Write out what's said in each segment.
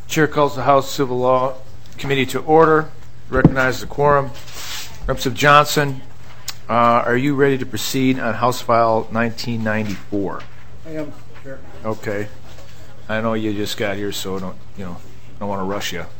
Chair calls the House Civil Law Committee to order. Recognizes the quorum. Representative Johnson, are you ready to proceed on House File 1994? I am, Chair. Okay. I know you just got here, so don't want to rush you.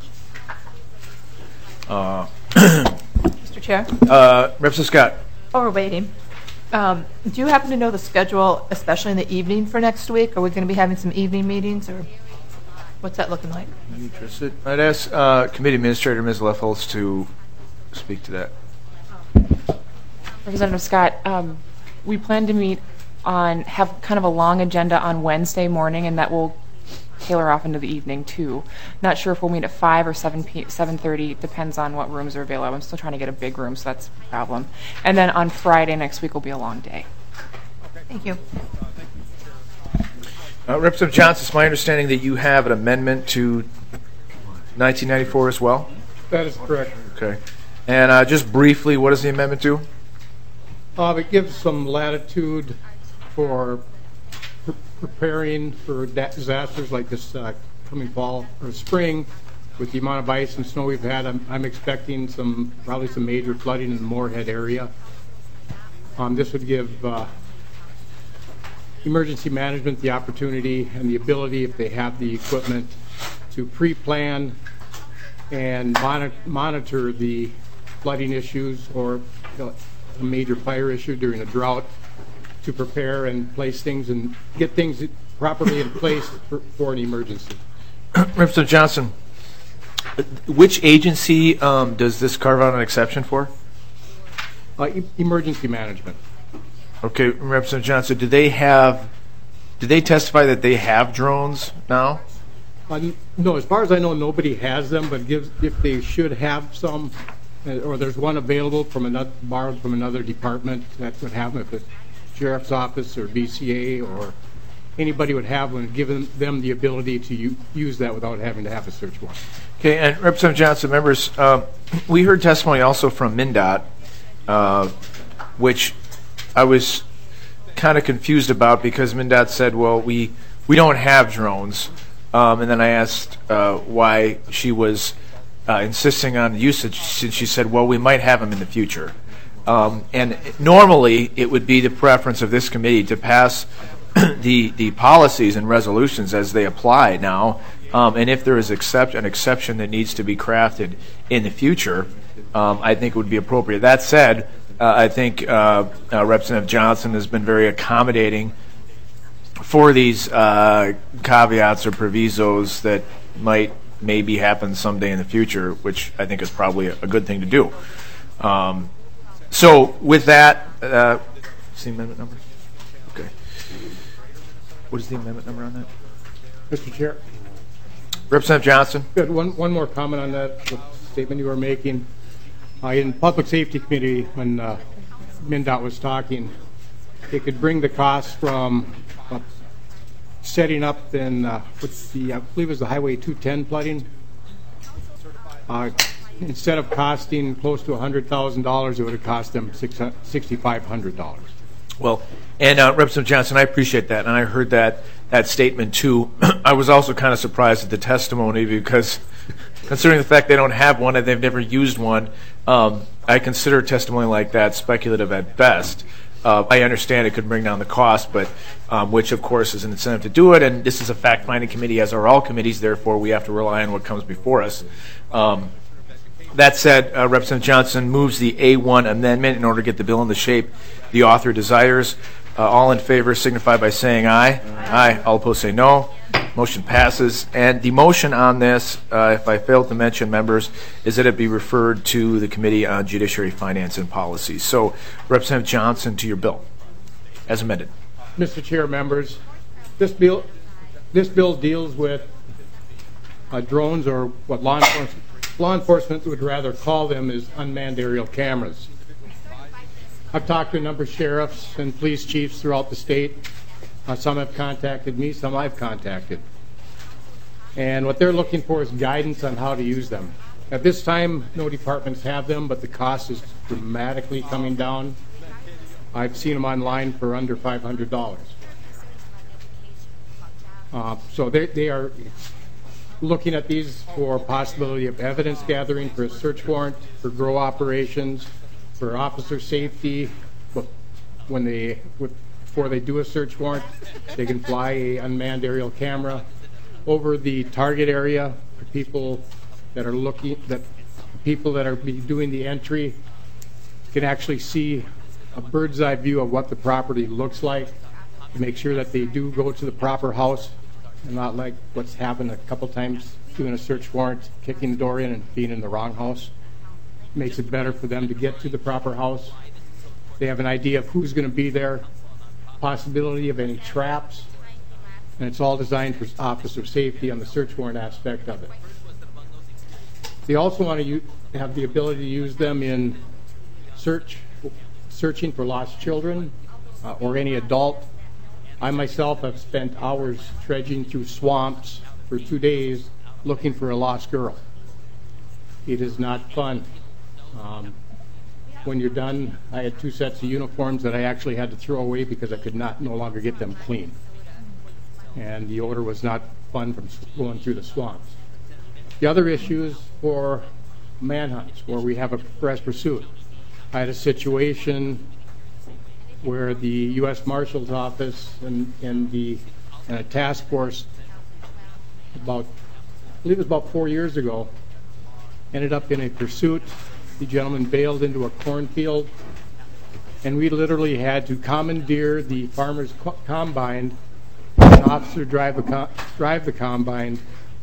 Mr. Chair? Representative Scott. While we're waiting, do you happen to know the schedule, especially in the evening for next week? Are we going to be having some evening meetings, or what's that looking like? Are you interested? I'd ask Committee Administrator Ms. Lefholtz to speak to that. Representative Scott, we plan to have kind of a long agenda on Wednesday morning, and that will tailor off into the evening too. Not sure if we'll meet at 5 or 7:30. Depends on what rooms are available. I'm still trying to get a big room, so that's a problem. And then on Friday next week will be a long day. Thank you. Representative Johnson, it's my understanding that you have an amendment to 1994 as well? That is correct. Okay. And just briefly, what does the amendment do? It gives some latitude for preparing for disasters like this coming fall or spring. With the amount of ice and snow we've had, I'm expecting probably some major flooding in the Moorhead area. This would give emergency management the opportunity and the ability, if they have the equipment, to pre-plan and monitor the flooding issues or a major fire issue during a drought, to prepare and place things and get things properly in place for an emergency. Representative Johnson, which agency does this carve out an exception for? Emergency management. Okay, Representative Johnson, did they testify that they have drones now? No, as far as I know, nobody has them, but if they should have some, or there's one available borrowed from another department that would have them, if it's Sheriff's Office or BCA or anybody would have one, giving them the ability to use that without having to have a search warrant. Okay, and Representative Johnson, members, we heard testimony also from MnDOT, which I was kind of confused about because MnDOT said, well, we don't have drones. And then I asked why she was insisting on usage. She said, well, we might have them in the future. And normally it would be the preference of this committee to pass the policies and resolutions as they apply now. And if there is an exception that needs to be crafted in the future, I think it would be appropriate. That said, I think Representative Johnson has been very accommodating for these caveats or provisos that might maybe happen someday in the future, which I think is probably a good thing to do. So with that, what's the amendment number? Okay. What is the amendment number on that? Mr. Chair. Representative Johnson. Good. One more comment on that statement you were making. In Public Safety Committee, when MnDOT was talking, it could bring the cost from setting up in I believe it was the Highway 210 flooding. Instead of costing close to $100,000, it would have cost them $6,500. Well, and Representative Johnson, I appreciate that, and I heard that statement too. I was also kind of surprised at the testimony because, considering the fact they don't have one and they've never used one, I consider testimony like that speculative at best. I understand it could bring down the cost, but which of course is an incentive to do it, and this is a fact-finding committee, as are all committees. Therefore, we have to rely on what comes before us. That said, Representative Johnson moves the A1 amendment in order to get the bill in the shape the author desires. All in favor signify by saying aye. Aye. All opposed say no. Motion passes. And the motion on this, if I failed to mention, members, is that it be referred to the Committee on Judiciary, Finance, and Policy. So, Representative Johnson, to your bill, as amended. Mr. Chair, members, this bill deals with drones, or what law enforcement would rather call them, is unmanned aerial cameras. I've talked to a number of sheriffs and police chiefs throughout the state. Some have contacted me, some I've contacted. And what they're looking for is guidance on how to use them. At this time, no departments have them, but the cost is dramatically coming down. I've seen them online for under $500. So they are looking at these for possibility of evidence gathering for a search warrant, for grow operations, for officer safety. But before they do a search warrant, they can fly a unmanned aerial camera over the target area for people that are doing the entry can actually see a bird's eye view of what the property looks like to make sure that they do go to the proper house and not like what's happened a couple times doing a search warrant, kicking the door in and being in the wrong house. Makes it better for them to get to the proper house. They have an idea of who's going to be there, possibility of any traps, and it's all designed for officer safety on the search warrant aspect of it. They also want to have the ability to use them in searching for lost children or any adult. I myself have spent hours trudging through swamps for 2 days looking for a lost girl. It is not fun. When you're done, I had 2 sets of uniforms that I actually had to throw away because I could no longer get them clean. And the odor was not fun from going through the swamps. The other issues for manhunts, where we have a press pursuit. I had a situation where the U.S. Marshal's Office and a task force I believe it was about 4 years ago, ended up in a pursuit. The gentleman bailed into a cornfield, and we literally had to commandeer the farmer's combine, an officer drive the combine,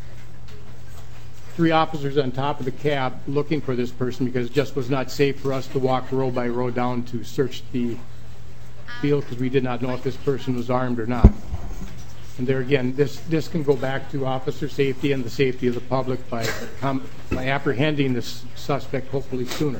3 officers on top of the cab looking for this person because it just was not safe for us to walk row by row down to search the field because we did not know if this person was armed or not. And there again, this can go back to officer safety and the safety of the public by apprehending this suspect hopefully sooner.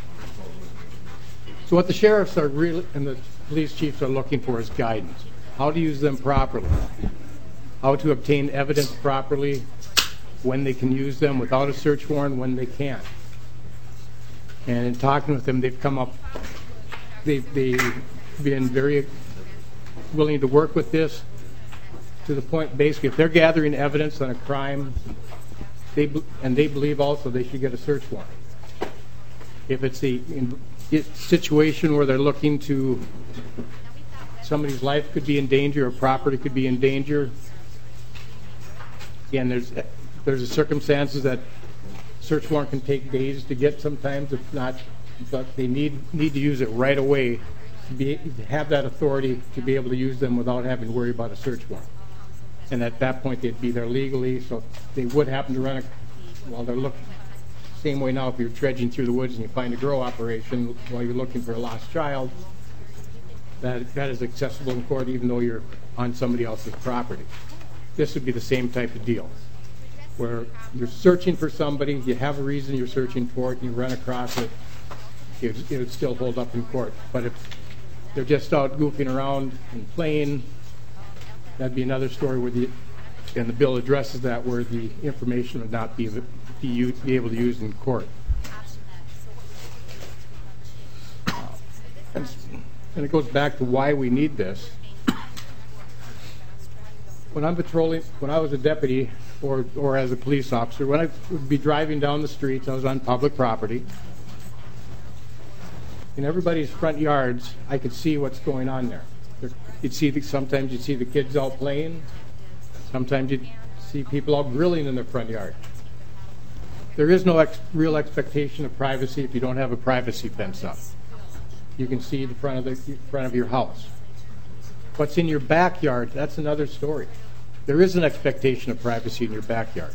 So what the sheriffs are really and the police chiefs are looking for is guidance. How to use them properly. How to obtain evidence properly, when they can use them without a search warrant, when they can't. And in talking with them, they've been very willing to work with this to the point, basically, if they're gathering evidence on a crime, they believe also they should get a search warrant. If it's a situation where they're looking to, somebody's life could be in danger or property could be in danger, again, there's circumstances that search warrant can take days to get sometimes, if not, but they need to use it right away to have that authority to be able to use them without having to worry about a search warrant. And at that point, they'd be there legally, so if they would happen to run while they're looking. Same way now, if you're dredging through the woods and you find a grow operation while you're looking for a lost child, that is accessible in court even though you're on somebody else's property. This would be the same type of deal, where you're searching for somebody, you have a reason you're searching for it, you run across it, it would still hold up in court. But if they're just out goofing around and playing, that'd be another story where and the bill addresses that, where the information would not be able to use in court. And it goes back to why we need this. When I'm patrolling, when I was a deputy or as a police officer, when I would be driving down the streets, I was on public property. In everybody's front yards, I could see what's going on there. Sometimes you'd see the kids out playing. Sometimes you'd see people out grilling in their front yard. There is no real expectation of privacy if you don't have a privacy fence up. You can see the front of your house. What's in your backyard, that's another story. There is an expectation of privacy in your backyard.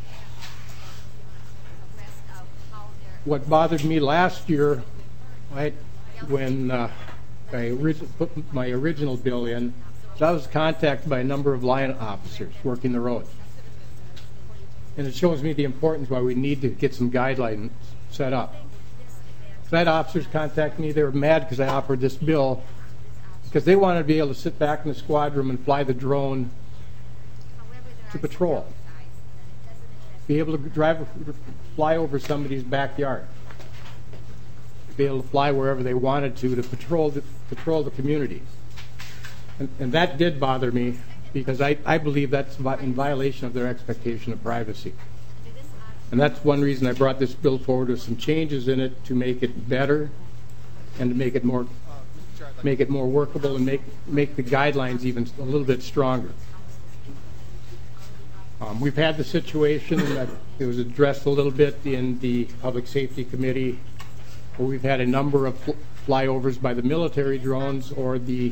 What bothered me last year, when I put my original bill in, I was contacted by a number of line officers working the roads. And it shows me the importance why we need to get some guidelines set up. So I had officers contact me. They were mad because I offered this bill because they wanted to be able to sit back in the squad room and fly the drone to patrol. Be able to fly over somebody's backyard. Be able to fly wherever they wanted to patrol the community. And that did bother me because I believe that's in violation of their expectation of privacy. And that's one reason I brought this bill forward with some changes in it to make it better and to make it more workable and make the guidelines even a little bit stronger. We've had the situation that it was addressed a little bit in the Public Safety Committee, where we've had a number of flyovers by the military drones or the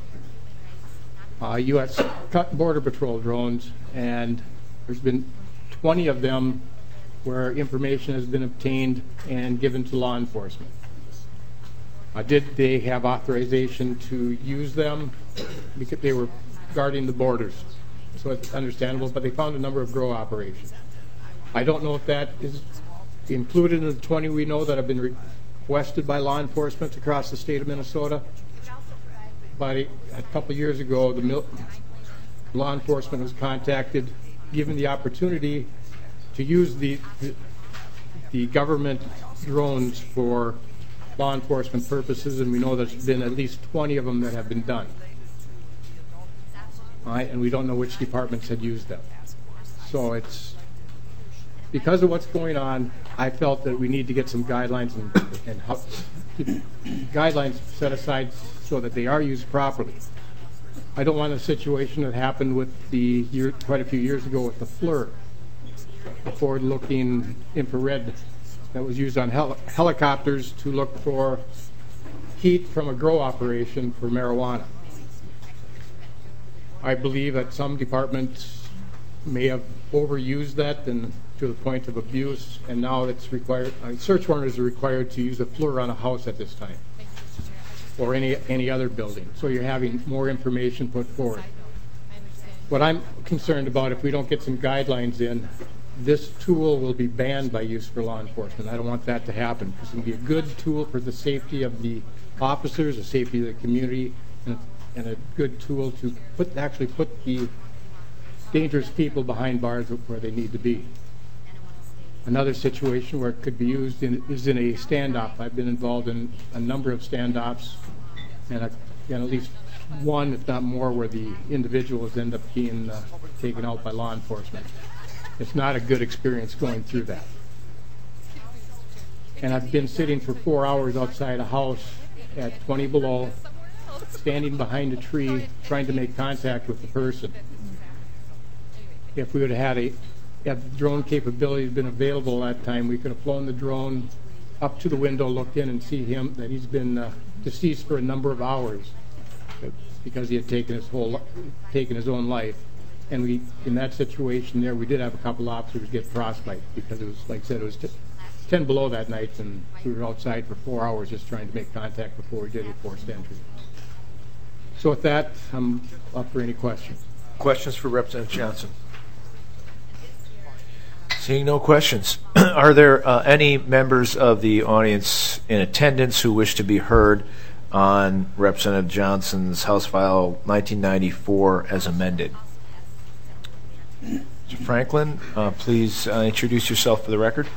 U.S. Border Patrol drones, and there's been 20 of them where information has been obtained and given to law enforcement. Did they have authorization to use them? Because they were guarding the borders, so it's understandable, but they found a number of grow operations. I don't know if that is included in the 20 we know that have been requested by law enforcement across the state of Minnesota. But a couple of years ago, the law enforcement was contacted, given the opportunity to use the government drones for law enforcement purposes, and we know there's been at least 20 of them that have been done. All right, and we don't know which departments had used them. So it's because of what's going on, I felt that we need to get some guidelines and guidelines set aside so that they are used properly. I don't want a situation that happened with quite a few years ago with the FLIR, the forward-looking infrared that was used on helicopters to look for heat from a grow operation for marijuana. I believe that some departments may have overused that and to the point of abuse, and now it's required. Search warrants are required to use a FLIR on a house at this time, or any other building. So you're having more information put forward. What I'm concerned about, if we don't get some guidelines in, this tool will be banned by use for law enforcement. I don't want that to happen, because it can be a good tool for the safety of the officers, the safety of the community, and a good tool to actually put the dangerous people behind bars where they need to be. Another situation where it could be used is in a standoff. I've been involved in a number of standoffs, and at least one, if not more, where the individuals end up being taken out by law enforcement. It's not a good experience going through that. And I've been sitting for 4 hours outside a house at 20 below, standing behind a tree, trying to make contact with the person. If we would have had if the drone capability had been available at that time, we could have flown the drone up to the window, looked in, and see him, that he's been deceased for a number of hours because he had taken his own life. And in that situation there, we did have a couple officers get frostbite because it was, like I said, it was 10 below that night, and we were outside for 4 hours just trying to make contact before we did a forced entry. So with that, I'm up for any questions. Questions for Representative Johnson? Seeing no questions, are there any members of the audience in attendance who wish to be heard on Representative Johnson's House File 1994 as amended? Mr. Franklin, please introduce yourself for the record.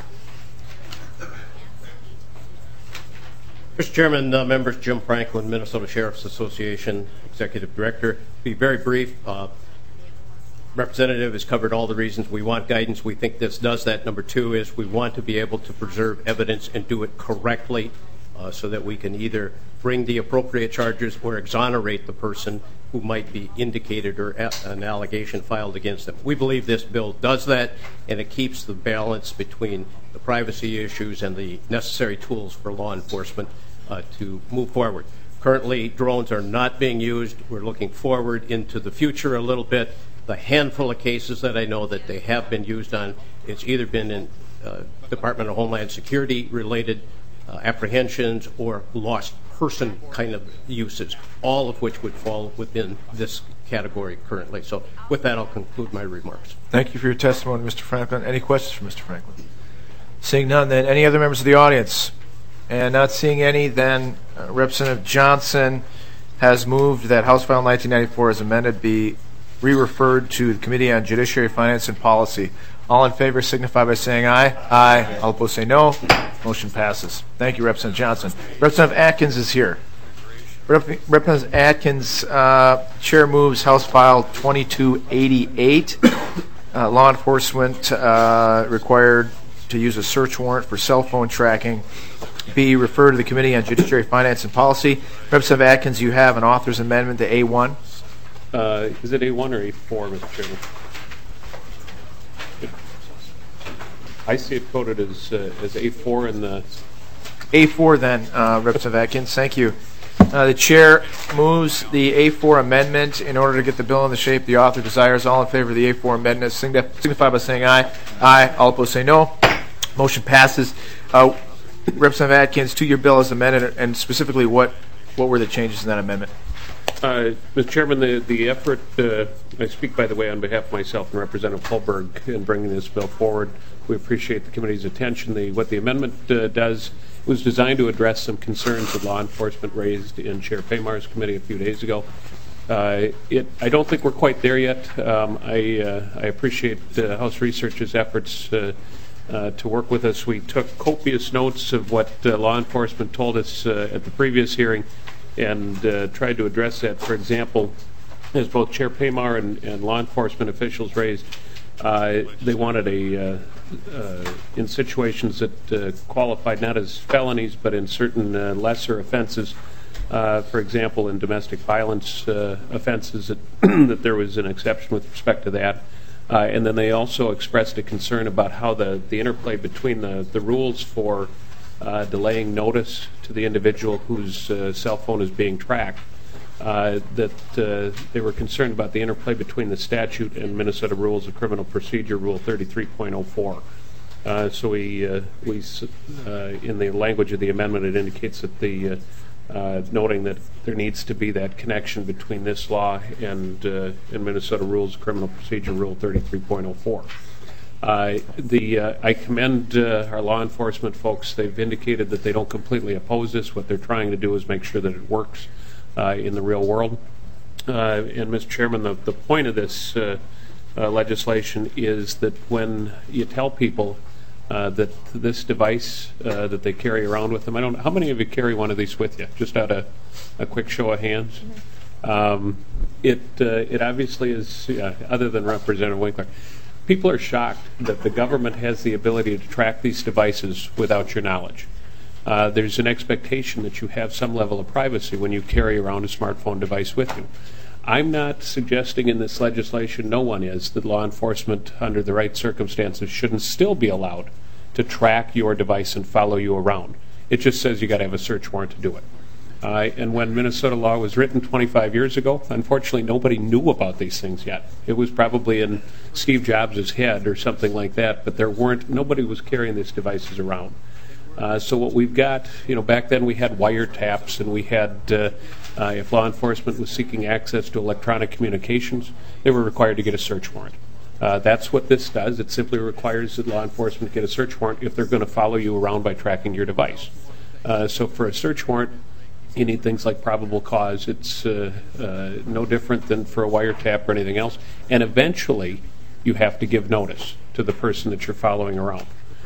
Mr. Chairman, members, Jim Franklin, Minnesota Sheriff's Association, Executive Director. Be very brief. Representative has covered all the reasons we want guidance. We think this does that. Number two is we want to be able to preserve evidence and do it correctly so that we can either bring the appropriate charges or exonerate the person who might be indicated or an allegation filed against them. We believe this bill does that, and it keeps the balance between the privacy issues and the necessary tools for law enforcement to move forward. Currently, drones are not being used. We're looking forward into the future a little bit. The handful of cases that I know that they have been used on, it's either been in Department of Homeland Security related apprehensions or lost person kind of uses, all of which would fall within this category currently. So with that, I'll conclude my remarks. Thank you for your testimony, Mr. Franklin. Any questions for Mr. Franklin? Seeing none, then any other members of the audience? And not seeing any, then Representative Johnson has moved that House File 1994 as amended be re-referred to the Committee on Judiciary, Finance, and Policy. All in favor signify by saying aye. Aye. All opposed say no. Motion passes. Thank you, Representative Johnson. Representative Atkins is here. Representative Atkins, Chair moves House File 2288. Law enforcement required to use a search warrant for cell phone tracking be referred to the Committee on Judiciary, Finance, and Policy. Representative Atkins, you have an author's amendment to A1. Is it A1 or A4, Mr. Chairman? I see it coded as A4 in the... A4 then, Representative Atkins. Thank you. The Chair moves the A4 amendment in order to get the bill in the shape the author desires. All in favor of the A4 amendment signify by saying aye. Aye. All opposed say no. Motion passes. Representative Atkins, to your bill as amended, and specifically what were the changes in that amendment? Mr. Chairman, the effort, I speak, by the way, on behalf of myself and Representative Holberg in bringing this bill forward. We appreciate the committee's attention. What the amendment does was designed to address some concerns that law enforcement raised in Chair Paymar's committee a few days ago. I don't think we're quite there yet. I appreciate House Research's efforts to work with us. We took copious notes of what law enforcement told us at the previous hearing and tried to address that. For example, as both Chair Paymar and law enforcement officials raised, they wanted in situations that qualified not as felonies but in certain lesser offenses, for example, in domestic violence offenses, that there was an exception with respect to that. And then they also expressed a concern about how the interplay between the rules for delaying notice to the individual whose cell phone is being tracked, that they were concerned about the interplay between the statute and Minnesota Rules of Criminal Procedure, Rule 33.04. So we in the language of the amendment, it indicates that noting that there needs to be that connection between this law and Minnesota Rules of Criminal Procedure, Rule 33.04. I commend our law enforcement folks. They've indicated that they don't completely oppose this. What they're trying to do is make sure that it works in the real world. And Mr. Chairman, the point of this legislation is that when you tell people that this device that they carry around with them, I don't know, how many of you carry one of these with you? Just out of a quick show of hands. It obviously is, other than Representative Winkler, people are shocked that the government has the ability to track these devices without your knowledge. There's an expectation that you have some level of privacy when you carry around a smartphone device with you. I'm not suggesting in this legislation, no one is, that law enforcement under the right circumstances shouldn't still be allowed to track your device and follow you around. It just says you got to have a search warrant to do it. And when Minnesota law was written 25 years ago, unfortunately nobody knew about these things yet. It was probably in Steve Jobs' head or something like that, but nobody was carrying these devices around. So what we've got, back then we had wiretaps, and we had, if law enforcement was seeking access to electronic communications, they were required to get a search warrant. That's what this does. It simply requires that law enforcement get a search warrant if they're going to follow you around by tracking your device. So for a search warrant, you need things like probable cause. It's no different than for a wiretap or anything else. And eventually, you have to give notice to the person that you're following around.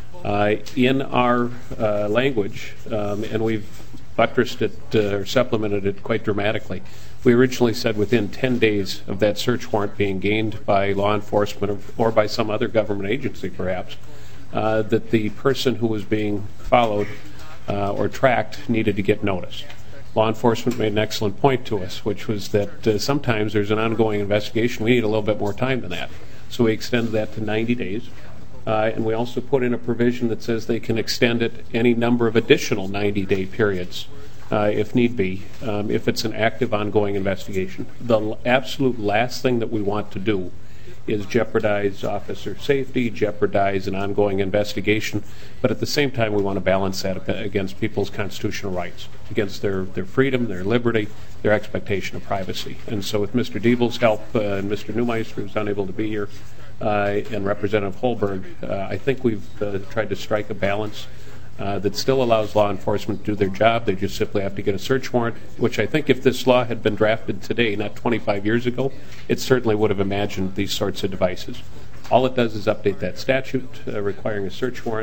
In our language, and we've buttressed it or supplemented it quite dramatically, we originally said within 10 days of that search warrant being gained by law enforcement or by some other government agency perhaps, that the person who was being followed or tracked needed to get notice. Law enforcement made an excellent point to us, which was that sometimes there's an ongoing investigation. We need a little bit more time than that. So we extended that to 90 days. And we also put in a provision that says they can extend it any number of additional 90-day periods if need be, if it's an active ongoing investigation. The absolute last thing that we want to do is jeopardize officer safety, jeopardize an ongoing investigation, but at the same time we want to balance that against people's constitutional rights, against their freedom, their liberty, their expectation of privacy. And so with Mr. Diebel's help and Mr. Neumeister, who's unable to be here, and Representative Holberg, I think we've tried to strike a balance that still allows law enforcement to do their job. They just simply have to get a search warrant, which I think if this law had been drafted today, not 25 years ago, it certainly would have imagined these sorts of devices. All it does is update that statute requiring a search warrant.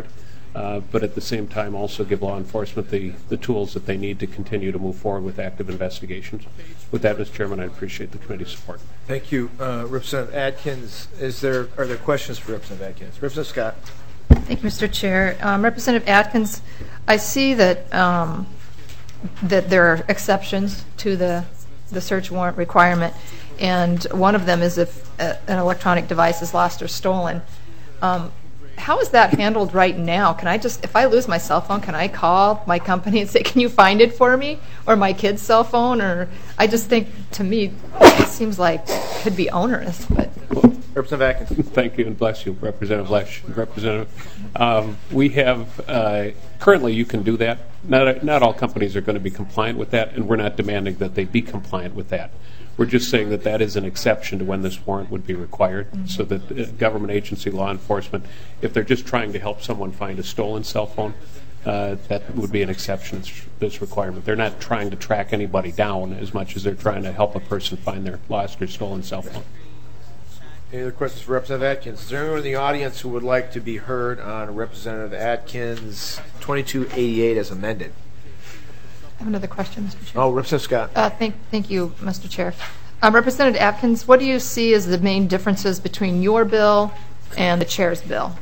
but at the same time also give law enforcement the tools that they need to continue to move forward with active investigations. With that, Mr. Chairman, I appreciate the committee's support. Thank you, Representative Atkins. Are there questions for Representative Atkins? Representative Scott. Thank you, Mr. Chair. Representative Atkins, I see that that there are exceptions to the search warrant requirement, and one of them is if an electronic device is lost or stolen. How is that handled right now? Can I just, if I lose my cell phone, can I call my company and say, can you find it for me? Or my kid's cell phone? Or I just think, to me, it seems like it could be onerous. But Representative Atkins. Thank you, and bless you, Representative Lesh. Representative, we have, currently you can do that. Not all companies are going to be compliant with that, and we're not demanding that they be compliant with that. We're just saying that that is an exception to when this warrant would be required, so that government agency, law enforcement, if they're just trying to help someone find a stolen cell phone, that would be an exception to this requirement. They're not trying to track anybody down as much as they're trying to help a person find their lost or stolen cell phone. Any other questions for Representative Atkins? Is there anyone in the audience who would like to be heard on Representative Atkins 2288 as amended? I have another question, Mr. Chair. Oh, Representative Scott. Thank you, Mr. Chair. Representative Atkins, what do you see as the main differences between your bill and the chair's bill?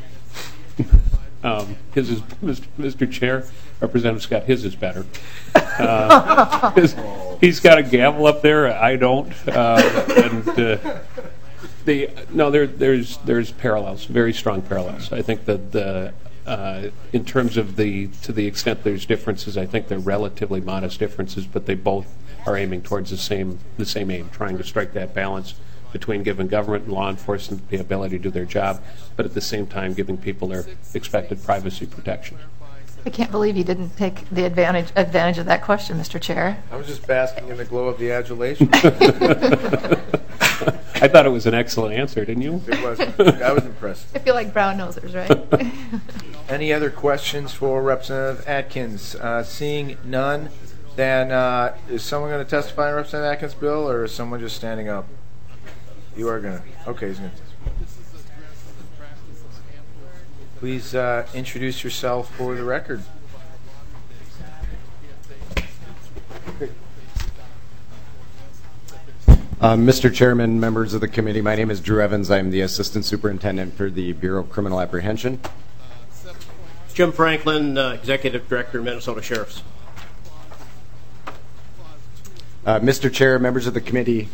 His is, Mr. Chair, Representative Scott, his is better. He's got a gavel up there. I don't. There's parallels, very strong parallels. I think that in terms of to the extent there's differences, I think they're relatively modest differences, but they both are aiming towards the same aim, trying to strike that balance between giving government and law enforcement the ability to do their job, but at the same time giving people their expected privacy protection. I can't believe you didn't take the advantage of that question, Mr. Chair. I was just basking in the glow of the adulation. I thought it was an excellent answer, didn't you? It was. I was impressed. I feel like brown nosers, right? Any other questions for Representative Atkins? Seeing none, then is someone going to testify on Representative Atkins' bill, or is someone just standing up? You are going to. Okay, he's going to. Please introduce yourself for the record. Mr. Chairman, members of the committee, my name is Drew Evans. I'm the Assistant Superintendent for the Bureau of Criminal Apprehension. Jim Franklin, Executive Director, Minnesota Sheriffs. Mr. Chair, members of the committee,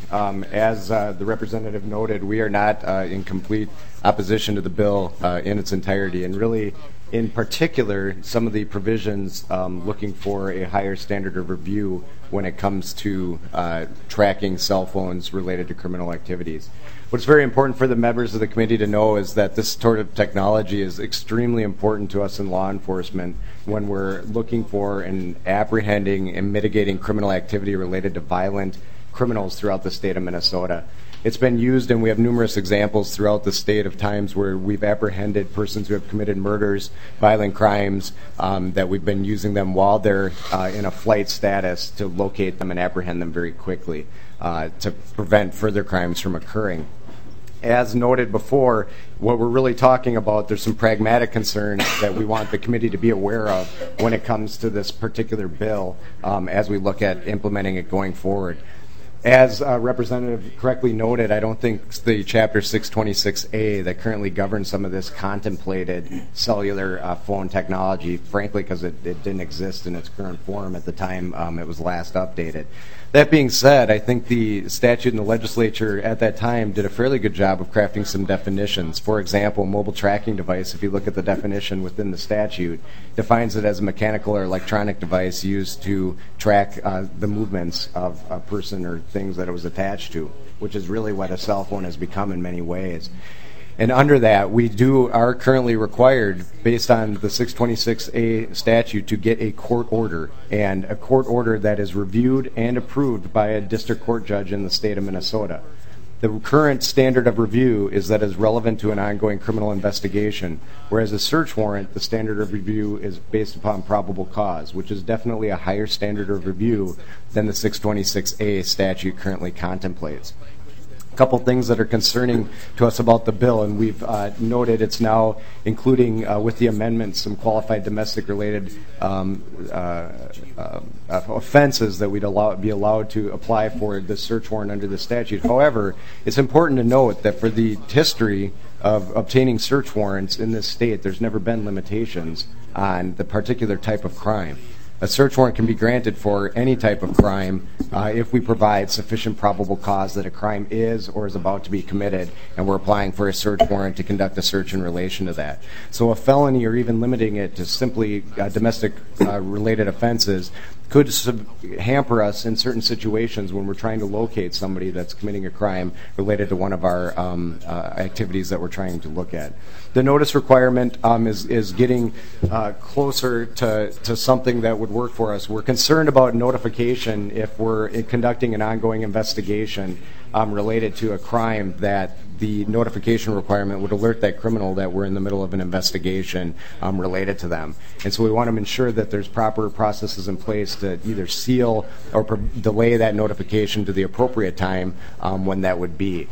as the representative noted, we are not in complete opposition to the bill in its entirety, and really, in particular, some of the provisions looking for a higher standard of review when it comes to tracking cell phones related to criminal activities. What's very important for the members of the committee to know is that this sort of technology is extremely important to us in law enforcement when we're looking for and apprehending and mitigating criminal activity related to violent criminals throughout the state of Minnesota. It's been used, and we have numerous examples throughout the state of times where we've apprehended persons who have committed murders, violent crimes, that we've been using them while they're in a flight status to locate them and apprehend them very quickly to prevent further crimes from occurring. As noted before, what we're really talking about, there's some pragmatic concerns that we want the committee to be aware of when it comes to this particular bill as we look at implementing it going forward. As Representative correctly noted, I don't think the Chapter 626A that currently governs some of this contemplated cellular phone technology, frankly, because it didn't exist in its current form at the time it was last updated. That being said, I think the statute and the legislature at that time did a fairly good job of crafting some definitions. For example, mobile tracking device, if you look at the definition within the statute, defines it as a mechanical or electronic device used to track the movements of a person or things that it was attached to, which is really what a cell phone has become in many ways. And under that, we are currently required, based on the 626A statute, to get a court order, and a court order that is reviewed and approved by a district court judge in the state of Minnesota. The current standard of review is that it's relevant to an ongoing criminal investigation, whereas a search warrant, the standard of review is based upon probable cause, which is definitely a higher standard of review than the 626A statute currently contemplates. couple things that are concerning to us about the bill, and we've noted it's now including with the amendment some qualified domestic related offenses that we'd be allowed to apply for the search warrant under the statute. However, it's important to note that for the history of obtaining search warrants in this state, there's never been limitations on the particular type of crime. A search warrant can be granted for any type of crime if we provide sufficient probable cause that a crime is or is about to be committed, and we're applying for a search warrant to conduct a search in relation to that. So a felony, or even limiting it to simply domestic related offenses, could hamper us in certain situations when we're trying to locate somebody that's committing a crime related to one of our activities that we're trying to look at. The notice requirement is getting closer to something that would work for us. We're concerned about notification if we're conducting an ongoing investigation related to a crime, that the notification requirement would alert that criminal that we're in the middle of an investigation related to them. And so we want to ensure that there's proper processes in place to either seal or delay that notification to the appropriate time when that would be.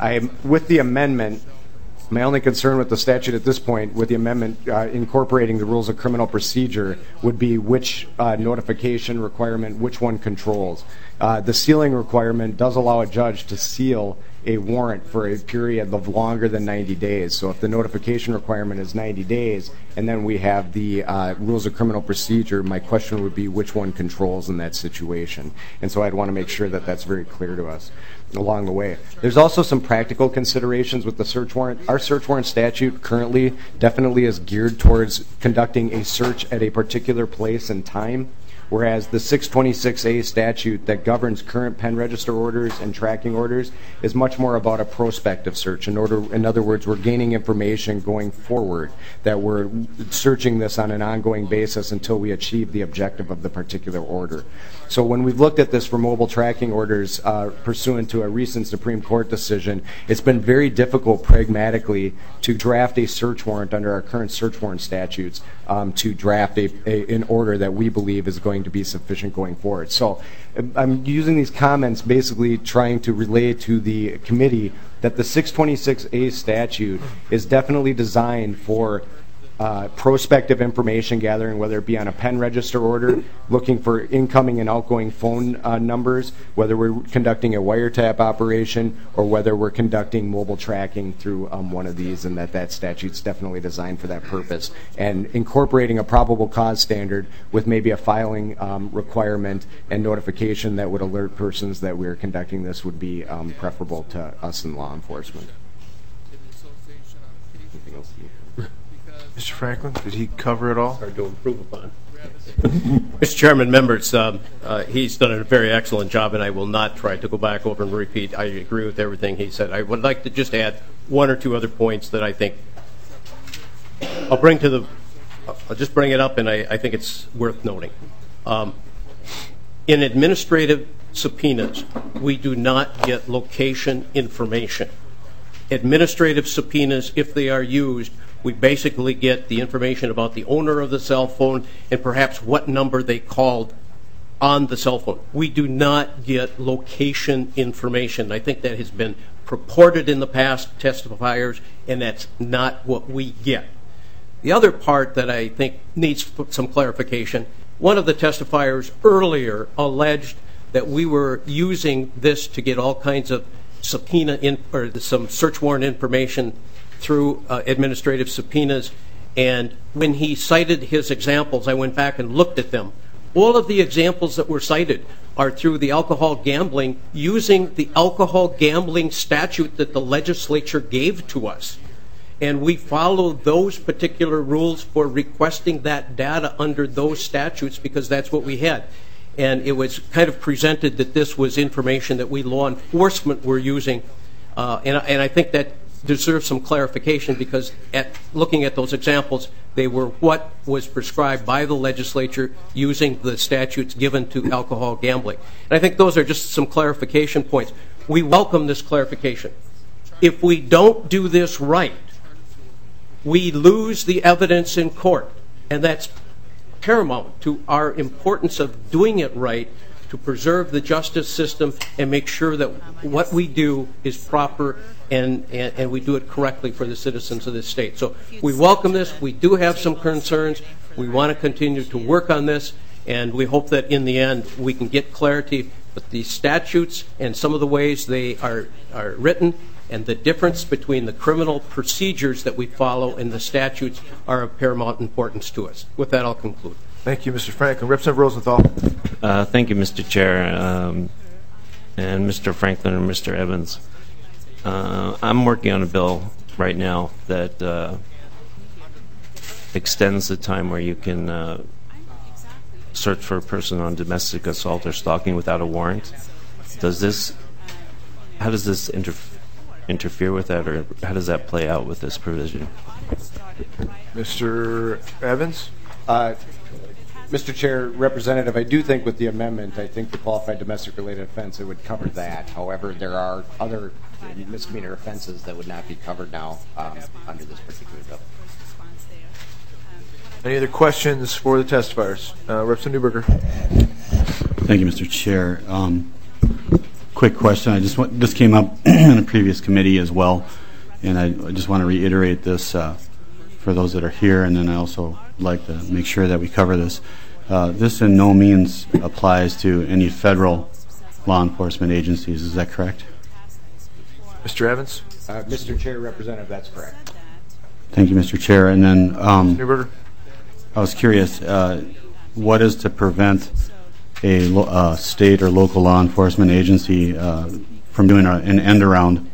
With the amendment, my only concern with the statute at this point, with the amendment incorporating the rules of criminal procedure, would be which notification requirement, which one controls. The sealing requirement does allow a judge to seal a warrant for a period of longer than 90 days. So if the notification requirement is 90 days, and then we have the rules of criminal procedure, my question would be which one controls in that situation. And so I'd want to make sure that that's very clear to us along the way. There's also some practical considerations with the search warrant. Our search warrant statute currently definitely is geared towards conducting a search at a particular place and time, whereas the 626A statute that governs current pen register orders and tracking orders is much more about a prospective search. In other words, we're gaining information going forward, that we're searching this on an ongoing basis until we achieve the objective of the particular order. So when we've looked at this for mobile tracking orders pursuant to a recent Supreme Court decision, it's been very difficult pragmatically to draft a search warrant under our current search warrant statutes to draft an order that we believe is going to be sufficient going forward. So I'm using these comments basically trying to relay to the committee that the 626A statute is definitely designed for prospective information gathering, whether it be on a pen register order, looking for incoming and outgoing phone numbers, whether we're conducting a wiretap operation, or whether we're conducting mobile tracking through one of these, and that statute's definitely designed for that purpose. And incorporating a probable cause standard with maybe a filing requirement and notification that would alert persons that we're conducting this would be preferable to us in law enforcement. Anything else? Mr. Franklin, did he cover it all? Hard to improve upon. Mr. Chairman, members, he's done a very excellent job, and I will not try to go back over and repeat. I agree with everything he said. I would like to just add one or two other points that I think I'll just bring it up, and I think it's worth noting. In administrative subpoenas, we do not get location information. Administrative subpoenas, if they are used, we basically get the information about the owner of the cell phone and perhaps what number they called on the cell phone. We do not get location information. I think that has been purported in the past, testifiers, and that's not what we get. The other part that I think needs some clarification, one of the testifiers earlier alleged that we were using this to get all kinds of some search warrant information through administrative subpoenas, and when he cited his examples, I went back and looked at them. All of the examples that were cited are through the alcohol gambling, using the alcohol gambling statute that the legislature gave to us. And we followed those particular rules for requesting that data under those statutes because that's what we had. And it was kind of presented that this was information that we law enforcement were using, and I think that deserves some clarification because looking at those examples, they were what was prescribed by the legislature using the statutes given to alcohol gambling. And I think those are just some clarification points. We welcome this clarification. If we don't do this right, we lose the evidence in court, and that's paramount to our importance of doing it right to preserve the justice system and make sure that what we do is proper and we do it correctly for the citizens of this state. So we welcome this. We do have some concerns. We want to continue to work on this, and we hope that in the end we can get clarity. But the statutes and some of the ways they are written and the difference between the criminal procedures that we follow and the statutes are of paramount importance to us. With that, I'll conclude. Thank you, Mr. Franklin. Representative Rosenthal. Thank you, Mr. Chair, and Mr. Franklin and Mr. Evans. I'm working on a bill right now that extends the time where you can search for a person on domestic assault or stalking without a warrant. How does this interfere with that, or how does that play out with this provision? Mr. Evans? Mr. Chair, Representative, I do think with the amendment, I think the qualified domestic-related offense, it would cover that. However, there are other misdemeanor offenses that would not be covered now under this particular bill. Any other questions for the testifiers? Representative Newberger. Thank you, Mr. Chair. Quick question. This came up in a previous committee as well, and I just want to reiterate this for those that are here, and then I also like to make sure that we cover this. This in no means applies to any federal law enforcement agencies. Is that correct? Mr. Evans? Mr. Chair, Representative, that's correct. Thank you, Mr. Chair. And then Newberger? I was curious, what is to prevent a state or local law enforcement agency from doing an end around?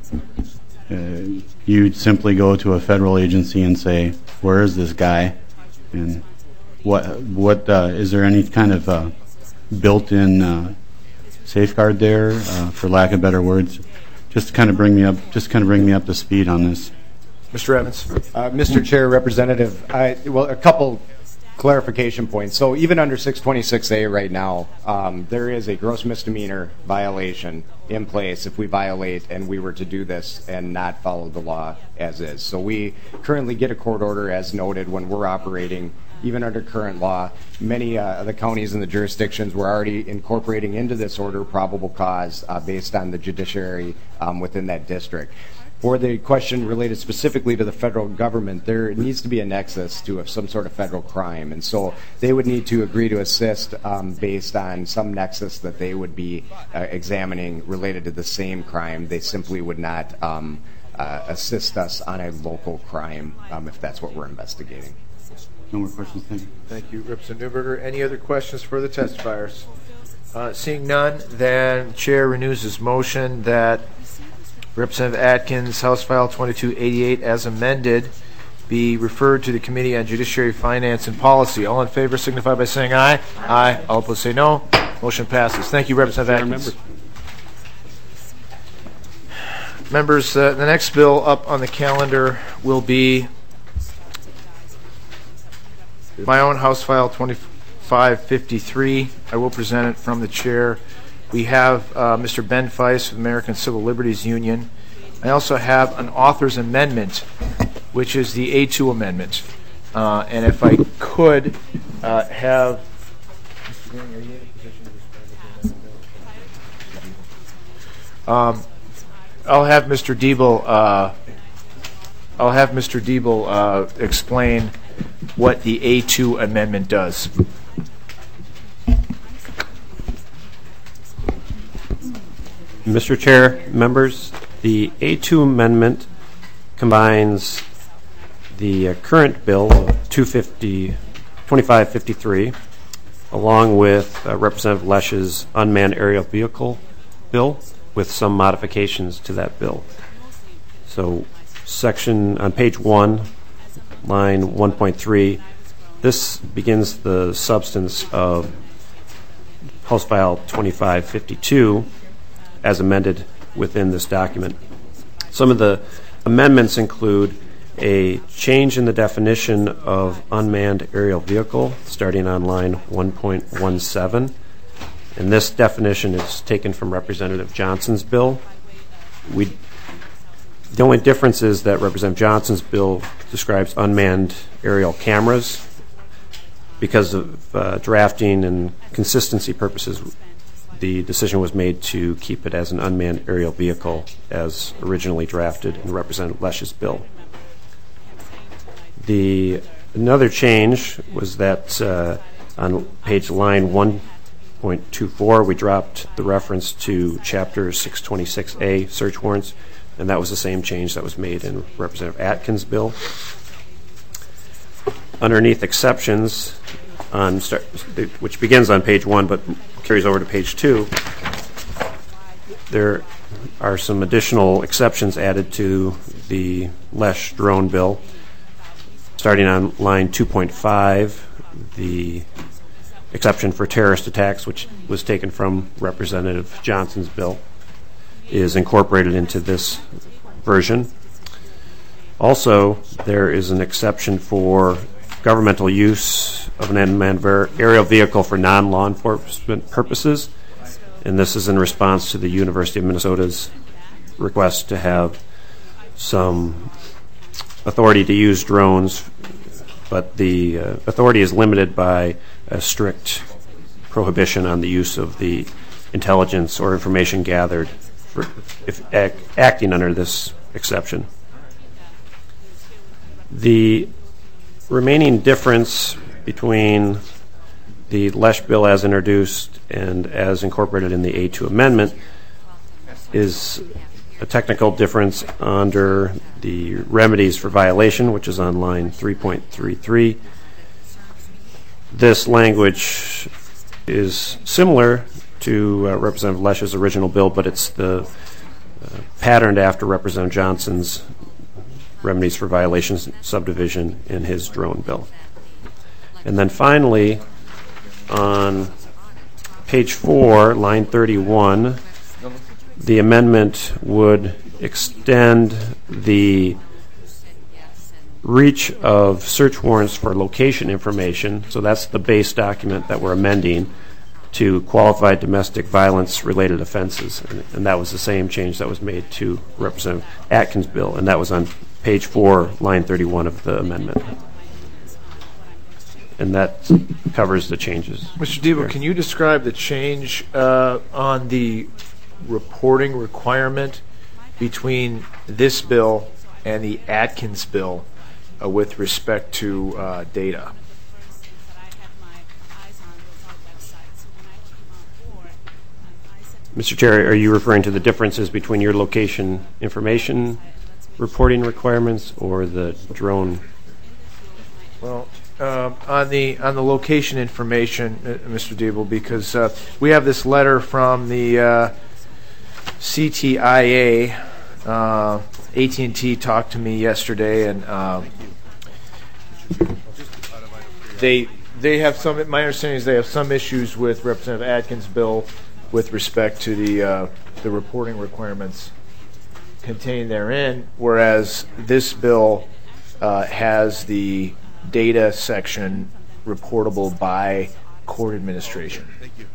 You'd simply go to a federal agency and say, where is this guy? And what is there any kind of built-in safeguard there, for lack of better words? Just kind of bring me up to speed on this. Mr. Evans? Mr. Chair, Representative, a couple clarification points. So even under 626A right now, there is a gross misdemeanor violation in place if we violate and we were to do this and not follow the law as is. So we currently get a court order as noted when we're operating. Even under current law, many of the counties and the jurisdictions were already incorporating into this order probable cause based on the judiciary within that district. For the question related specifically to the federal government, there needs to be a nexus to some sort of federal crime. And so they would need to agree to assist based on some nexus that they would be examining related to the same crime. They simply would not assist us on a local crime if that's what we're investigating. No more questions. Thank you. Thank you, Representative Newberger. Any other questions for the testifiers? Seeing none, then Chair renews his motion that Representative Atkins, House File 2288, as amended, be referred to the Committee on Judiciary, Finance, and Policy. All in favor signify by saying aye. Aye. All opposed say no. Motion passes. Thank you, Representative Atkins. Members, the next bill up on the calendar will be my own House File 2553. I will present it from the chair. We have Mr. Ben Feist of the American Civil Liberties Union. I also have an author's amendment, which is the A2 amendment. And if I could have... I'll have Mr. Diebel explain what the A2 amendment does. Mr. Chair, members, the A2 amendment combines the current bill 2553 along with Representative Lesch's unmanned aerial vehicle bill with some modifications to that bill. So section on page 1, line 1.3, this begins the substance of House File 2552 as amended within this document. Some of the amendments include a change in the definition of unmanned aerial vehicle starting on line 1.17. And this definition is taken from Representative Johnson's bill. The only difference is that Representative Johnson's bill describes unmanned aerial cameras. Because of drafting and consistency purposes, the decision was made to keep it as an unmanned aerial vehicle as originally drafted in Representative Lesch's bill. Another change was that on page line 1.24, we dropped the reference to Chapter 626A search warrants, and that was the same change that was made in Representative Atkins' bill. Underneath exceptions, which begins on page 1 but carries over to page 2, there are some additional exceptions added to the Lesch drone bill. Starting on line 2.5, the exception for terrorist attacks, which was taken from Representative Johnson's bill, is incorporated into this version. Also, there is an exception for governmental use of an unmanned aerial vehicle for non-law enforcement purposes, and this is in response to the University of Minnesota's request to have some authority to use drones, but the authority is limited by a strict prohibition on the use of the intelligence or information gathered if acting under this exception. The remaining difference between the Lesch bill as introduced and as incorporated in the A2 amendment is a technical difference under the remedies for violation, which is on line 3.33. This language is similar to Representative Lesch's original bill, but it's patterned after Representative Johnson's remedies for violations subdivision in his drone bill. And then finally, on page 4, line 31, the amendment would extend the reach of search warrants for location information, so that's the base document that we're amending, to qualified domestic violence related offenses. And that was the same change that was made to Representative Atkins' bill, and that was on page 4, line 31 of the amendment. And that covers the changes. Mr. Debo, can you describe the change on the reporting requirement between this bill and the Atkins bill with respect to data? Mr. Chair, are you referring to the differences between your location information reporting requirements or the drone? Well, on the location information, Mr. Debo, because we have this letter from the CTIA. AT&T talked to me yesterday, and they have some. My understanding is they have some issues with Representative Atkins' bill with respect to the reporting requirements contained therein, whereas this bill has the data section reportable by court administration.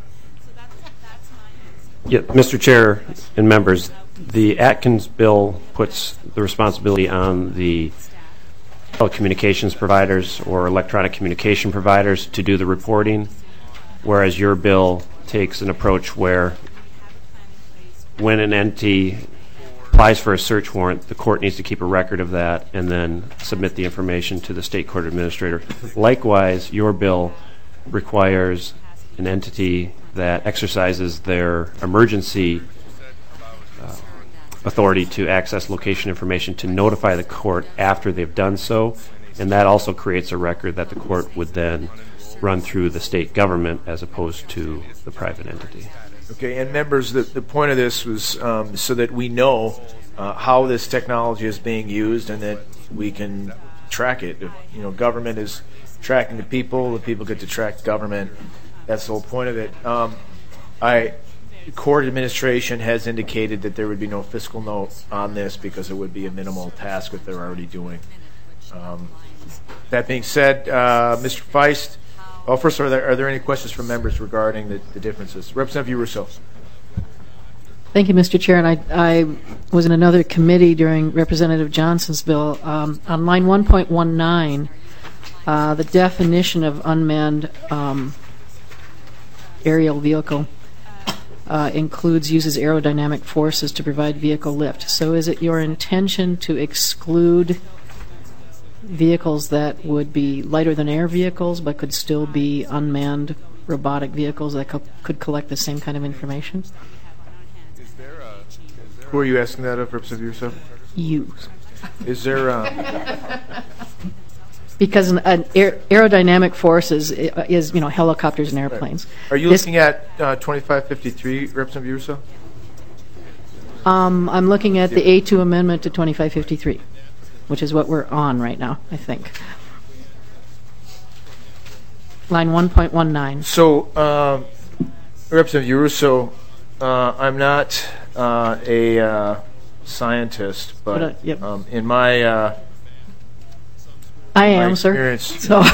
Yeah, Mr. Chair and members, the Atkins bill puts the responsibility on the telecommunications providers or electronic communication providers to do the reporting, whereas your bill takes an approach where when an entity applies for a search warrant, the court needs to keep a record of that and then submit the information to the state court administrator. Likewise, your bill requires an entity that exercises their emergency authority to access location information to notify the court after they've done so, and that also creates a record that the court would then run through the state government as opposed to the private entity. Okay, and members, the point of this was so that we know how this technology is being used and that we can track it. If, government is tracking the people get to track government. That's the whole point of it. Court administration has indicated that there would be no fiscal note on this because it would be a minimal task that they're already doing. That being said, Mr. Feist, well, first, are there any questions from members regarding the differences? Representative Russo. Thank you, Mr. Chair. And I was in another committee during Representative Johnson's bill. On line 1.19, the definition of unmanned aerial vehicle, uses aerodynamic forces to provide vehicle lift. So is it your intention to exclude vehicles that would be lighter than air vehicles but could still be unmanned robotic vehicles that could collect the same kind of information? Who are you asking that of, Representative Russo? You. Is there because aerodynamic forces is helicopters and airplanes. Are you looking at 2553, Representative Russo? I'm looking at the A2 amendment to 2553, which is what we're on right now, I think. Line 1.19. So, Representative Russo, I'm not a scientist, but yep. In my I am, sir. experience,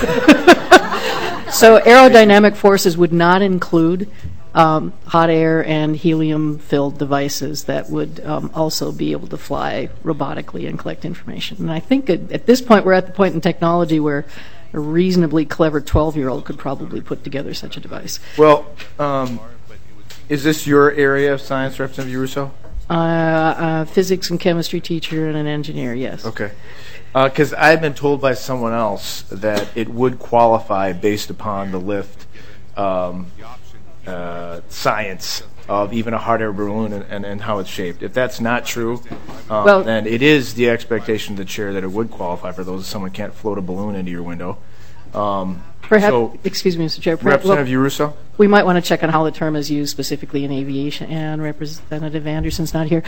So aerodynamic forces would not include hot air and helium-filled devices that would also be able to fly robotically and collect information. And I think at this point we're at the point in technology where a reasonably clever 12-year-old could probably put together such a device. Well, is this your area of science, Representative Russo? Physics and chemistry teacher and an engineer, yes. Okay. Because I've been told by someone else that it would qualify based upon the lift science of even a hot air balloon and how it's shaped. If that's not true, then it is the expectation of the chair that it would qualify for those if someone can't float a balloon into your window. Perhaps, excuse me, Mr. Chair. Representative Russo? We might want to check on how the term is used specifically in aviation, and Representative Anderson's not here.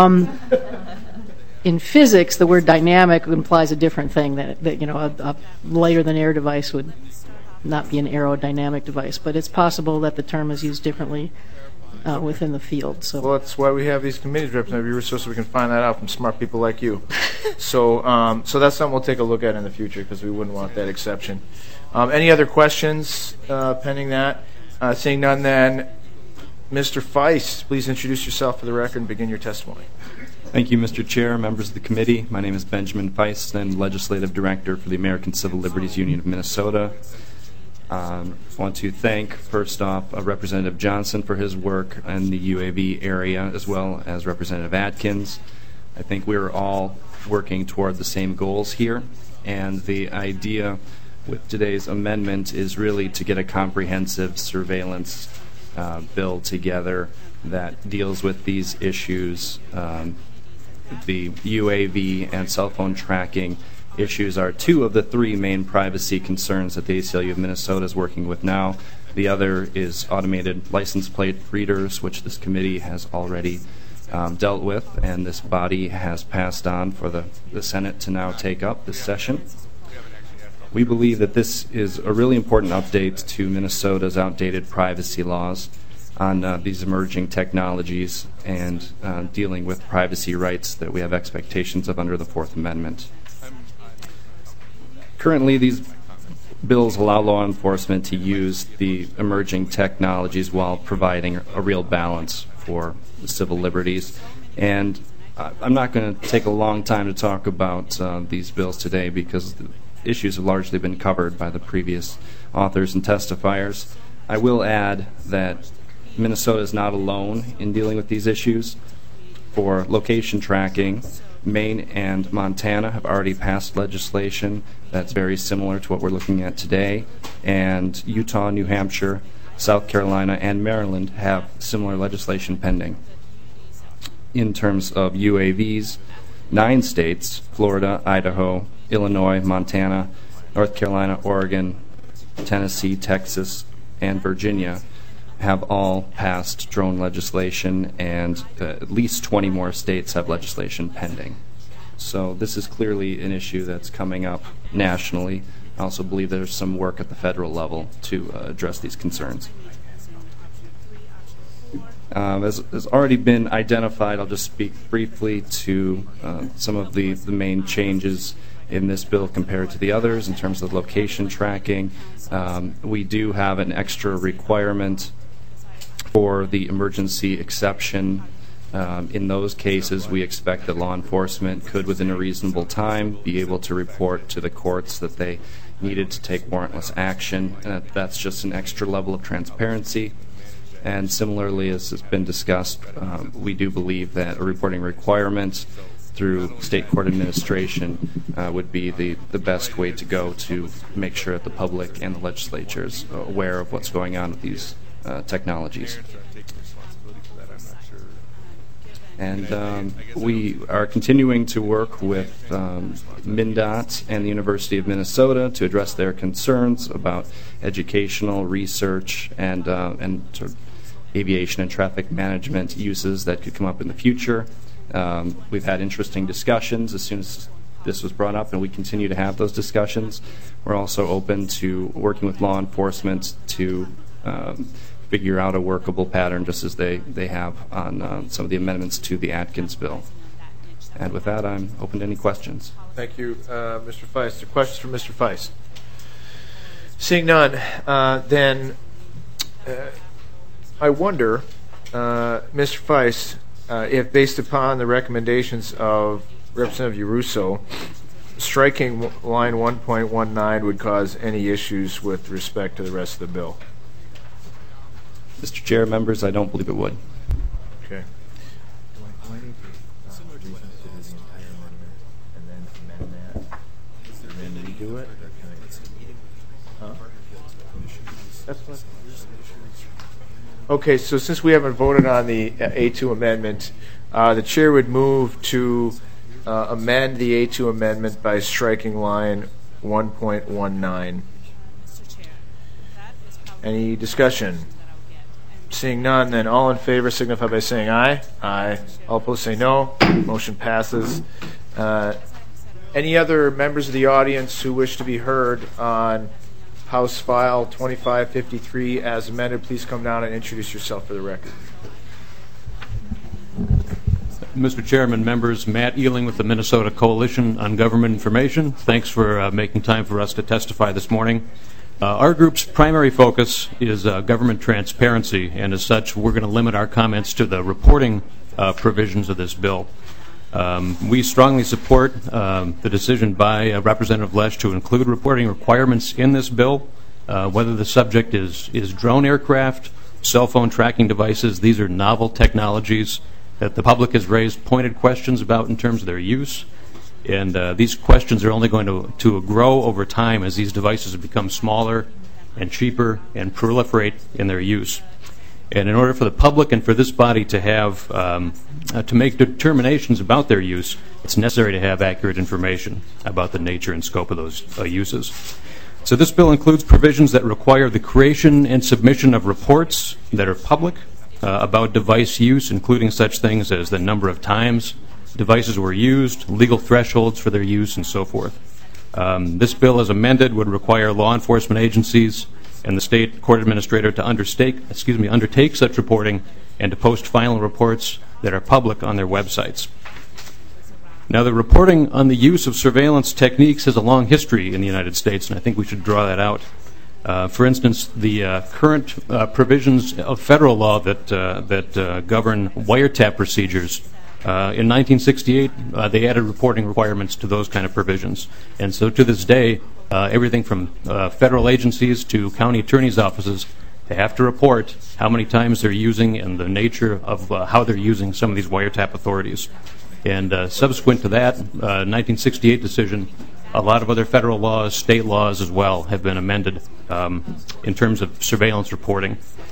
In physics, the word dynamic implies a different thing, that a lighter than air device would not be an aerodynamic device, but it's possible that the term is used differently within the field. So, well, that's why we have these committees, Representative Russo, so we can find that out from smart people like you. So that's something we'll take a look at in the future because we wouldn't want that exception. Any other questions pending that? Seeing none, then, Mr. Feist, please introduce yourself for the record and begin your testimony. Thank you, Mr. Chair, members of the committee. My name is Benjamin Feist, and I'm Legislative Director for the American Civil Liberties Union of Minnesota. I want to thank, first off, Representative Johnson for his work in the UAV area, as well as Representative Atkins. I think we're all working toward the same goals here, and the idea with today's amendment is really to get a comprehensive surveillance bill together that deals with these issues. The UAV and cell phone tracking issues are two of the three main privacy concerns that the ACLU of Minnesota is working with now. The other is automated license plate readers, which this committee has already dealt with, and this body has passed on for the Senate to now take up this session. We believe that this is a really important update to Minnesota's outdated privacy laws on these emerging technologies and dealing with privacy rights that we have expectations of under the Fourth Amendment. Currently, these bills allow law enforcement to use the emerging technologies while providing a real balance for civil liberties. And I'm not going to take a long time to talk about these bills today because the issues have largely been covered by the previous authors and testifiers. I will add that Minnesota is not alone in dealing with these issues. For location tracking, Maine and Montana have already passed legislation that's very similar to what we're looking at today, and Utah, New Hampshire, South Carolina, and Maryland have similar legislation pending. In terms of UAVs, 9 states, Florida, Idaho, Illinois, Montana, North Carolina, Oregon, Tennessee, Texas, and Virginia, have all passed drone legislation, and at least 20 more states have legislation pending. So this is clearly an issue that's coming up nationally. I also believe there's some work at the federal level to address these concerns. As has already been identified, I'll just speak briefly to some of the main changes in this bill compared to the others in terms of location tracking. We do have an extra requirement for the emergency exception. In those cases, we expect that law enforcement could, within a reasonable time, be able to report to the courts that they needed to take warrantless action. That's just an extra level of transparency. And similarly, as has been discussed, we do believe that a reporting requirement through state court administration would be the best way to go to make sure that the public and the legislature is aware of what's going on with these technologies. And we are continuing to work with MnDOT and the University of Minnesota to address their concerns about educational research and sort of aviation and traffic management uses that could come up in the future. We've had interesting discussions as soon as this was brought up, and we continue to have those discussions. We're also open to working with law enforcement to figure out a workable pattern, just as they have on some of the amendments to the Atkins bill. And with that, I'm open to any questions. Thank you, Mr. Feist. Questions from Mr. Feist? Seeing none, then I wonder, Mr. Feist, if based upon the recommendations of Representative Yarusso, striking line 1.19 would cause any issues with respect to the rest of the bill. Mr. Chair, members, I don't believe it would. Okay. Okay, so since we haven't voted on the A2 amendment, the chair would move to amend the A2 amendment by striking line 1.19. Any discussion? Seeing none, then all in favor signify by saying aye. Aye. All opposed say no. Motion passes. Any other members of the audience who wish to be heard on House File 2553 as amended, please come down and introduce yourself for the record. Mr. Chairman, members, Matt Ealing with the Minnesota Coalition on Government Information. Thanks for making time for us to testify this morning. Our group's primary focus is government transparency, and as such, we're going to limit our comments to the reporting provisions of this bill. We strongly support the decision by Representative Lesch to include reporting requirements in this bill, whether the subject is drone aircraft, cell phone tracking devices. These are novel technologies that the public has raised pointed questions about in terms of their use. And these questions are only going to grow over time as these devices become smaller and cheaper and proliferate in their use. And in order for the public and for this body to have to make determinations about their use, it's necessary to have accurate information about the nature and scope of those uses. So this bill includes provisions that require the creation and submission of reports that are public about device use, including such things as the number of times devices were used, legal thresholds for their use, and so forth. This bill, as amended, would require law enforcement agencies and the state court administrator to undertake such reporting and to post final reports that are public on their websites. Now, the reporting on the use of surveillance techniques has a long history in the United States, and I think we should draw that out. For instance, the current provisions of federal law that govern wiretap procedures, in 1968, they added reporting requirements to those kind of provisions. And so to this day, everything from federal agencies to county attorneys' offices, they have to report how many times they're using and the nature of how they're using some of these wiretap authorities. And subsequent to that 1968 decision, a lot of other federal laws, state laws as well, have been amended in terms of surveillance reporting.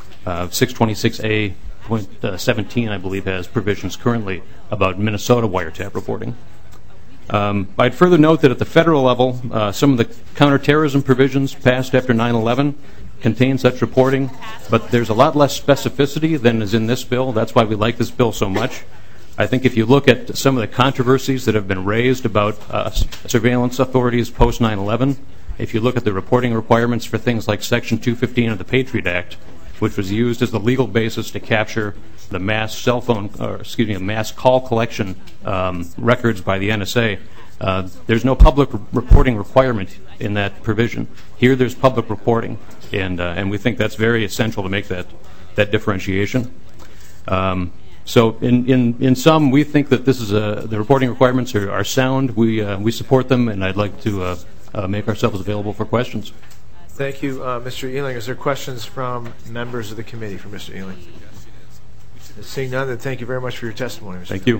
626A.17, I believe, has provisions currently about Minnesota wiretap reporting. I'd further note that at the federal level, some of the counterterrorism provisions passed after 9/11 contain such reporting, but there's a lot less specificity than is in this bill. That's why we like this bill so much. I think if you look at some of the controversies that have been raised about surveillance authorities post 9/11, if you look at the reporting requirements for things like Section 215 of the Patriot Act, which was used as the legal basis to capture the mass mass call collection records by the NSA, there's no public reporting requirement in that provision. Here, there's public reporting, and we think that's very essential to make that differentiation. So in sum, we think that this is the reporting requirements are sound. We support them, and I'd like to make ourselves available for questions. Thank you, Mr. Ealing. Is there questions from members of the committee for Mr. Ealing? Seeing none, then thank you very much for your testimony, Mr. Thank you.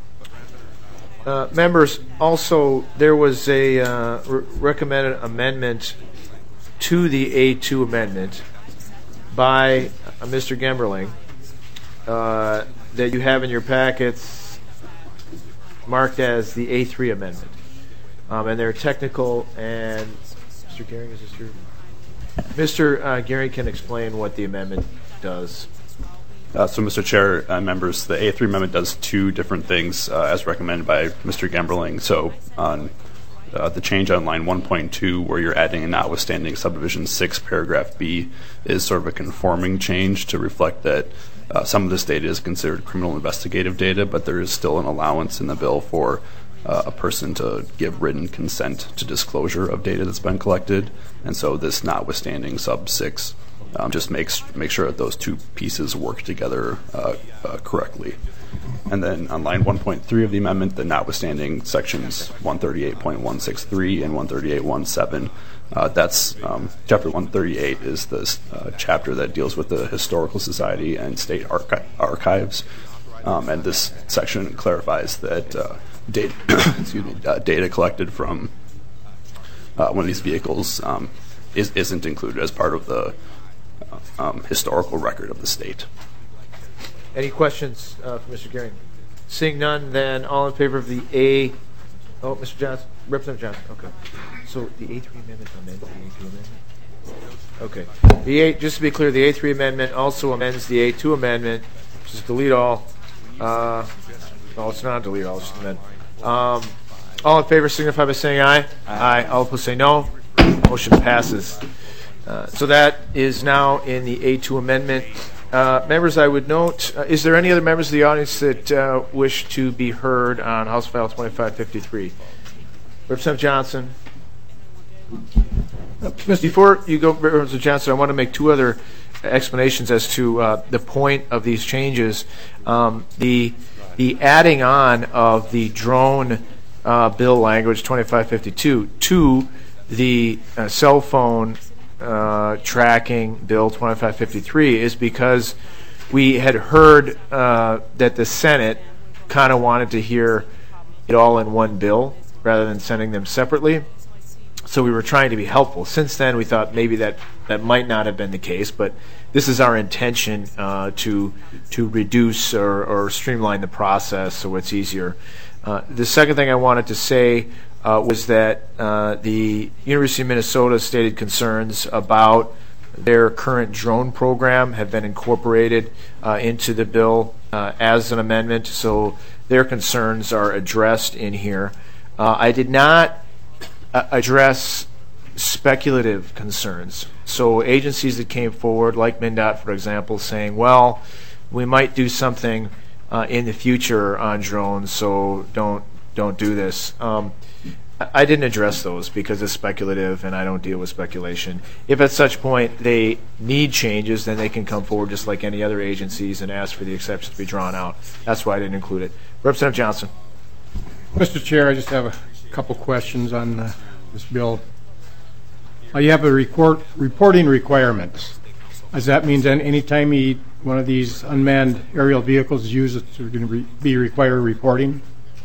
Members, also, there was a recommended amendment to the A2 amendment by Mr. Gemberling that you have in your packets marked as the A3 amendment. And they're technical, and Mr. Gehring, is this your? Mr. Gehring can explain what the amendment does. So, Mr. Chair, members, the A3 amendment does two different things as recommended by Mr. Gemberling. So, on the change on line 1.2, where you're adding a notwithstanding subdivision 6, paragraph B, is sort of a conforming change to reflect that some of this data is considered criminal investigative data, but there is still an allowance in the bill for a person to give written consent to disclosure of data that's been collected. And so this notwithstanding sub 6 just makes sure that those two pieces work together correctly. And then on line 1.3 of the amendment, the notwithstanding sections 138.163 and 138.17, that's chapter 138 is the chapter that deals with the Historical Society and state archives. And this section clarifies that data collected from one of these vehicles isn't included as part of the historical record of the state. Any questions for Mr. Gehring? Seeing none, then all in favor of the A. Oh, Mr. Johnson, Representative Johnson. Okay. So the A3 amendment amends the A2 amendment. Okay. Just to be clear, the A3 amendment also amends the A2 amendment, which is delete all. No, it's not delete all. It's just amend. All in favor signify by saying aye. Aye. All opposed say no. Motion passes. So that is now in the A2 amendment. Members, I would note, is there any other members of the audience that wish to be heard on House File 2553? Representative Johnson. Before you go, Representative Johnson, I want to make two other explanations as to the point of these changes. The adding on of the drone bill language 2552 to the cell phone tracking bill 2553 is because we had heard that the Senate kind of wanted to hear it all in one bill rather than sending them separately. So we were trying to be helpful. Since then, we thought maybe that might not have been the case, but this is our intention to reduce or streamline the process so it's easier. The second thing I wanted to say was that the University of Minnesota stated concerns about their current drone program have been incorporated into the bill as an amendment, so their concerns are addressed in here. I did not address speculative concerns. So agencies that came forward, like MnDOT, for example, saying, well, we might do something in the future on drones, so don't do this. I didn't address those because it's speculative and I don't deal with speculation. If at such point they need changes, then they can come forward just like any other agencies and ask for the exceptions to be drawn out. That's why I didn't include it. Representative Johnson. Mr. Chair, I just have a couple questions on this bill. You have a reporting requirements. Does that mean that any time one of these unmanned aerial vehicles is used, it's going to be required reporting?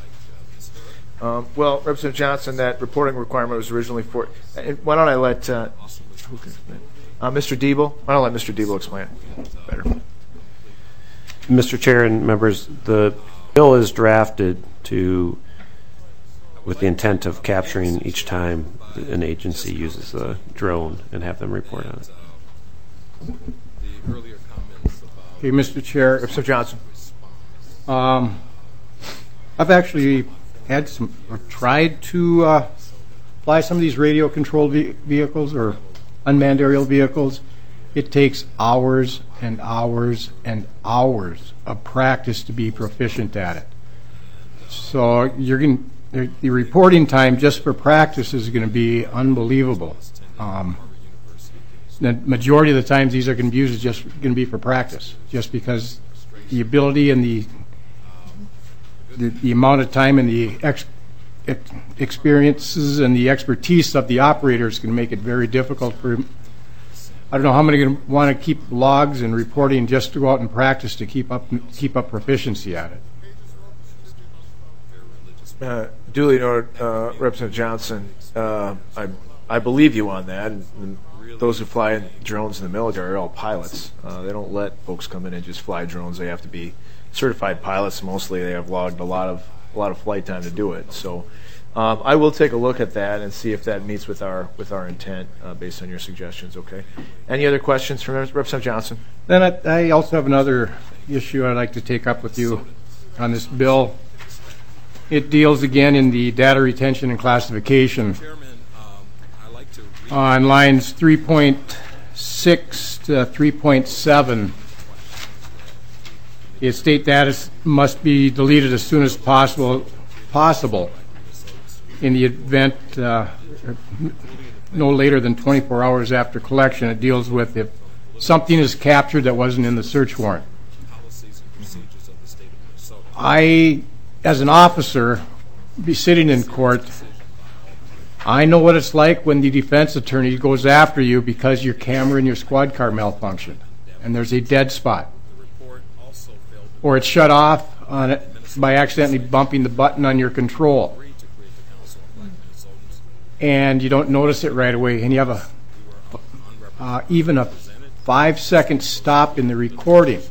Well, Representative Johnson, that reporting requirement was originally for. Why don't I let Mr. Diebel? Why don't I let Mr. Diebel explain it better? Mr. Chair and members, the bill is drafted with the intent of capturing each time an agency uses a drone and have them report on it. Okay, Mr. Chair. Representative Johnson. I've actually tried to fly some of these radio-controlled vehicles or unmanned aerial vehicles. It takes hours and hours and hours of practice to be proficient at it. So the reporting time just for practice is going to be unbelievable. The majority of the times these are going to be used is just going to be for practice, just because the ability and the amount of time and the experiences and the expertise of the operators can make it very difficult for. I don't know how many are going to want to keep logs and reporting just to go out and practice to keep up proficiency at it. Duly noted, Representative Johnson. I believe you on that. And those who fly drones in the military are all pilots. They don't let folks come in and just fly drones. They have to be certified pilots. Mostly, they have logged a lot of flight time to do it. So, I will take a look at that and see if that meets with our intent based on your suggestions. Okay. Any other questions from Representative Johnson? Then I also have another issue I'd like to take up with you on this bill. It deals again in the data retention and classification. On lines 3.6 to 3.7, the state data must be deleted as soon as possible in the event no later than 24 hours after collection. It deals with if something is captured that wasn't in the search warrant. I, as an officer, be sitting in court, I know what it's like when the defense attorney goes after you because your camera in your squad car malfunctioned and there's a dead spot. Or it's shut off on it by accidentally bumping the button on your control. And you don't notice it right away, and you have even a 5-second stop in the recording.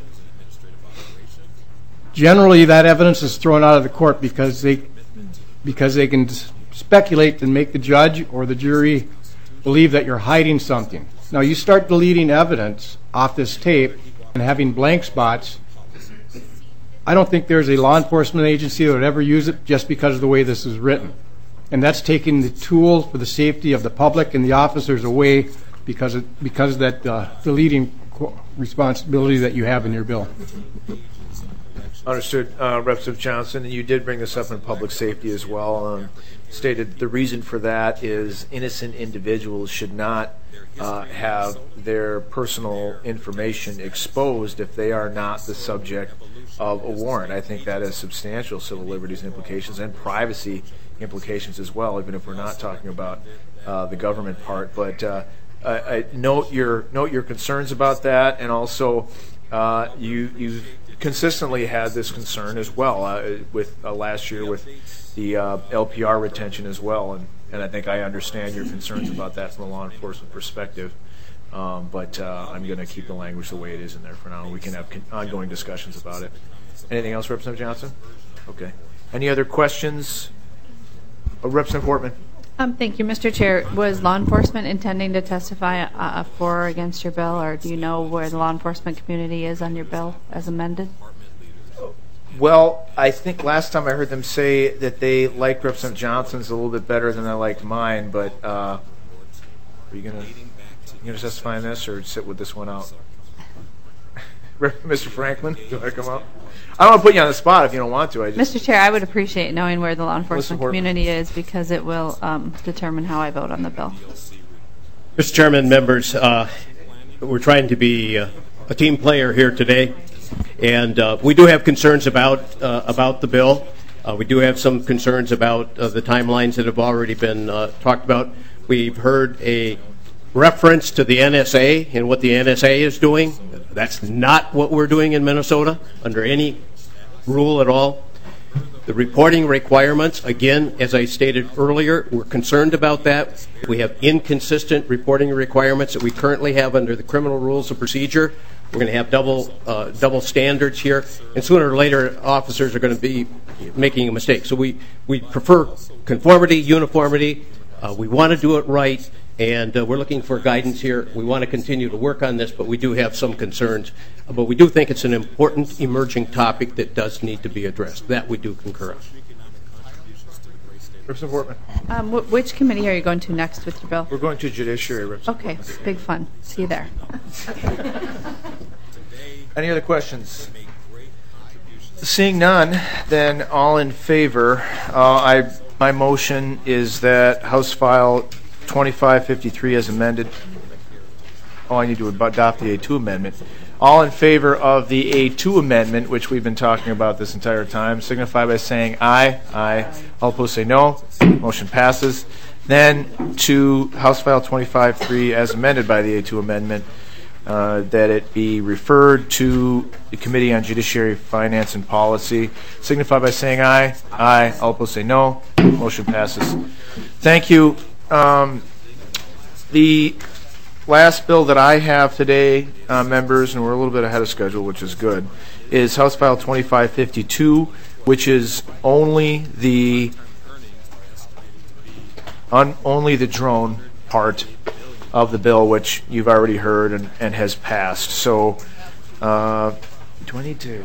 Generally, that evidence is thrown out of the court because they can speculate and make the judge or the jury believe that you're hiding something. Now, you start deleting evidence off this tape and having blank spots, I don't think there's a law enforcement agency that would ever use it just because of the way this is written. And that's taking the tool for the safety of the public and the officers away because of that deleting responsibility that you have in your bill. Understood, Representative Johnson. And you did bring this up in public safety as well. Stated the reason for that is innocent individuals should not have their personal information exposed if they are not the subject of a warrant. I think that has substantial civil liberties implications and privacy implications as well, even if we're not talking about the government part. But I note your concerns about that, and also you consistently had this concern as well with last year with the LPR retention as well, and I think I understand your concerns about that from a law enforcement perspective. But I'm going to keep the language the way it is in there for now. We can have ongoing discussions about it. Anything else, Representative Johnson? Okay. Any other questions? Representative Portman. Thank you, Mr. Chair. Was law enforcement intending to testify for or against your bill, or do you know where the law enforcement community is on your bill as amended? Well, I think last time I heard them say that they liked Representative Johnson's a little bit better than I liked mine, but are you going to testify on this or sit with this one out? Mr. Franklin, do you want to come up? I don't want to put you on the spot if you don't want to. Mr. Chair, I would appreciate knowing where the law enforcement community is because it will determine how I vote on the bill. Mr. Chairman, members, we're trying to be a team player here today, and we do have concerns about the bill. We do have some concerns about the timelines that have already been talked about. We've heard a reference to the NSA and what the NSA is doing. That's not what we're doing in Minnesota under any rule at all. The reporting requirements, again, as I stated earlier, we're concerned about that. We have inconsistent reporting requirements that we currently have under the criminal rules of procedure. We're going to have double standards here, and sooner or later officers are going to be making a mistake. So we prefer conformity, uniformity. We want to do it right. And we're looking for guidance here. We want to continue to work on this, but we do have some concerns. But we do think it's an important emerging topic that does need to be addressed. That we do concur on. Representative Portman. Which committee are you going to next with your bill? We're going to Judiciary, Representative. Okay, big fun. See you there. Any other questions? Seeing none, then all in favor. My motion is that House File 2553 as amended. I need to adopt the A2 amendment. All in favor of the A2 amendment, which we've been talking about this entire time, signify by saying aye. Aye. All opposed say no. Motion passes. Then to House File 25-3 as amended by the A2 amendment, that it be referred to the Committee on Judiciary, Finance, and Policy. Signify by saying aye. Aye. All opposed say no. Motion passes. Thank you. The last bill that I have today, members, and we're a little bit ahead of schedule, which is good, is House File 2552, which is only the drone part of the bill, which you've already heard and has passed. So, do I need to?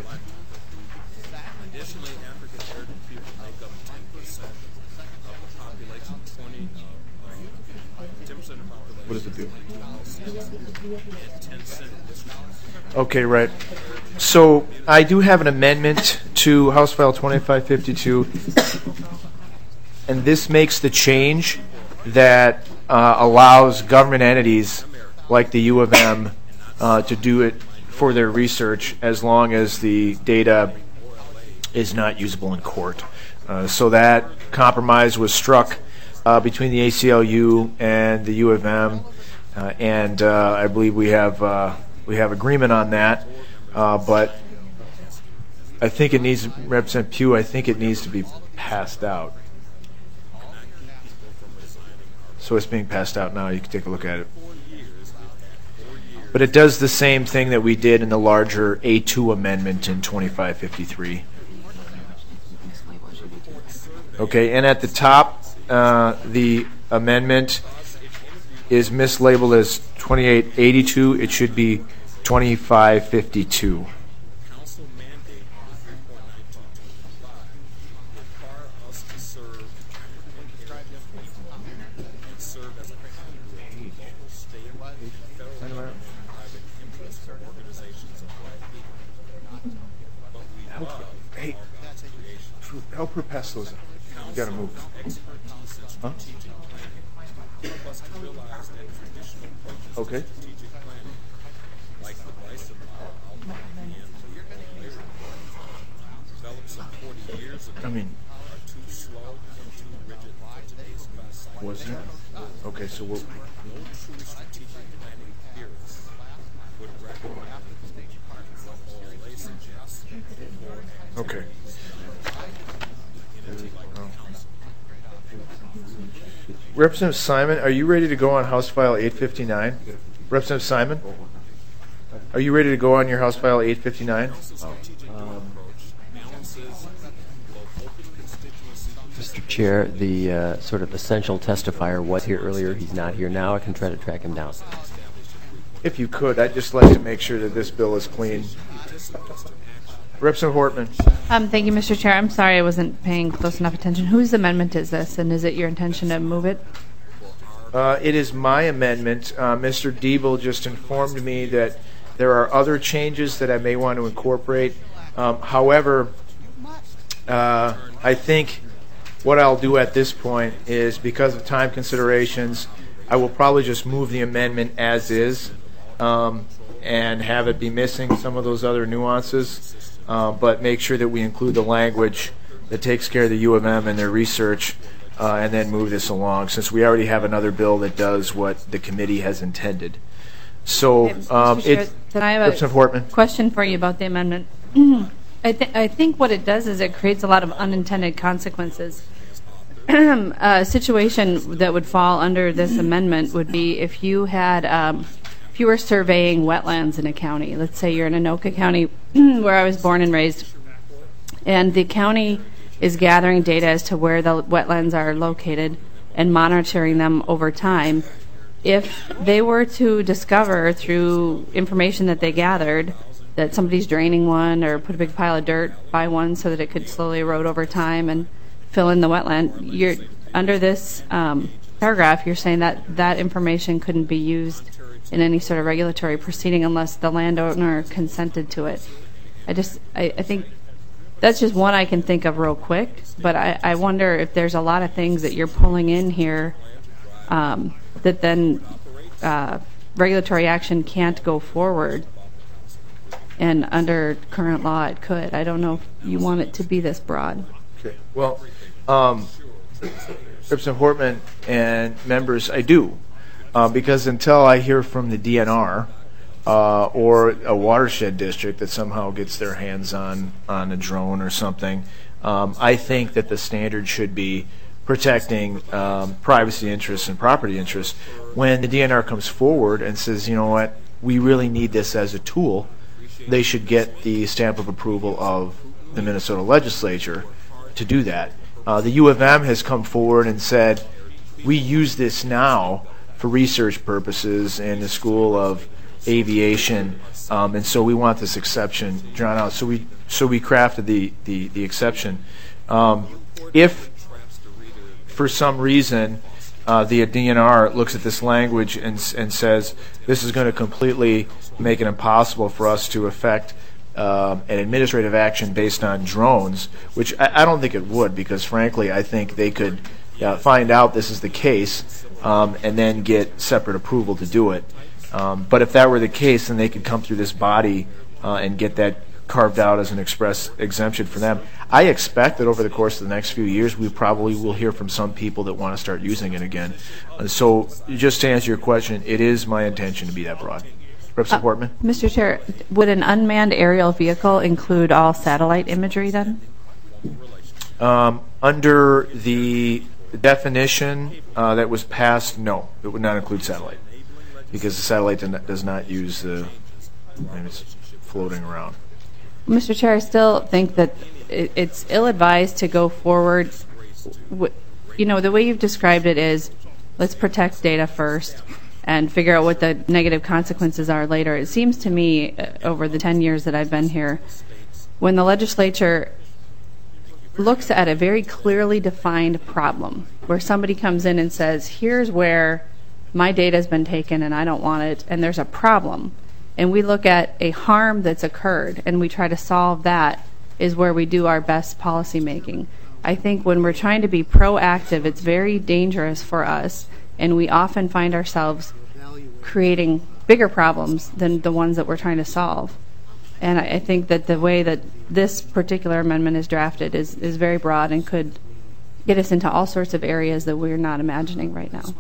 What does it do? Okay, right. So I do have an amendment to House File 2552, and this makes the change that allows government entities like the U of M to do it for their research as long as the data is not usable in court. So that compromise was struck between the ACLU and the U of M, and I believe we have agreement on that. But I think it needs, Representative Pugh, I think it needs to be passed out. So it's being passed out now. You can take a look at it. But it does the same thing that we did in the larger A2 amendment in 2553. Okay, and at the top, the amendment is mislabeled as 2882. It should be 2552. Hey, help her pass those. You gotta move. Huh? Okay. I mean, was there? Okay, so we'll. Okay. Representative Simon, are you ready to go on House File 859? Representative Simon, are you ready to go on your House File 859? Mr. Chair, the sort of essential testifier was here earlier. He's not here now. I can try to track him down. If you could, I'd just like to make sure that this bill is clean. Representative Hortman. Thank you, Mr. Chair. I'm sorry I wasn't paying close enough attention. Whose amendment is this, and is it your intention to move it? It is my amendment. Mr. Diebel just informed me that there are other changes that I may want to incorporate. However, I think what I'll do at this point is, because of time considerations, I will probably just move the amendment as is and have it be missing some of those other nuances. But make sure that we include the language that takes care of the U of M and their research, and then move this along, since we already have another bill that does what the committee has intended. So, then I have a question for you about the amendment. I think what it does is it creates a lot of unintended consequences. A situation that would fall under this amendment would be if you had if you were surveying wetlands in a county. Let's say you're in Anoka County, where I was born and raised, and the county is gathering data as to where the wetlands are located and monitoring them over time. If they were to discover through information that they gathered that somebody's draining one or put a big pile of dirt by one so that it could slowly erode over time and fill in the wetland, under this paragraph, you're saying that that information couldn't be used in any sort of regulatory proceeding unless the landowner consented to it. I think that's just one I can think of real quick, but I wonder if there's a lot of things that you're pulling in here that then regulatory action can't go forward and under current law it could. I don't know if you want it to be this broad. Okay. Well, Representative Hortman and members, I do, because until I hear from the DNR or a watershed district that somehow gets their hands on a drone or something, I think that the standard should be protecting privacy interests and property interests. When the DNR comes forward and says, you know what, we really need this as a tool, they should get the stamp of approval of the Minnesota legislature to do that. The U of M has come forward and said, we use this now for research purposes in the School of Aviation, and so we want this exception drawn out. So we crafted the exception. If for some reason the DNR looks at this language and says this is going to completely make it impossible for us to effect an administrative action based on drones, which I don't think it would, because frankly I think they could find out this is the case and then get separate approval to do it. But if that were the case, then they could come through this body and get that carved out as an express exemption for them. I expect that over the course of the next few years, we probably will hear from some people that want to start using it again. So just to answer your question, it is my intention to be that broad. Representative Portman? Mr. Chair, would an unmanned aerial vehicle include all satellite imagery then? Under the definition that was passed, no, it would not include satellite, because the satellite does not use it's floating around. Mr. Chair, I still think that it's ill-advised to go forward. You know, the way you've described it is, let's protect data first and figure out what the negative consequences are later. It seems to me, over the 10 years that I've been here, when the legislature looks at a very clearly defined problem, where somebody comes in and says, here's where my data has been taken and I don't want it, and there's a problem, and we look at a harm that's occurred and we try to solve that, is where we do our best policy making. I think when we're trying to be proactive, it's very dangerous for us, and we often find ourselves creating bigger problems than the ones that we're trying to solve. And I think that the way that this particular amendment is drafted is very broad and could get us into all sorts of areas that we're not imagining right now.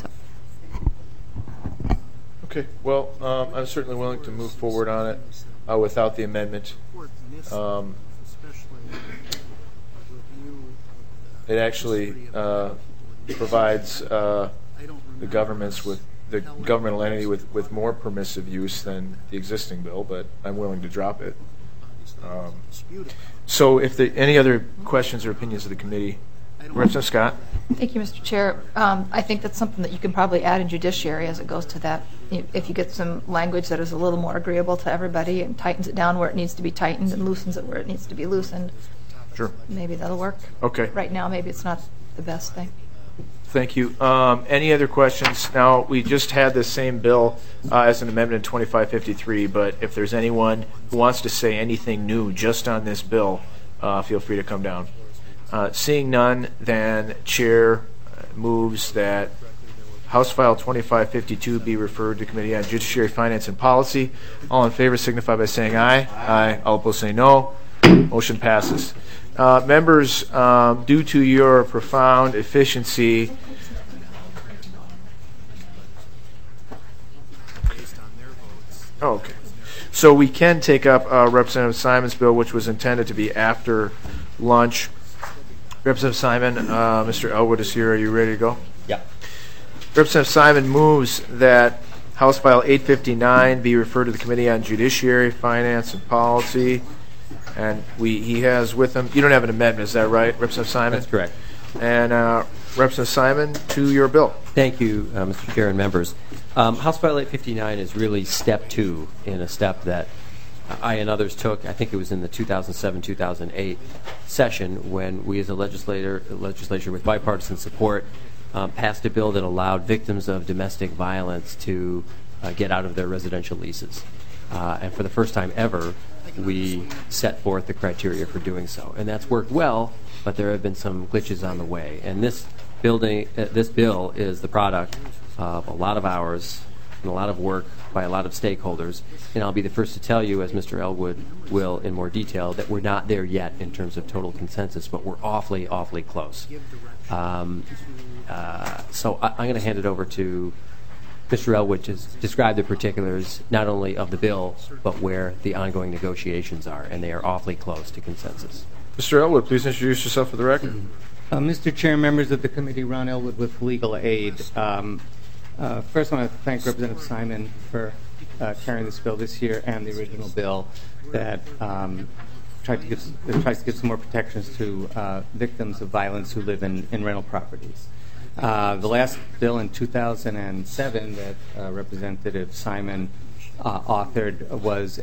Okay, well, I'm certainly willing to move forward on it without the amendment. It actually provides the governmental entity with more permissive use than the existing bill, but I'm willing to drop it. So if there any other questions or opinions of the committee? Representative Scott? Thank you, Mr. Chair. I think that's something that you can probably add in judiciary as it goes to that. If you get some language that is a little more agreeable to everybody and tightens it down where it needs to be tightened and loosens it where it needs to be loosened, sure, maybe that'll work. Okay. Right now, maybe it's not the best thing. Thank you. Any other questions? Now, we just had this same bill as an amendment in 2553, but if there's anyone who wants to say anything new just on this bill, feel free to come down. Seeing none, then Chair moves that House File 2552 be referred to Committee on Judiciary, Finance, and Policy. All in favor signify by saying aye. Aye. All opposed say no. Motion passes. Members, due to your profound efficiency, okay. So we can take up Representative Simon's bill, which was intended to be after lunch. Representative Simon, Mr. Elwood is here. Are you ready to go? Yeah. Representative Simon moves that House File 859 be referred to the Committee on Judiciary, Finance, and Policy. And he has with him, you don't have an amendment, is that right, Representative Simon? That's correct. And Representative Simon, to your bill. Thank you, Mr. Chair and members. House File 859 is really step two in a step that I and others took. I think it was in the 2007-2008 session when we as a legislature with bipartisan support passed a bill that allowed victims of domestic violence to get out of their residential leases. And for the first time ever, we set forth the criteria for doing so. And that's worked well, but there have been some glitches on the way. And this bill is the product of a lot of hours and a lot of work by a lot of stakeholders. And I'll be the first to tell you, as Mr. Elwood will in more detail, that we're not there yet in terms of total consensus, but we're awfully, awfully close. So I'm going to hand it over to Mr. Elwood to describe the particulars not only of the bill, but where the ongoing negotiations are, and they are awfully close to consensus. Mr. Elwood, please introduce yourself for the record. Mr. Chair, members of the committee, Ron Elwood with Legal Aid. First, I want to thank Representative Simon for carrying this bill this year and the original bill that tries to give some more protections to victims of violence who live in rental properties. The last bill in 2007 that Representative Simon authored was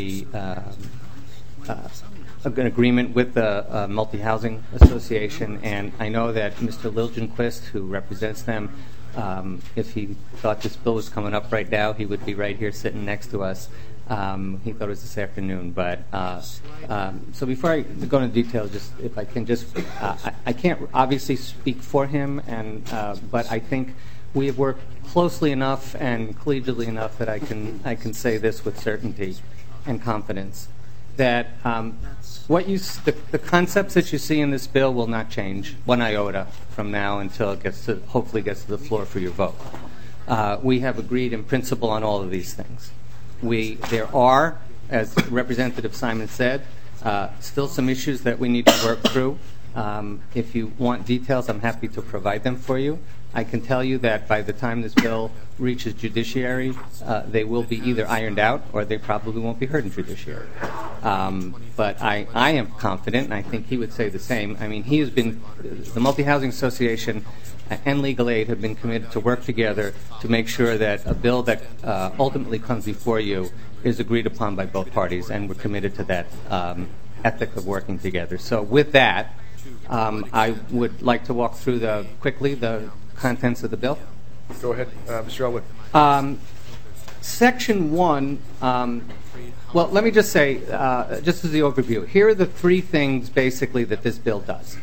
an agreement with the Multi-Housing Association, and I know that Mr. Liljenquist, who represents them, if he thought this bill was coming up right now, he would be right here sitting next to us. He thought it was this afternoon. But so before I go into details, just if I can just, I can't obviously speak for him, but I think we have worked closely enough and collegially enough that I can say this with certainty and confidence, that the concepts that you see in this bill will not change one iota from now until it hopefully gets to the floor for your vote. We have agreed in principle on all of these things. There are, as Representative Simon said, still some issues that we need to work through. If you want details, I'm happy to provide them for you. I can tell you that by the time this bill reaches judiciary, they will be either ironed out or they probably won't be heard in judiciary. But I am confident, and I think he would say the same. I mean, the Multi-Housing Association and Legal Aid have been committed to work together to make sure that a bill that ultimately comes before you is agreed upon by both parties, and we're committed to that ethic of working together. So with that, I would like to walk through quickly the contents of the bill. Go ahead, Mr. Elwood. Section 1, well, let me just say, just as the overview, here are the three things basically that this bill does.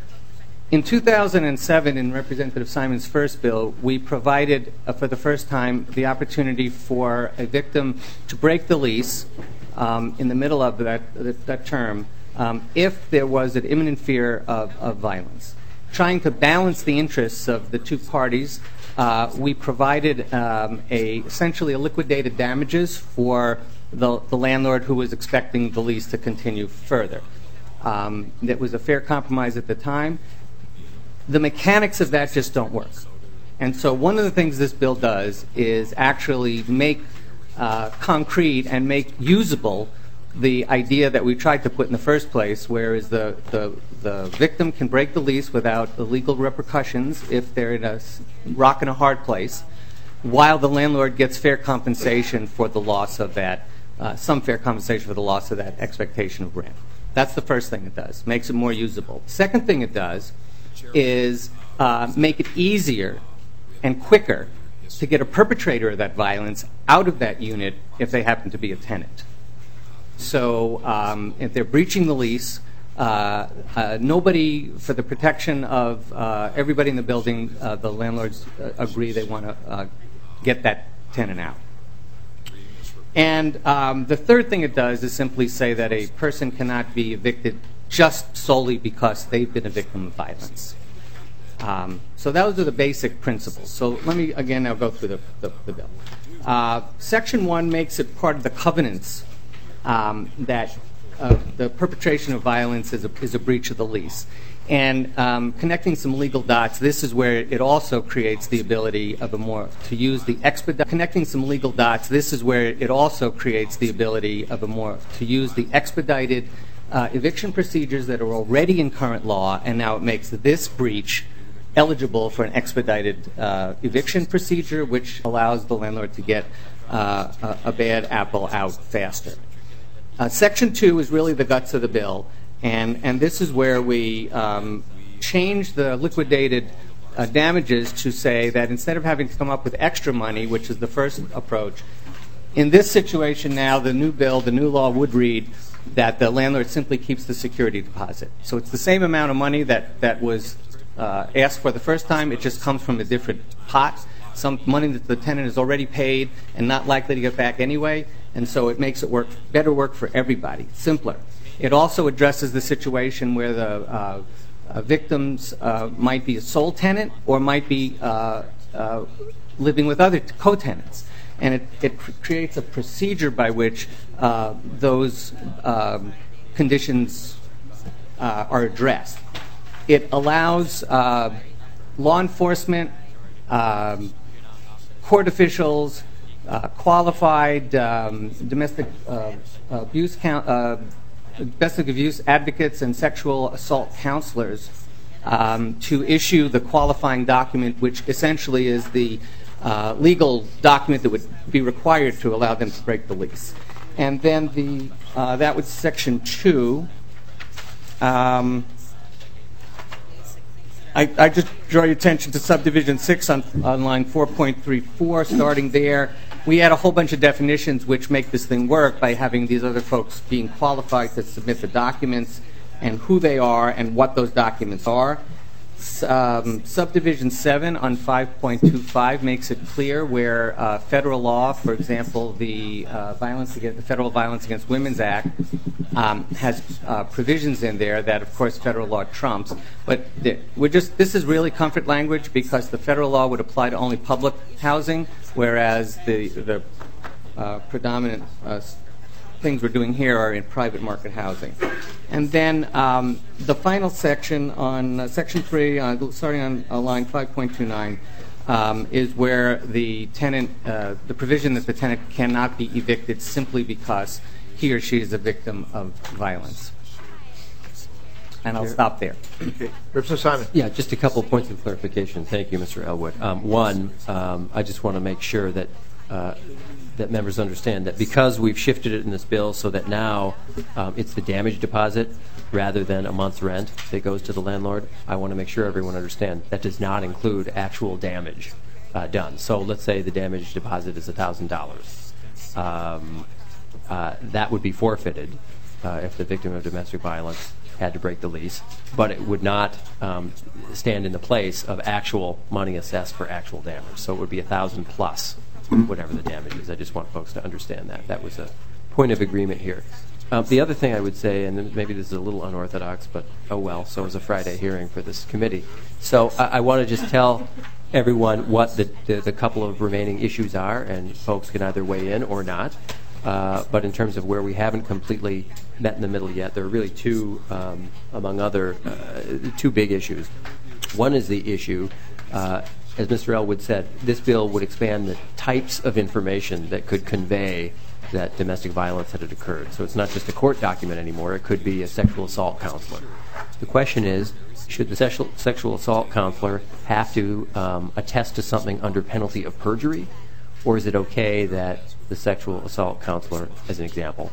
In 2007, in Representative Simon's first bill, we provided for the first time the opportunity for a victim to break the lease in the middle of that term if there was an imminent fear of violence. Trying to balance the interests of the two parties, we provided essentially a liquidated damages for the landlord who was expecting the lease to continue further. That was a fair compromise at the time. The mechanics of that just don't work. And so one of the things this bill does is actually make concrete and make usable the idea that we tried to put in the first place, whereas the victim can break the lease without the legal repercussions if they're in a rock and a hard place, while the landlord gets fair compensation for the loss of that, some fair compensation for the loss of that expectation of rent. That's the first thing it does, makes it more usable. Second thing it does is make it easier and quicker to get a perpetrator of that violence out of that unit if they happen to be a tenant. So if they're breaching the lease, nobody, for the protection of everybody in the building, the landlords agree they want to get that tenant out. And the third thing it does is simply say that a person cannot be evicted just solely because they've been a victim of violence. So those are the basic principles. So let me, again, now go through the bill. Section 1 makes it part of the covenants that the perpetration of violence is a breach of the lease. And connecting some legal dots, this is where it also creates the ability of connecting some legal dots, this is where it also creates the ability of to use the expedited eviction procedures that are already in current law, and now it makes this breach eligible for an expedited eviction procedure, which allows the landlord to get a bad apple out faster. Section 2 is really the guts of the bill, and this is where we change the liquidated damages to say that instead of having to come up with extra money, which is the first approach, in this situation now, the new law would read that the landlord simply keeps the security deposit. So it's the same amount of money that was asked for the first time. It just comes from a different pot. some money that the tenant has already paid and not likely to get back anyway, and so it makes it better work for everybody, simpler. It also addresses the situation where the victims might be a sole tenant or might be living with other co-tenants. And it creates a procedure by which those conditions are addressed. It allows law enforcement, court officials, qualified domestic abuse advocates and sexual assault counselors to issue the qualifying document, which essentially is the legal document that would be required to allow them to break the lease. And then that was Section 2. I just draw your attention to Subdivision 6 on line 4.34, starting there. We had a whole bunch of definitions which make this thing work by having these other folks being qualified to submit the documents and who they are and what those documents are. Subdivision 7 on 5.25 makes it clear where federal law, for example, the Federal Violence Against Women's Act, has provisions in there that, of course, federal law trumps. But this is really comfort language because the federal law would apply to only public housing, whereas the predominant things we're doing here are in private market housing. And then the final section on Section 3, starting on line 5.29, is where the tenant, the provision that the tenant cannot be evicted simply because he or she is a victim of violence. And I'll stop there. Okay. Representative Simon. Yeah, just a couple of points of clarification. Thank you, Mr. Elwood. One, I just want to make sure that that members understand that because we've shifted it in this bill so that now it's the damage deposit rather than a month's rent that goes to the landlord, I want to make sure everyone understands that does not include actual damage done. So let's say the damage deposit is $1,000. That would be forfeited if the victim of domestic violence had to break the lease, but it would not stand in the place of actual money assessed for actual damage. So it would be $1,000 plus whatever the damage is. I just want folks to understand that. That was a point of agreement here. The other thing I would say, and maybe this is a little unorthodox, but oh well, so is a Friday hearing for this committee. So I want to just tell everyone what the couple of remaining issues are, and folks can either weigh in or not. But in terms of where we haven't completely met in the middle yet, there are really two, among other, two big issues. One is the issue, as Mr. Elwood said, this bill would expand the types of information that could convey that domestic violence had occurred. So it's not just a court document anymore. It could be a sexual assault counselor. The question is, should the sexual assault counselor have to attest to something under penalty of perjury, or is it okay that the sexual assault counselor, as an example,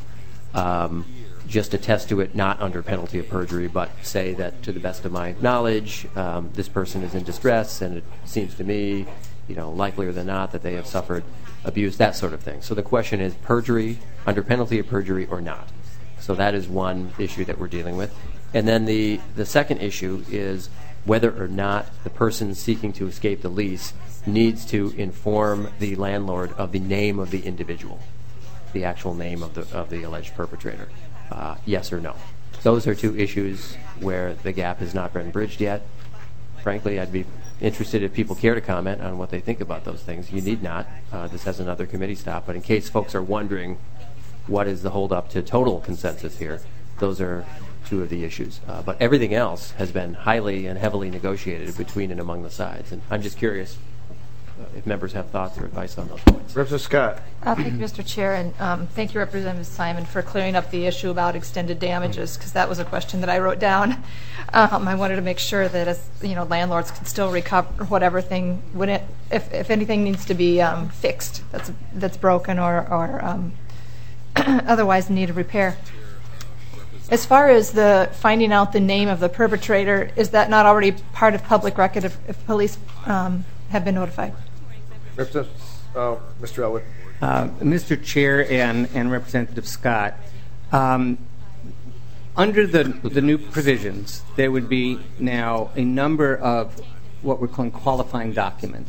just attest to it not under penalty of perjury, but say that to the best of my knowledge, this person is in distress, and it seems to me, likelier than not that they have suffered abuse, that sort of thing. So the question is perjury, under penalty of perjury or not. So that is one issue that we're dealing with. And then the second issue is whether or not the person seeking to escape the lease needs to inform the landlord of the name of the individual, the actual name of the alleged perpetrator. Yes or no. Those are two issues where the gap has not been bridged yet. Frankly, I'd be interested if people care to comment on what they think about those things. You need not. This has another committee stop. But in case folks are wondering what is the hold-up to total consensus here, those are two of the issues. But everything else has been highly and heavily negotiated between and among the sides. And I'm just curious if members have thoughts or advice on those points. Representative Scott. Thank you, Mr. Chair, and thank you, Representative Simon, for clearing up the issue about extended damages, because that was a question that I wrote down. I wanted to make sure that landlords can still recover whatever thing, if anything needs to be fixed that's broken or otherwise need a repair. As far as the finding out the name of the perpetrator, is that not already part of public record if police have been notified? Mr. Elwood. Mr. Chair and Representative Scott, under the new provisions, there would be now a number of what we're calling qualifying documents.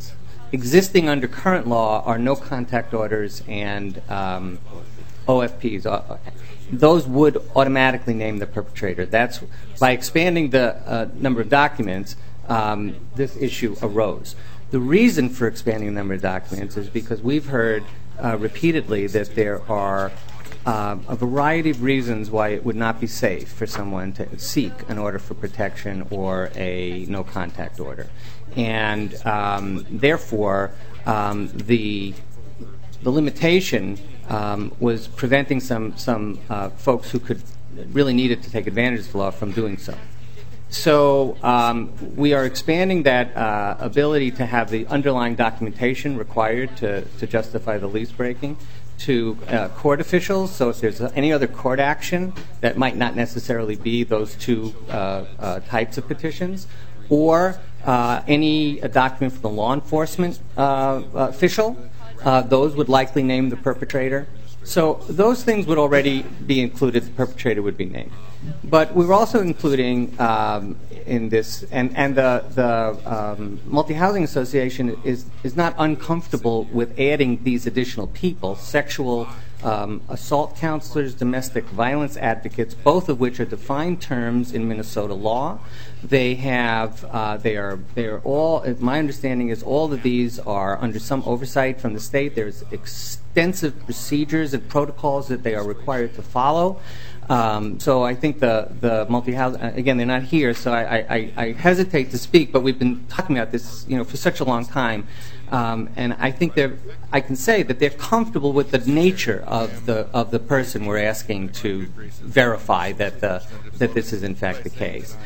existing under current law are no contact orders and OFPs. Those would automatically name the perpetrator. That's by expanding the number of documents, this issue arose. The reason for expanding the number of documents is because we've heard repeatedly that there are a variety of reasons why it would not be safe for someone to seek an order for protection or a no contact order. And therefore, the limitation was preventing some folks who could really needed to take advantage of the law from doing so. So we are expanding that ability to have the underlying documentation required to justify the lease breaking to court officials. So if there's any other court action that might not necessarily be those two types of petitions, or any document from the law enforcement official, those would likely name the perpetrator. So those things would already be included. The perpetrator would be named. But we were also including in this, and the Multi-Housing Association is not uncomfortable with adding these additional people, sexual assault counselors, domestic violence advocates, both of which are defined terms in Minnesota law. They are all, my understanding is all of these are under some oversight from the state. There's extensive procedures and protocols that they are required to follow. So I think the multi-housing, again, they're not here, so I hesitate to speak, but we've been talking about this, for such a long time. And I think I can say that they're comfortable with the nature of the person we're asking to verify that this is in fact the case.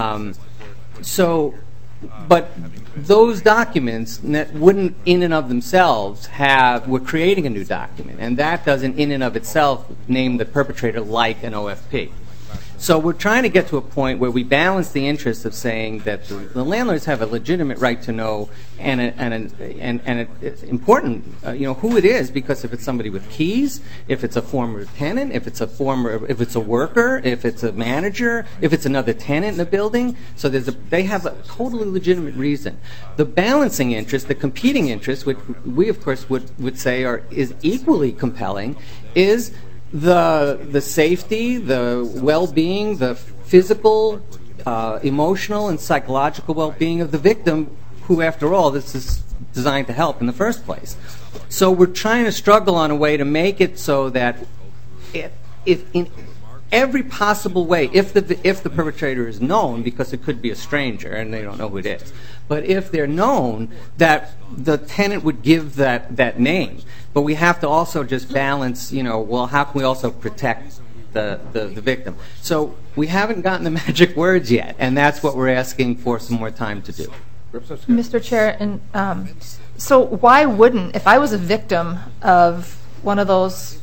But those documents wouldn't in and of themselves we're creating a new document, and that doesn't in and of itself name the perpetrator like an OFP. So we're trying to get to a point where we balance the interests of saying that the landlords have a legitimate right to know, and it's important, who it is, because if it's somebody with keys, if it's a former tenant, if it's a worker, if it's a manager, if it's another tenant in the building, so they have a totally legitimate reason. The balancing interest, the competing interest, which we of course would say is equally compelling, is the safety, the well-being, the physical, emotional, and psychological well-being of the victim, who, after all, this is designed to help in the first place. So we're trying to struggle on a way to make it so that if in every possible way, if the perpetrator is known, because it could be a stranger and they don't know who it is, but if they're known, that the tenant would give that name. But we have to also just balance, how can we also protect the victim? So we haven't gotten the magic words yet, and that's what we're asking for some more time to do. Mr. Chair, and so why wouldn't, if I was a victim of one of those,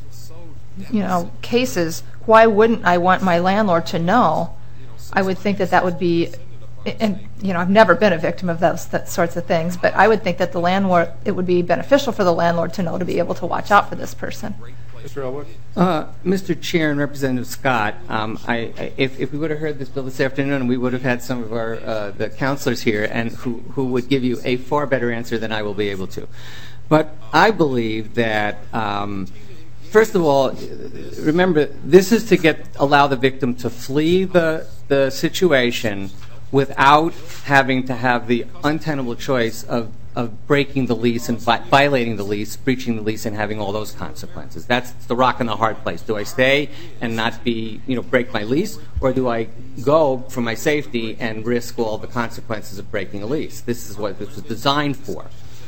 cases, why wouldn't I want my landlord to know? I would think that would be, and I've never been a victim of that sorts of things, but I would think that it would be beneficial for the landlord to know, to be able to watch out for this person. Mr. Elwood? Mr. Chair and Representative Scott, if we would have heard this bill this afternoon, we would have had some of the counselors here and who would give you a far better answer than I will be able to. But I believe that first of all, remember, this is to allow the victim to flee the situation without having to have the untenable choice of breaking the lease and violating the lease, breaching the lease, and having all those consequences. That's the rock and the hard place. Do I stay and not break my lease, or do I go for my safety and risk all the consequences of breaking a lease? This is what this was designed for.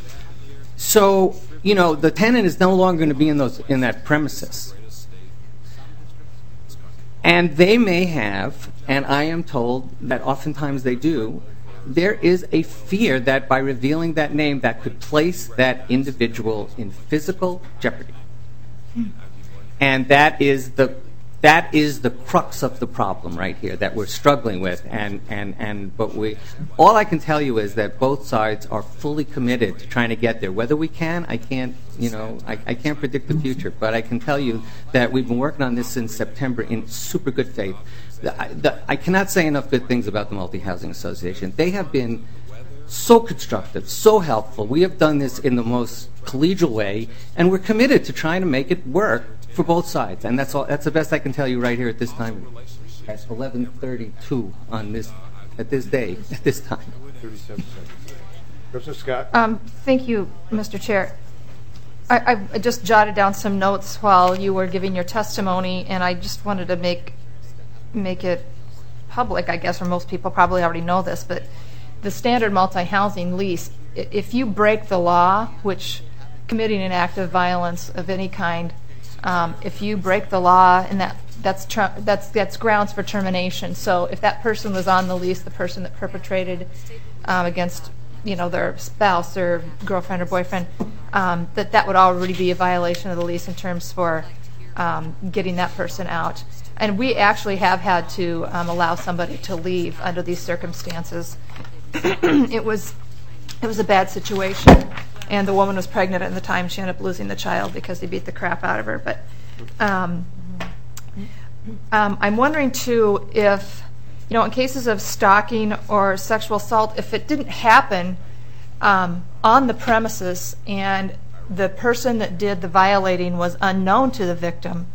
So, the tenant is no longer going to be in that premises. And they may have, and I am told that oftentimes they do, there is a fear that by revealing that name, that could place that individual in physical jeopardy. And that is the crux of the problem right here that we're struggling with. But all I can tell you is that both sides are fully committed to trying to get there. Whether we can, I can't predict the future, but I can tell you that we've been working on this since September in super good faith. I cannot say enough good things about the Multi-Housing Association. They have been so constructive, so helpful. We have done this in the most collegial way, and we're committed to trying to make it work for both sides. And that's all. That's the best I can tell you right here at this time, at 11:32 on this, at this day, at this time. 37 seconds. Representative Scott. Thank you, Mr. Chair. I just jotted down some notes while you were giving your testimony, and I just wanted to make it public, I guess, or most people probably already know this, but the standard multi-housing lease, if you break the law, which committing an act of violence of any kind, if you break the law, and that's grounds for termination. So if that person was on the lease, the person that perpetrated against their spouse or girlfriend or boyfriend, that would already be a violation of the lease in terms for getting that person out. And we actually have had to allow somebody to leave under these circumstances. It was a bad situation, and the woman was pregnant at the time. She ended up losing the child because they beat the crap out of her. But I'm wondering too if, in cases of stalking or sexual assault, if it didn't happen on the premises and the person that did the violating was unknown to the victim,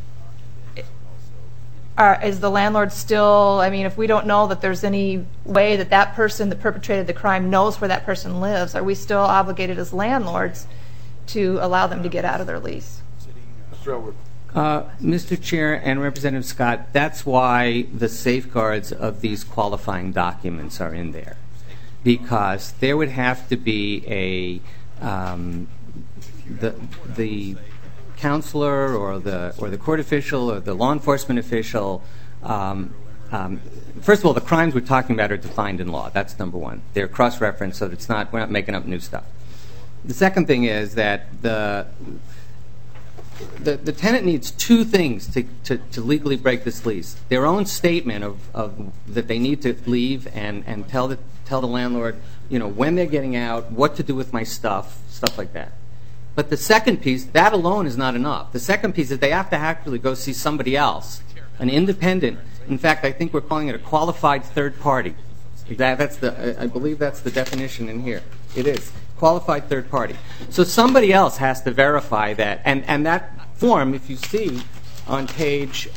is the landlord still, if we don't know that there's any way that person that perpetrated the crime knows where that person lives, are we still obligated as landlords to allow them to get out of their lease? Mr. Elwood. Mr. Chair and Representative Scott, that's why the safeguards of these qualifying documents are in there, because there would have to be the counselor or the court official or the law enforcement official. First of all, the crimes we're talking about are defined in law. That's number one. They're cross-referenced, so we're not making up new stuff. The second thing is that the tenant needs two things to legally break this lease: their own statement of that they need to leave and tell the landlord, when they're getting out, what to do with my stuff like that. But the second piece, that alone is not enough. The second piece is they have to actually go see somebody else, an independent. In fact, I think we're calling it a qualified third party. I believe that's the definition in here. It is qualified third party. So somebody else has to verify that, and that form, if you see on page,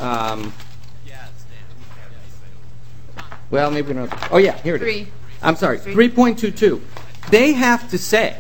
maybe not. Oh yeah, here it is. I'm sorry, 3.22. They have to say,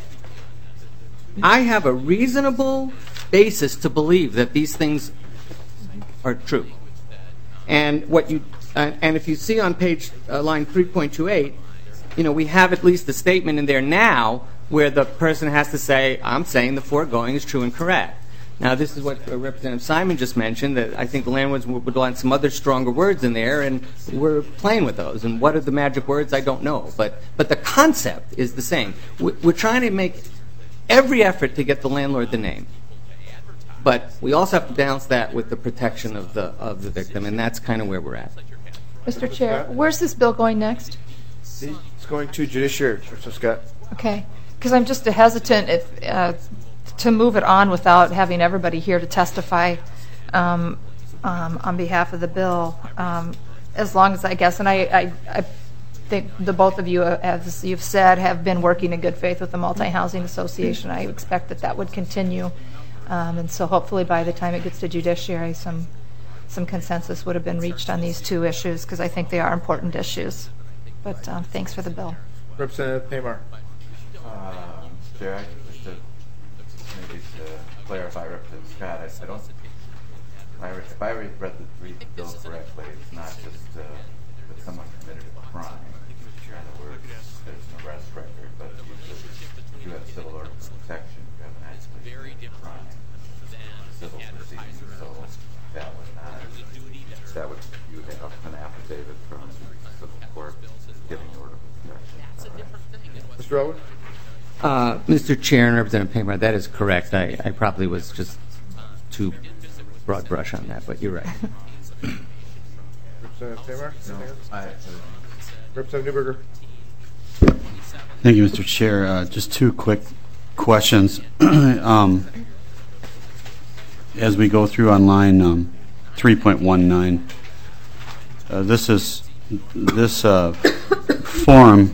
I have a reasonable basis to believe that these things are true. And if you see on page line 3.28, we have at least a statement in there now where the person has to say, I'm saying the foregoing is true and correct. Now, this is what Representative Simon just mentioned, that I think the landlords would want some other stronger words in there, and we're playing with those. And what are the magic words? I don't know. But the concept is the same. We're trying to make every effort to get the landlord the name. But we also have to balance that with the protection of the victim, and that's kind of where we're at. Mr. Chair, where's this bill going next? It's going to Judiciary, Mr. Scott. Okay, because I'm just hesitant to move it on without having everybody here to testify on behalf of the bill. As long as, I guess, and I think the both of you, as you've said, have been working in good faith with the Multi-Housing Association. I expect that would continue. And so hopefully by the time it gets to Judiciary, some consensus would have been reached on these two issues, because I think they are important issues. But thanks for the bill. Representative Pamar. Chair, just to clarify, Representative Scott, I don't. If I read the bill correctly, it's not just that someone committed a crime. In other words, there's an arrest record, but you have civil order protection. You have an actually crime, civil proceedings. So that would not. You would have an affidavit from the civil court giving order of protection. Mr. Elwood. Mr. Chair and Representative Pamar, that is correct. I probably was just too broad brush on that, but you're right. Representative Pamar? No. Representative Newberger. Thank you, Mr. Chair. Just two quick questions. As we go through on line 3.19, this form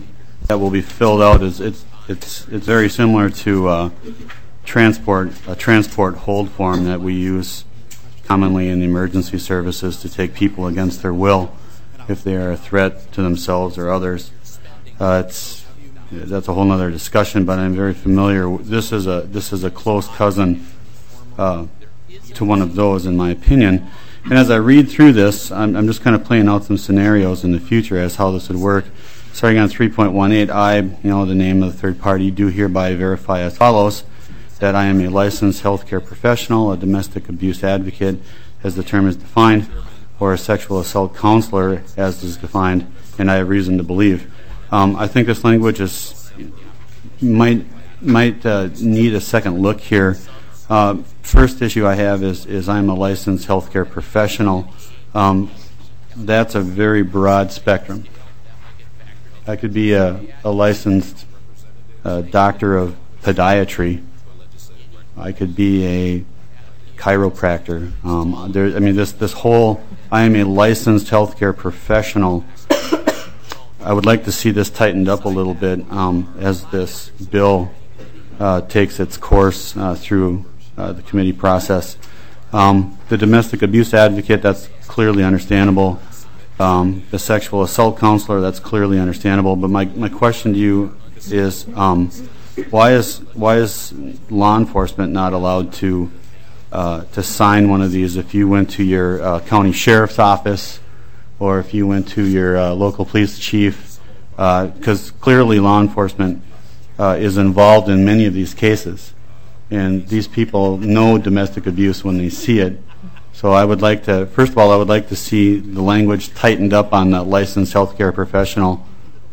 that will be filled out is it's very similar to a transport hold form that we use commonly in the emergency services to take people against their will if they are a threat to themselves or others. That's a whole other discussion, but I'm very familiar. This is a close cousin to one of those, in my opinion. And as I read through this, I'm just kind of playing out some scenarios in the future as how this would work. Starting on 3.18, I, the name of the third party, do hereby verify as follows: that I am a licensed healthcare professional, a domestic abuse advocate, as the term is defined, or a sexual assault counselor, as is defined, and I have reason to believe. I think this language might need a second look here. First issue I have is I'm a licensed healthcare professional. That's a very broad spectrum. I could be a licensed doctor of podiatry. I could be a chiropractor. This whole I am a licensed healthcare professional. I would like to see this tightened up a little bit as this bill takes its course through the committee process. The domestic abuse advocate, that's clearly understandable. The sexual assault counselor, that's clearly understandable. But my question to you is, why is law enforcement not allowed to sign one of these if you went to your county sheriff's office or if you went to your local police chief? Because clearly law enforcement is involved in many of these cases, and these people know domestic abuse when they see it. So I would like to, first of all, I would like to see the language tightened up on the licensed healthcare professional.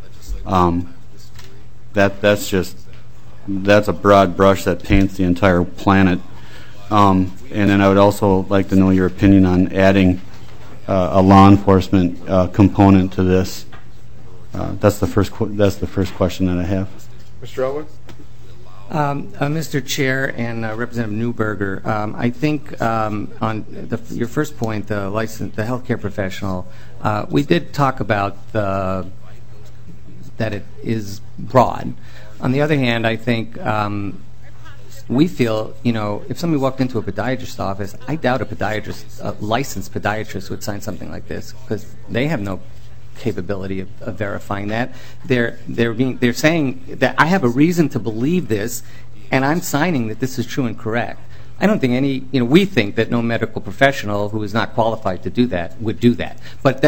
That's a broad brush that paints the entire planet. And then I would also like to know your opinion on adding a law enforcement component to this. That's the first question that I have. Mr. Elwood? Mr. Chair and Representative Newberger, I think on your first point, the healthcare professional, we did talk about that it is broad. On the other hand, I think we feel, if somebody walked into a podiatrist's office, I doubt a licensed podiatrist would sign something like this because they have no capability of verifying that. They're saying that I have a reason to believe this, and I'm signing that this is true and correct. I don't think we think that no medical professional who is not qualified to do that would do that. But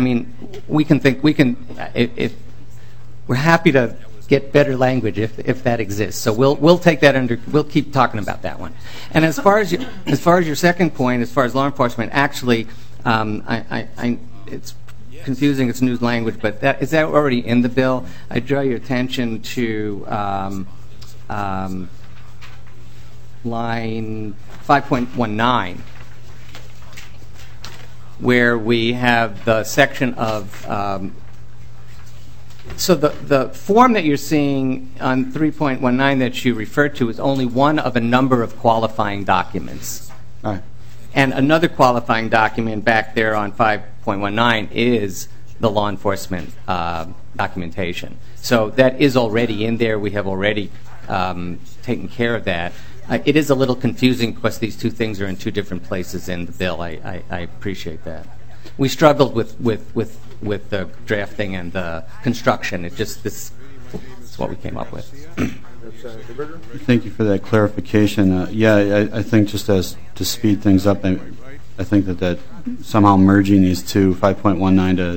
we're happy to get better language if that exists. So we'll take that under. We'll keep talking about that one. And as far as your second point, as far as law enforcement, actually, it's confusing. It's new language, but is that already in the bill? I draw your attention to line 5.19, where we have the section of. So the form that you're seeing on 3.19 that you referred to is only one of a number of qualifying documents. All right. And another qualifying document back there on 5.19 is the law enforcement documentation. So that is already in there. We have already taken care of that. It is a little confusing because these two things are in two different places in the bill. I appreciate that. We struggled with the drafting and the construction. This is what we came up with. Thank you for that clarification. I think just to speed things up, I think that somehow merging these two, 5.19 to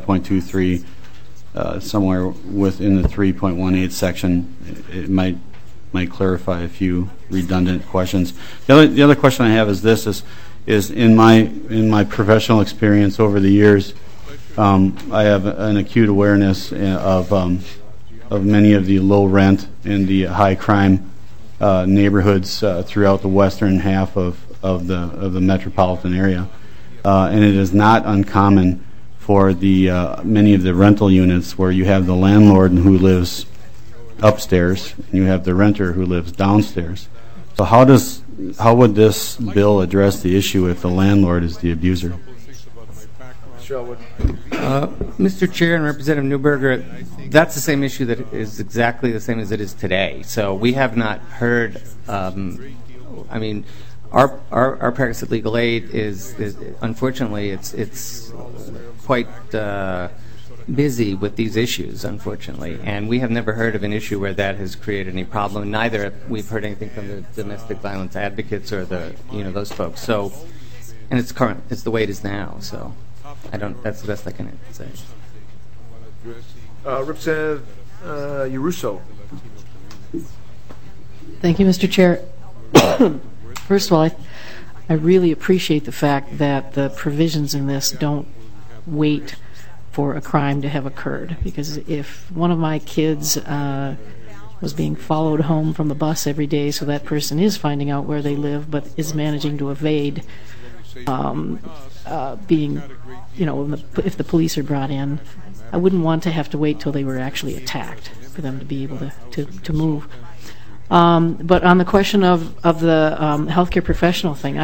5.23, somewhere within the 3.18 section, it might clarify a few redundant questions. The other question I have is this: is in my professional experience over the years, I have an acute awareness of many of the low rent and the high crime neighborhoods throughout the western half of the metropolitan area, and it is not uncommon for the many of the rental units where you have the landlord who lives upstairs and you have the renter who lives downstairs. So how would this bill address the issue if the landlord is the abuser? Mr. Elwood. Mr. Chair and Representative Newberger, that's the same issue that is exactly the same as it is today. So we have not heard, our practice at Legal Aid is unfortunately, it's quite busy with these issues, unfortunately. And we have never heard of an issue where that has created any problem. Neither have we've heard anything from the domestic violence advocates or those folks. So, and it's current. It's the way it is now. So, that's the best I can say. Representative Yaruso. Thank you, Mr. Chair. First of all, I really appreciate the fact that the provisions in this don't wait for a crime to have occurred, because if one of my kids was being followed home from the bus every day, so that person is finding out where they live but is managing to evade being, if the police are brought in, I wouldn't want to have to wait till they were actually attacked for them to be able to move. But on the question of the healthcare professional thing,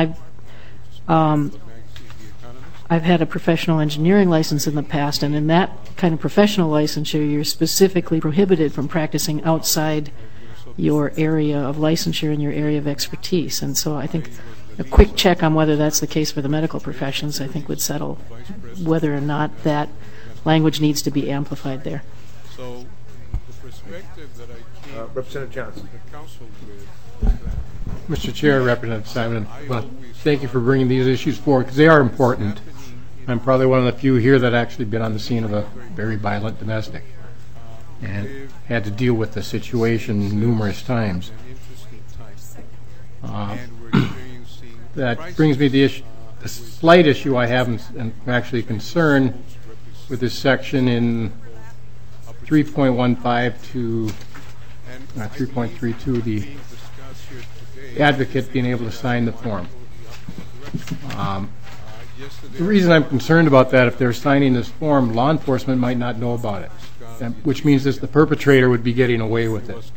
I've had a professional engineering license in the past, and in that kind of professional licensure, you're specifically prohibited from practicing outside your area of licensure and your area of expertise. And so I think a quick check on whether that's the case for the medical professions, I think, would settle whether or not that language needs to be amplified there. So the perspective that I keep Representative Johnson. Mr. Chair, Representative Simon, well, thank you for bringing these issues forward, because they are important. I'm probably one of the few here that actually been on the scene of a very violent domestic and had to deal with the situation numerous times. That brings me to the slight issue I have, and actually concern with this section in 3.15 to 3.32, the advocate being able to sign the form. The reason I'm concerned about that, if they're signing this form, law enforcement might not know about it, which means that the perpetrator would be getting away with it.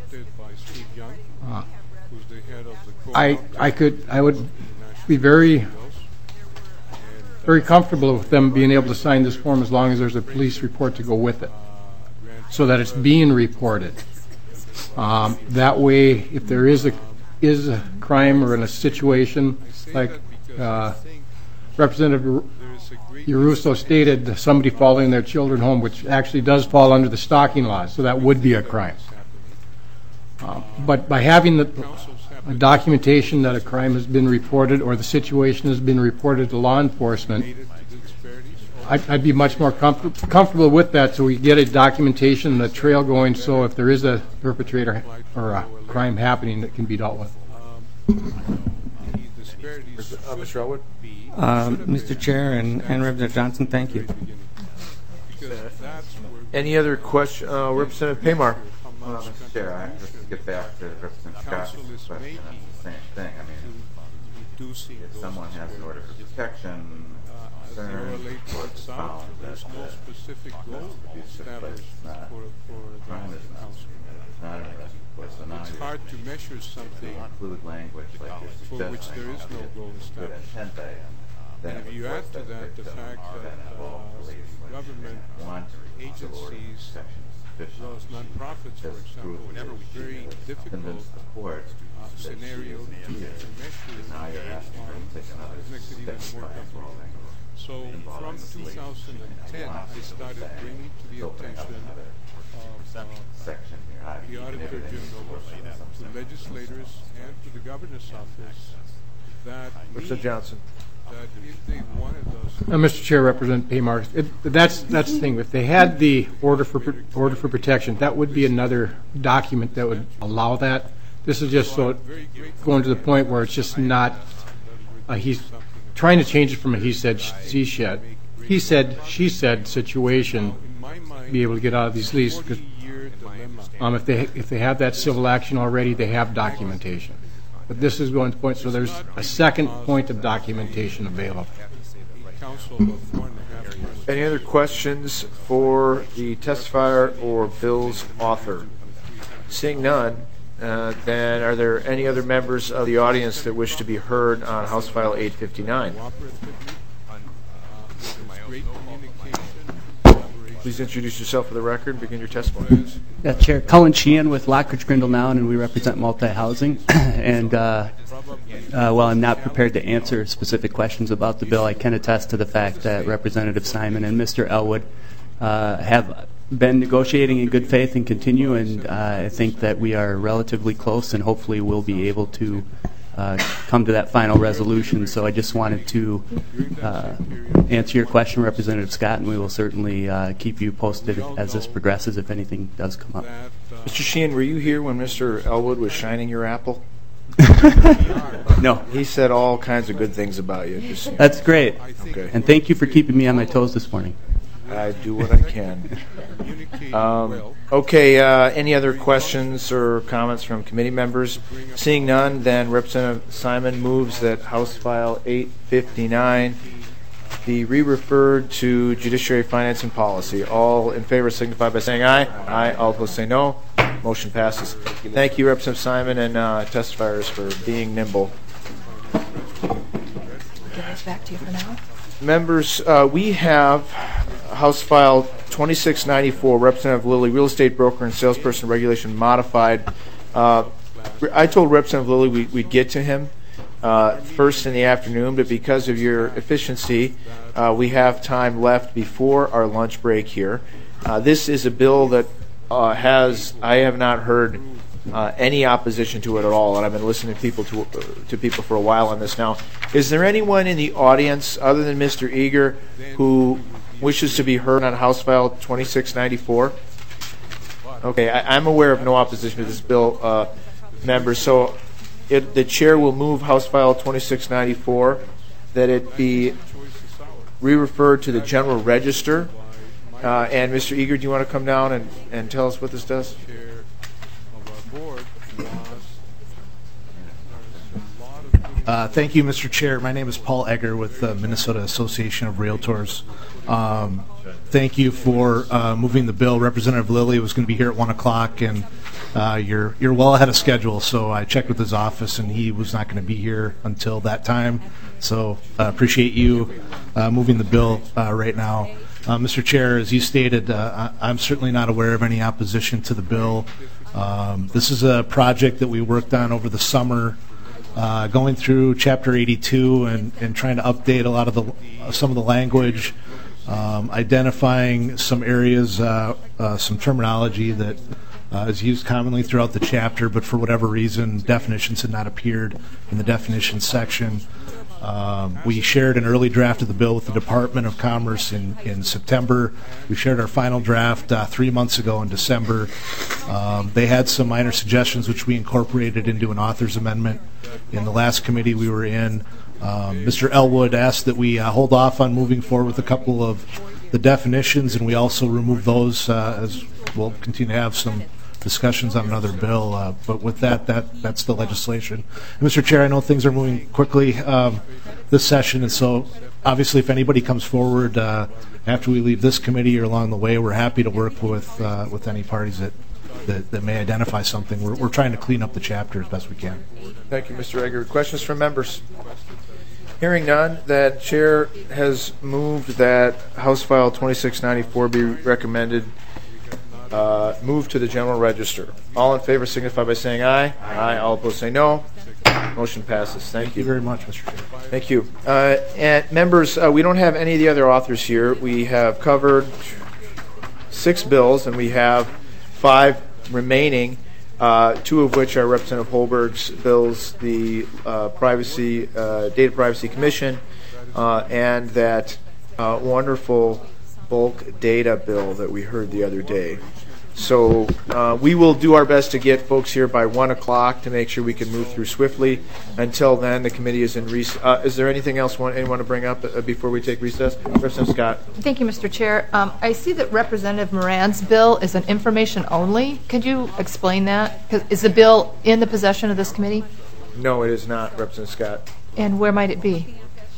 I would be very, very comfortable with them being able to sign this form as long as there's a police report to go with it, so that it's being reported. That way, if there is a crime or in a situation like Representative Yaruso stated, somebody following their children home, which actually does fall under the stalking laws, so that would be a crime. But by having the documentation that a crime has been reported or the situation has been reported to law enforcement, I'd be much more comfortable with that, so we get a documentation and a trail going, so if there is a perpetrator or a crime happening, that can be dealt with. Mr. Elwood? Mr. Chair and Representative Johnson, thank you. Any other question? Representative Paymar. Mr. Chair, I have to get back to Representative Scott's question. It's the same thing. I mean, if someone has an order for protection, concern, or it's found that abuse took place, crime is not an arrest. It's hard to measure something include language like for which there is no goal established. And if you add to that the fact that government agencies, those non-profits, for example, it's very difficult scenario to measure makes it even more difficult. So from 2010, I started bringing to the attention of the Auditor General, to legislators, and to the Governor's Office that Mr. Johnson. That if they wanted those... Mr. Chair, Representative Paymar, that's the thing. If they had the order for protection, that would be another document that would allow that. This is just so going to the point where it's just not. He's trying to change it from a he said, she said situation. Be able to get out of these leases. If they have that civil action already, they have documentation. But this is going to point, so there's a second point of documentation available. Any other questions for the testifier or bill's author? Seeing none, then are there any other members of the audience that wish to be heard on House File 859? Please introduce yourself for the record and begin your testimony. Yeah, Chair. Cullen Sheehan with Lockridge Grindle Now, and we represent multi-housing. And while I'm not prepared to answer specific questions about the bill, I can attest to the fact that Representative Simon and Mr. Elwood have been negotiating in good faith and continue, and I think that we are relatively close, and hopefully we'll be able to come to that final resolution. So I just wanted to answer your question, Representative Scott, and we will certainly keep you posted as this progresses if anything does come up. Mr. Sheehan, were you here when Mr. Elwood was shining your apple? No. He said all kinds of good things about you. That's great. Okay. And thank you for keeping me on my toes this morning. I do what I can. Okay, any other questions or comments from committee members? Seeing none, then Representative Simon moves that House File 859 be re-referred to Judiciary, Finance, and Policy. All in favor signify by saying aye. Aye. All opposed say no. Motion passes. Thank you, Representative Simon and testifiers, for being nimble. Give this back to you for now. Members, we have House File 2694, Representative Lilly, Real Estate Broker and Salesperson Regulation Modified. I told Representative Lilly we'd get to him first in the afternoon, but because of your efficiency, we have time left before our lunch break here. This is a bill that I have not heard any opposition to it at all, and I've been listening to people for a while on this now. Is there anyone in the audience other than Mr. Eager who wishes to be heard on House File 2694? Okay, I'm aware of no opposition to this bill, members. So the chair will move House File 2694 that it be re-referred to the General Register. And Mr. Eager, do you want to come down and tell us what this does? Thank you, Mr. Chair. My name is Paul Egger with the Minnesota Association of Realtors. Thank you for moving the bill. Representative Lilly was going to be here at 1 o'clock, and you're well ahead of schedule. So I checked with his office, and he was not going to be here until that time. So I appreciate you moving the bill right now. Mr. Chair, as you stated, I'm certainly not aware of any opposition to the bill. This is a project that we worked on over the summer, going through Chapter 82 and trying to update a lot of some of the language, identifying some areas, some terminology that is used commonly throughout the chapter, but for whatever reason, definitions had not appeared in the definitions section. We shared an early draft of the bill with the Department of Commerce in September. We shared our final draft 3 months ago in December. They had some minor suggestions which we incorporated into an author's amendment. In the last committee we were in, Mr. Elwood asked that we hold off on moving forward with a couple of the definitions, and we also remove those as we'll continue to have some discussions on another bill, but with that's the legislation. And Mr. Chair, I know things are moving quickly this session, and so obviously if anybody comes forward after we leave this committee or along the way, we're happy to work with any parties that may identify something. We're trying to clean up the chapter as best we can. Thank you, Mr. Egger. Questions from members? Hearing none, that chair has moved that House File 2694 be recommended moved to the General Register. All in favor signify by saying aye. Aye. All opposed say no. Motion passes. Thank you very much, Mr. Chair. Thank you. And members, we don't have any of the other authors here. We have covered 6 bills, and we have 5 remaining, 2 of which are Representative Holberg's bills, the Data Privacy Commission, and that wonderful bulk data bill that we heard the other day. So we will do our best to get folks here by 1 o'clock to make sure we can move through swiftly. Until then, the committee is in recess. Is there anything else anyone to bring up before we take recess? Representative Scott. Thank you, Mr. Chair. I see that Representative Moran's bill is an information only. Could you explain that? Is the bill in the possession of this committee? No, it is not, Representative Scott. And where might it be?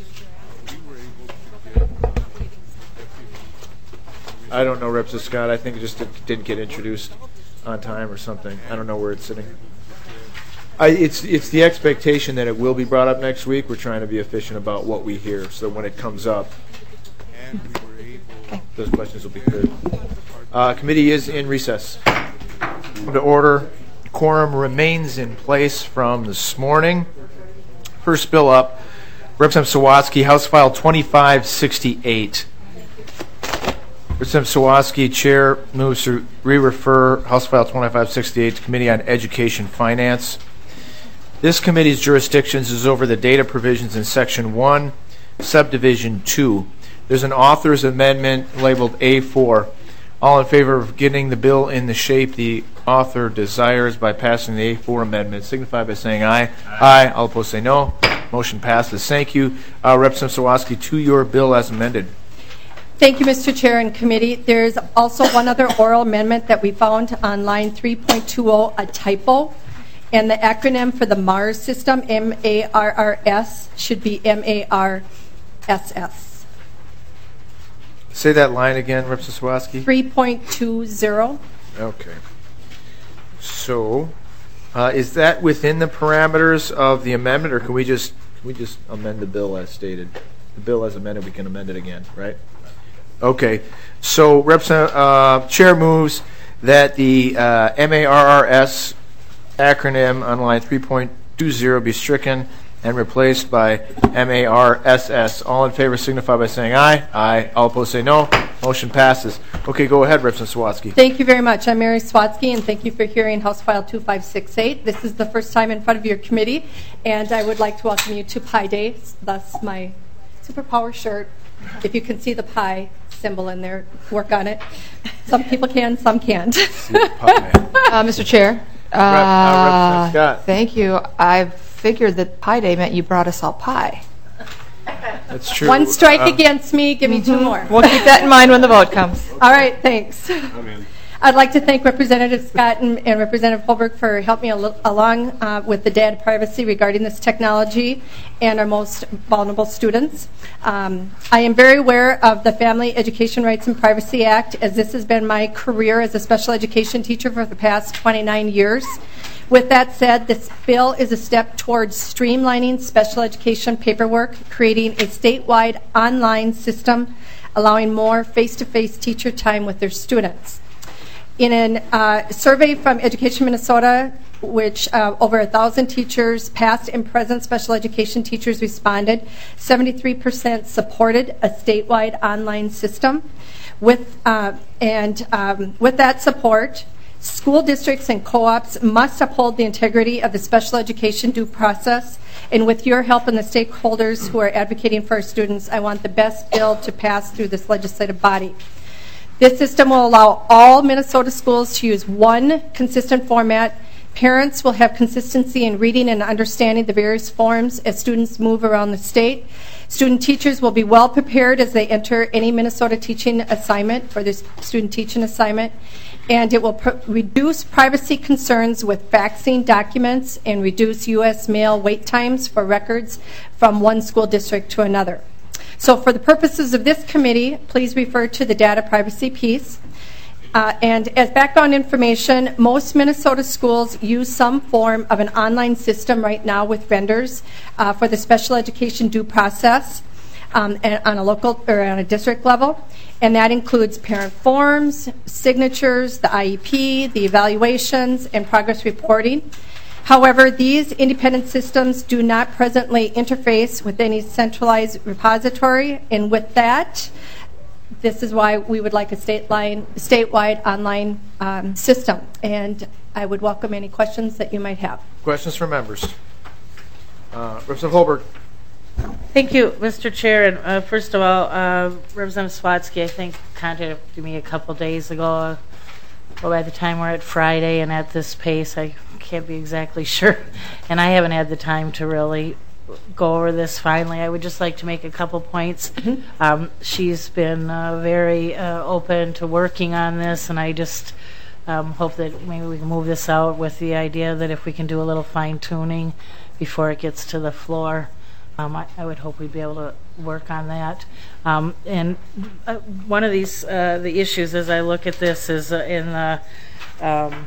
I don't know, Representative Scott. I think it just didn't get introduced on time or something. I don't know where it's sitting. It's the expectation that it will be brought up next week. We're trying to be efficient about what we hear, so when it comes up, Those questions will be cleared. Committee is in recess. To order, quorum remains in place from this morning. First bill up, Representative Sawatsky, House File 2568. Representative Sawatsky, Chair, moves to re-refer House File 2568 to Committee on Education Finance. This committee's jurisdictions is over the data provisions in Section 1, Subdivision 2. There's an author's amendment labeled A4. All in favor of getting the bill in the shape the author desires by passing the A4 amendment signify by saying aye. Aye. All opposed say no. Motion passes. Thank you. Representative Sawatsky, to your bill as amended. Thank you, Mr. Chair and Committee. There's also one other oral amendment that we found on line 3.20, a typo. And the acronym for the MARS system, M-A-R-R-S, should be M-A-R-S-S. Say that line again, Representative Sawatsky. 3.20. Okay. So, is that within the parameters of the amendment, or can we just amend the bill as stated? The bill as amended, we can amend it again, right? Okay. So, Chair moves that the MARRS acronym on line 3.20 be stricken and replaced by MARSS. All in favor signify by saying aye. Aye. All opposed say no. Motion passes. Okay, go ahead, Representative Sawatsky. Thank you very much. I'm Mary Sawatsky, and thank you for hearing House File 2568. This is the first time in front of your committee, and I would like to welcome you to Pi Day, thus my superpower shirt. If you can see the pi symbol in there, work on it. Some people can, some can't. Mr. Chair. Representative Scott. Thank you. I figured that Pi Day meant you brought us all pie. That's true. One strike against me, give me two more. We'll keep that in mind when the vote comes. All right, thanks. I'd like to thank Representative Scott and Representative Holberg for helping me along with the data privacy regarding this technology and our most vulnerable students. I am very aware of the Family Education Rights and Privacy Act, as this has been my career as a special education teacher for the past 29 years. With that said, this bill is a step towards streamlining special education paperwork, creating a statewide online system, allowing more face-to-face teacher time with their students. In a survey from Education Minnesota, which over 1,000 teachers, past and present special education teachers responded, 73% supported a statewide online system. With that support, school districts and co-ops must uphold the integrity of the special education due process. And with your help and the stakeholders who are advocating for our students, I want the best bill to pass through this legislative body. This system will allow all Minnesota schools to use one consistent format. Parents will have consistency in reading and understanding the various forms as students move around the state. Student teachers will be well prepared as they enter any Minnesota teaching assignment or their student teaching assignment. And it will reduce privacy concerns with faxing documents and reduce U.S. mail wait times for records from one school district to another. So for the purposes of this committee, please refer to the data privacy piece. And as background information, most Minnesota schools use some form of an online system right now with vendors for the special education due process on a local or on a district level. And that includes parent forms, signatures, the IEP, the evaluations, and progress reporting. However, these independent systems do not presently interface with any centralized repository, and with that, this is why we would like a statewide online system. And I would welcome any questions that you might have. Questions from members? Representative Holberg. Thank you, Mr. Chair. And first of all, Representative Sawatsky, I think, contacted me a couple days ago. Well, by the time we're at Friday and at this pace, I can't be exactly sure. And I haven't had the time to really go over this finally. I would just like to make a couple points. She's been very open to working on this, and I just hope that maybe we can move this out with the idea that if we can do a little fine-tuning before it gets to the floor, I would hope we'd be able to work on that. And one of these, the issues as I look at this is in the on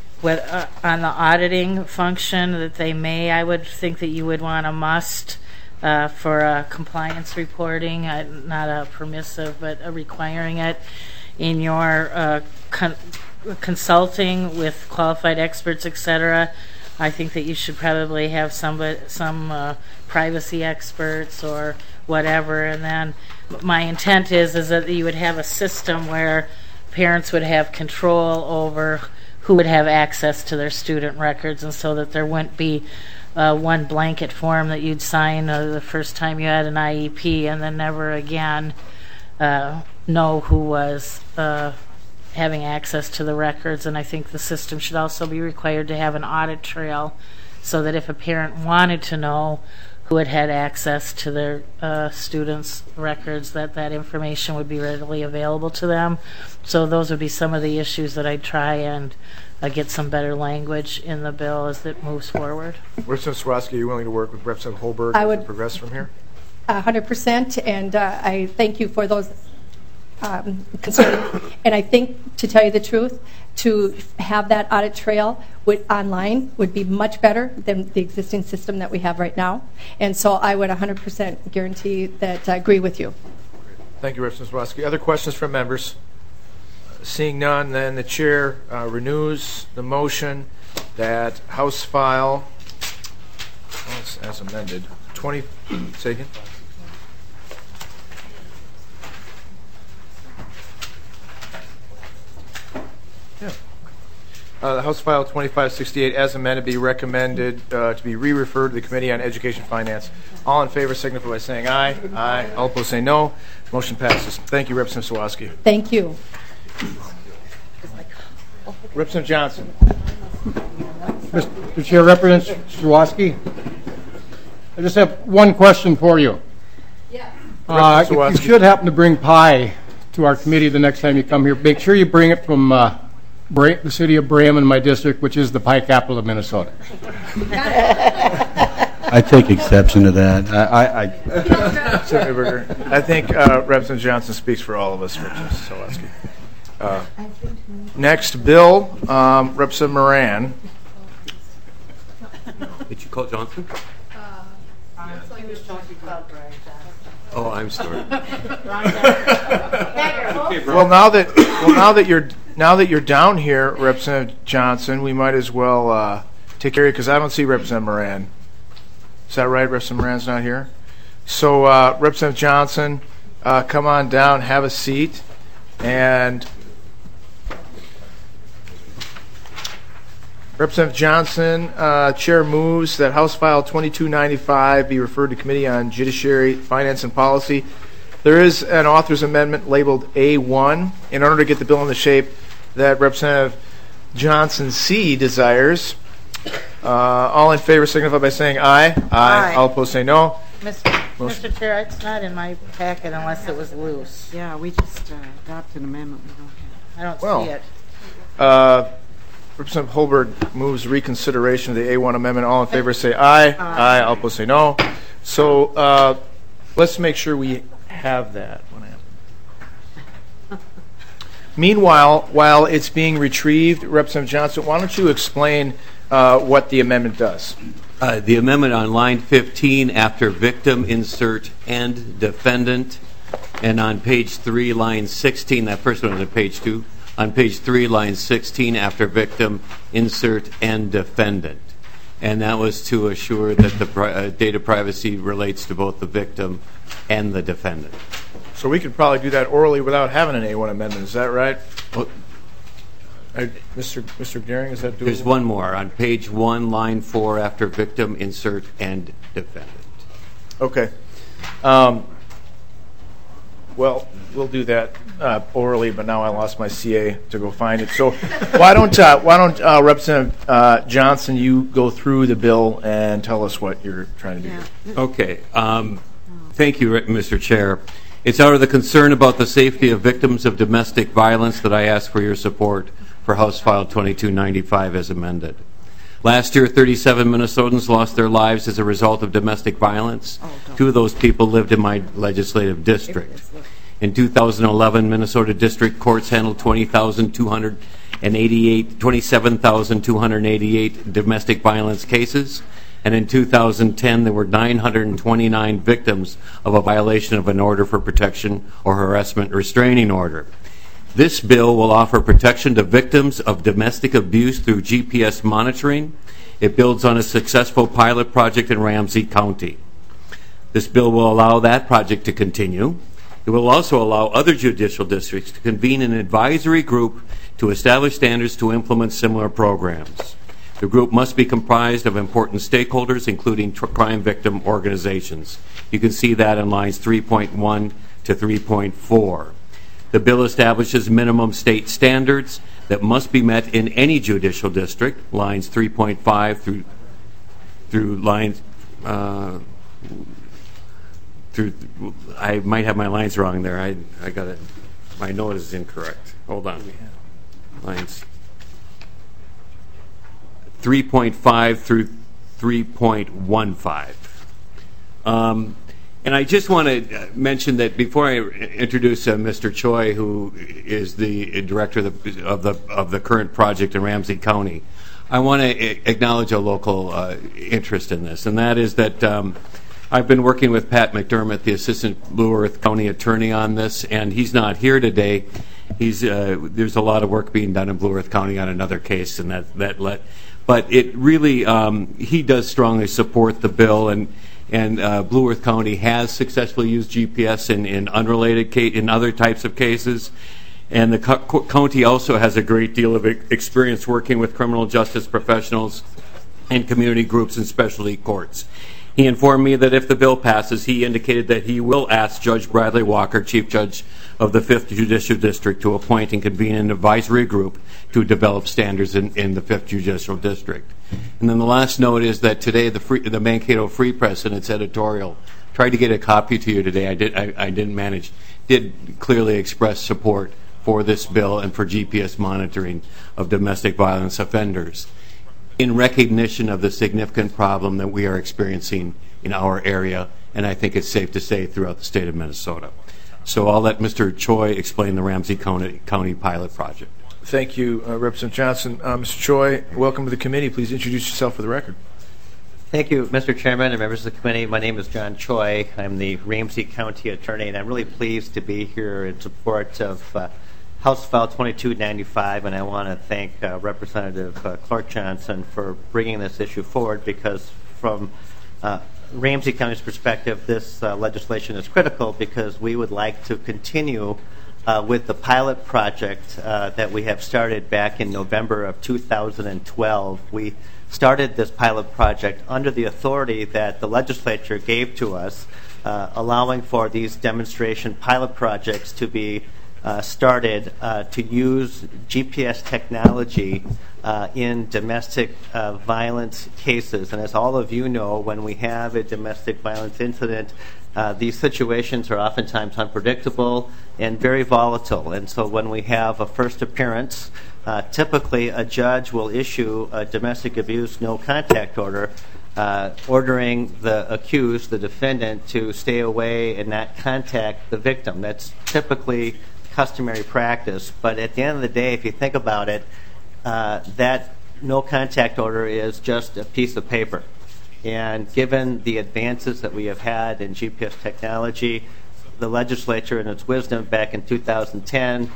the auditing function that they may, I would think that you would want a must for compliance reporting, not a permissive, but requiring it in your consulting with qualified experts, etc. I think that you should probably have some privacy experts or whatever. And then my intent is that you would have a system where parents would have control over who would have access to their student records, and so that there wouldn't be one blanket form that you'd sign the first time you had an IEP and then never again know who was having access to the records. And I think the system should also be required to have an audit trail, so that if a parent wanted to know who had had access to their students' records, that information would be readily available to them. So those would be some of the issues that I'd try and get some better language in the bill as it moves forward. Representative Swatsky, are you willing to work with Representative Holberg I would as we progress from here? 100%, and I thank you for those concerns. And I think, to tell you the truth, to have that audit trail online would be much better than the existing system that we have right now. And so I would 100% guarantee that I agree with you. Thank you, Representative Swatsky. Other questions from members? Seeing none, then the chair renews the motion that House File, as amended, 20, say again? Yeah. House File 2568, as amended, be recommended to be re-referred to the Committee on Education and Finance. All in favor signify by saying aye. Aye. All opposed say no. Motion passes. Thank you, Representative Swatsky. Thank you. Representative Johnson. Mr. Chair, Representative Swatsky, I just have one question for you. Yes. If you should happen to bring pie to our committee the next time you come here, make sure you bring it from the city of Bremen, my district, which is the pie capital of Minnesota. I take exception to that. I think Representative Johnson speaks for all of us, Representative Swatsky. Next bill, Representative Moran. Did you call Johnson? Oh, I'm sorry. Well, now that you're down here, Representative Johnson, we might as well take care of you, because I don't see Representative Moran. Is that right? Representative Moran's not here. So, Representative Johnson, come on down, have a seat, and Representative Johnson, Chair moves that House File 2295 be referred to Committee on Judiciary, Finance, and Policy. There is an author's amendment labeled A1 in order to get the bill in the shape that Representative Johnson C desires. All in favor signify by saying aye. Aye. All opposed say no. Mr. Chair, it's not in my packet unless it was loose. Yeah, we just adopted an amendment. We don't have. I don't see it. Representative Holberg moves reconsideration of the A1 amendment. All in favor say aye. Aye. All opposed say no. So let's make sure we have that. Meanwhile, while it's being retrieved, Representative Johnson, why don't you explain what the amendment does? The amendment on line 15, after victim, insert and defendant, and on page 3, line 16, that first one is on page 2. On page 3, line 16, after victim, insert and defendant. And that was to assure that the data privacy relates to both the victim and the defendant. So we could probably do that orally without having an A1 amendment. Is that right? Well, Mr. Gehring, is that doable? There's one more. On page 1, line 4, after victim, insert and defendant. Okay. Well, we'll do that orally, but now I lost my CA to go find it. So why don't Representative Johnson, you go through the bill and tell us what you're trying to do here. Okay. Thank you, Mr. Chair. It's out of the concern about the safety of victims of domestic violence that I ask for your support for House File 2295 as amended. Last year, 37 Minnesotans lost their lives as a result of domestic violence. 2 of those people lived in my legislative district. In 2011, Minnesota district courts handled 27,288 domestic violence cases, and in 2010 there were 929 victims of a violation of an order for protection or harassment restraining order. This bill will offer protection to victims of domestic abuse through GPS monitoring. It builds on a successful pilot project in Ramsey County. This bill will allow that project to continue. It will also allow other judicial districts to convene an advisory group to establish standards to implement similar programs. The group must be comprised of important stakeholders, including crime victim organizations. You can see that in lines 3.1 to 3.4. The bill establishes minimum state standards that must be met in any judicial district, lines 3.5 through lines I might have my lines wrong there. I got it. My note is incorrect. Hold on. Lines 3.5 through 3.15. And I just want to mention that before I introduce Mr. Choi, who is the director of the current project in Ramsey County, I want to acknowledge a local interest in this, and that is that I've been working with Pat McDermott, the assistant Blue Earth County attorney, on this, and he's not here today. There's a lot of work being done in Blue Earth County on another case, and but it really he does strongly support the bill, and Blue Earth County has successfully used GPS in unrelated in other types of cases, and the county also has a great deal of experience working with criminal justice professionals and community groups and specialty courts. He informed me that if the bill passes, he indicated that he will ask Judge Bradley Walker, Chief Judge of the 5th Judicial District, to appoint and convene an advisory group to develop standards in the 5th Judicial District. And then the last note is that today the Mankato Free Press in its editorial tried to get a copy to you today. I didn't manage. Did clearly express support for this bill and for GPS monitoring of domestic violence offenders, in recognition of the significant problem that we are experiencing in our area, and I think it's safe to say throughout the state of Minnesota. So I'll let Mr. Choi explain the Ramsey County pilot project. Thank you, Representative Johnson. Mr. Choi, welcome to the committee. Please introduce yourself for the record. Thank you, Mr. Chairman and members of the committee. My name is John Choi. I'm the Ramsey County attorney, and I'm really pleased to be here in support of House File 2295, and I want to thank Representative Clark Johnson for bringing this issue forward, because from Ramsey County's perspective, this legislation is critical because we would like to continue with the pilot project that we have started back in November of 2012. We started this pilot project under the authority that the legislature gave to us, allowing for these demonstration pilot projects to be started to use GPS technology in domestic violence cases. And as all of you know, when we have a domestic violence incident, these situations are oftentimes unpredictable and very volatile. And so when we have a first appearance, typically a judge will issue a domestic abuse no contact order, ordering the accused, the defendant, to stay away and not contact the victim. That's typically customary practice, but at the end of the day, if you think about it, that no contact order is just a piece of paper. And given the advances that we have had in GPS technology, the legislature, in its wisdom back in 2010,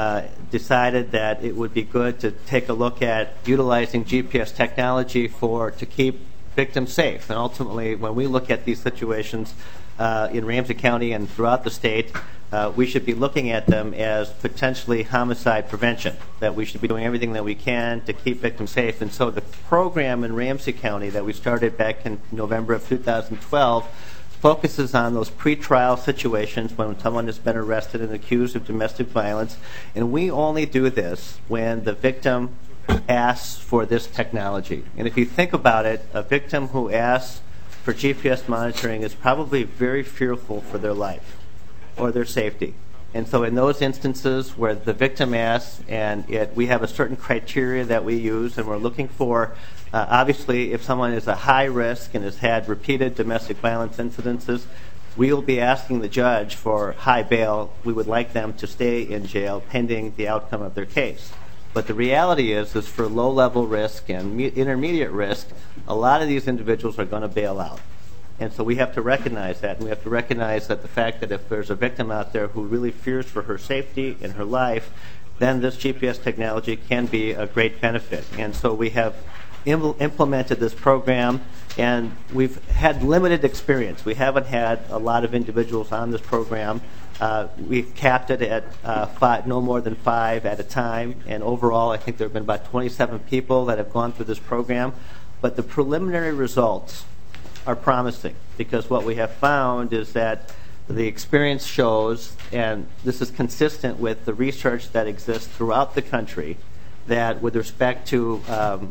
decided that it would be good to take a look at utilizing GPS technology to keep victims safe. And ultimately, when we look at these situations in Ramsey County and throughout the state, we should be looking at them as potentially homicide prevention, that we should be doing everything that we can to keep victims safe. And so the program in Ramsey County that we started back in November of 2012 focuses on those pretrial situations when someone has been arrested and accused of domestic violence. And we only do this when the victim asks for this technology. And if you think about it, a victim who asks for GPS monitoring is probably very fearful for their life or their safety. And so in those instances where the victim asks, and we have a certain criteria that we use, and we're looking for, obviously, if someone is a high risk and has had repeated domestic violence incidences, we will be asking the judge for high bail. We would like them to stay in jail pending the outcome of their case. But the reality is for low-level risk and intermediate risk, a lot of these individuals are going to bail out. And so we have to recognize that, and we have to recognize that the fact that if there's a victim out there who really fears for her safety and her life, then this GPS technology can be a great benefit. And so we have implemented this program, and we've had limited experience. We haven't had a lot of individuals on this program. We've capped it at no more than 5 at a time, and overall I think there have been about 27 people that have gone through this program. But the preliminary results are promising, because what we have found is that the experience shows, and this is consistent with the research that exists throughout the country, that with respect to